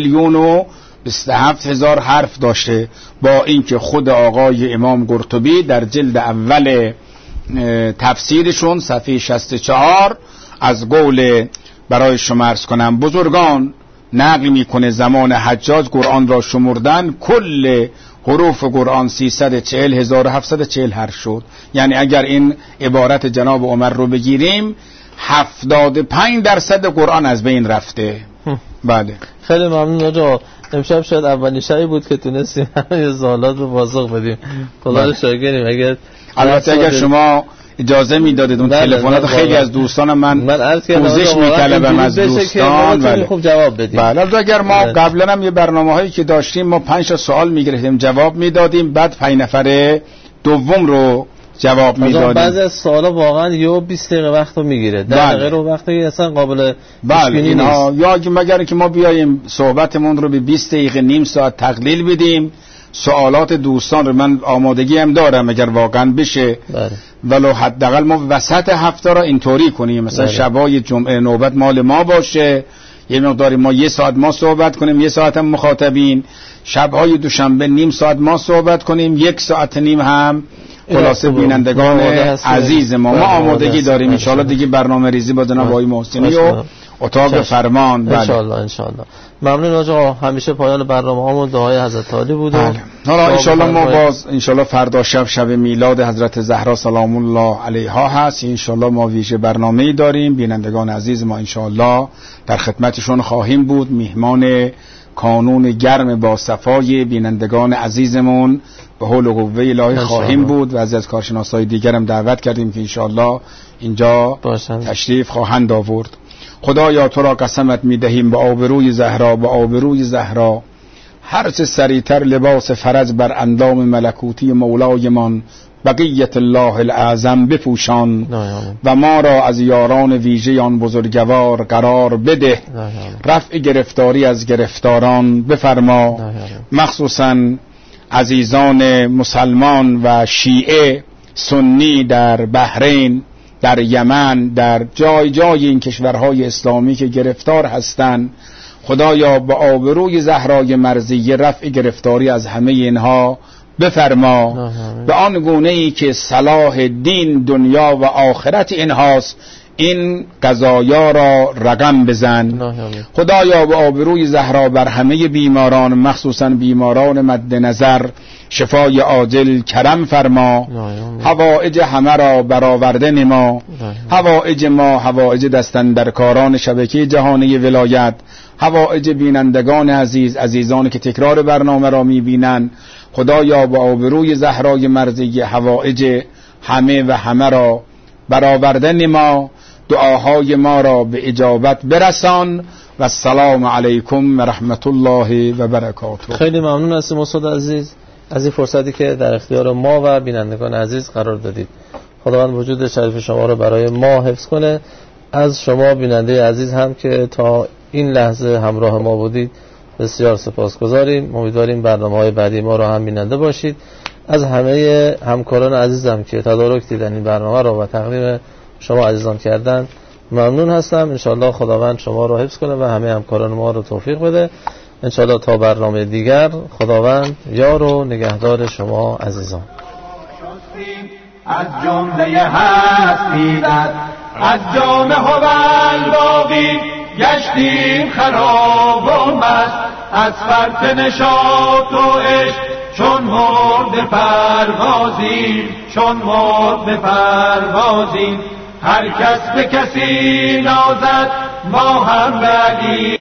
1,027,000 حرف داشته، با اینکه خود آقای امام قرطبی در جلد اول تفسیرشون صفحه 64 از قول برای شما عرض کنم بزرگان نقل میکنه زمان حجاج قرآن را شمردن، کل حروف قرآن 340,740 حرف شد. یعنی اگر این عبارت جناب عمر رو بگیریم 75% قرآن از بین رفته. بله خیلی ممنون آقا. امشب شاید اولین شبی بود که تونستیم همه سوالات رو پاسخ بدیم. خدا رو شاکریم. اگر شما اجازه میدادید اون تلفنات خیلی از دوستانم من پوزش میطلبم از دوستان. ولی خوب جواب بدیم. بله اگر ما قبلا هم یه برنامه‌هایی که داشتیم ما 5 سوال میگرفتیم جواب میدادیم، بعد 5 نفر دوم رو جواب میدادیم. بعضی از سوالا واقعا یا 20 دقیقه وقت رو میگیره، در دقیقه رو وقتی اصلا قابل پیش بینی نیست. یا مگر که ما بیایم صحبتمون رو به 20 دقیقه نیم ساعت تقلیل بدیم. سوالات دوستان رو من آمادگی هم دارم اگر واقعا بشه. ولو حداقل ما وسط هفته را اینطوری کنیم، مثلا شبای جمعه نوبت مال ما باشه یه مقداری ما 1 ساعت ما صحبت کنیم، 1 ساعت هم مخاطبین، شب‌های دوشنبه نیم ساعت ما صحبت کنیم، 1 ساعت نیم هم خلاصه بینندگان عزیز ما آمادگی داریم. ان شاء الله دیگه برنامه ریزی با جناب آقای محسنی و اتاق فرمان. بله ان شاء الله. ممنون آقا. همیشه پایان برنامه‌هامون دعای حضرت علی بود. بله. حالا ان شاء الله ما باز ان شاء الله فردا شب میلاد حضرت زهرا سلام الله علیها هست. ان شاء الله ما ویژه برنامه‌ای داریم. بینندگان عزیز ما ان شاء الله در خدمتشون خواهیم بود. میهمان کانون گرم با صفای بینندگان عزیزمون به حول و قوه الهی خواهیم بود و از کارشناسای دیگر هم دعوت کردیم که ان شاء الله اینجا تشریف خواهند آورد. خدایا تو را قسمت می‌دهیم به آبروی زهرا، به آبروی زهرا هر چه سریعتر لباس فرج بر اندام ملکوتی مولایمان بقیت الله الاعظم بپوشان و ما را از یاران ویژه آن بزرگوار قرار بده. رفع گرفتاری از گرفتاران بفرما، مخصوصا عزیزان مسلمان و شیعه سنی در بحرین، در یمن، در جای جای این کشورهای اسلامی که گرفتار هستند. خدایا با آبروی زهرای مرضیه رفع گرفتاری از همه اینها بفرما، به آن گونه‌ای که صلاح دین دنیا و آخرت اینهاست این قضایا را رقم بزن. خدایا به آبروی زهرا بر همه بیماران مخصوصا بیماران مد نظر شفای عاجل کرم فرما. حوائج همه را برآورده نما، حوائج ما، حوائج دستاندرکاران شبکه جهانی ولایت، حوائج بینندگان عزیز، عزیزانی که تکرار برنامه را میبینند. خدایا با آبروی زهرای مرضیه حوائج همه و همه را برآورده نما، دعاهای ما را به اجابت برسان و السلام علیکم و رحمت الله و برکاته. خیلی ممنون هستیم استاد عزیز از این فرصتی که در اختیار ما و بینندگان عزیز قرار دادید. خداوند وجود شریف شما را برای ما حفظ کنه. از شما بیننده عزیز هم که تا این لحظه همراه ما بودید بسیار سپاسگزاریم. امیدواریم برنامه‌های بعدی ما را هم بیننده باشید. از همه همکاران عزیزم که تدارک دیدن این برنامه را و تقدیم شما عزیزان کردن ممنون هستم. انشاءالله خداوند شما را حفظ کنه و همه همکاران ما را توفیق بده. انشاءالله تا برنامه دیگر خداوند یار و نگهدار شما عزیزان. از جمله هستیدت از جام هوال باقی گشتیم خراب و مست از فرط نشاط و عشق چون مرد پروازیم، چون مرد پروازیم. هر کس به کسی نازد ما هم بدیم.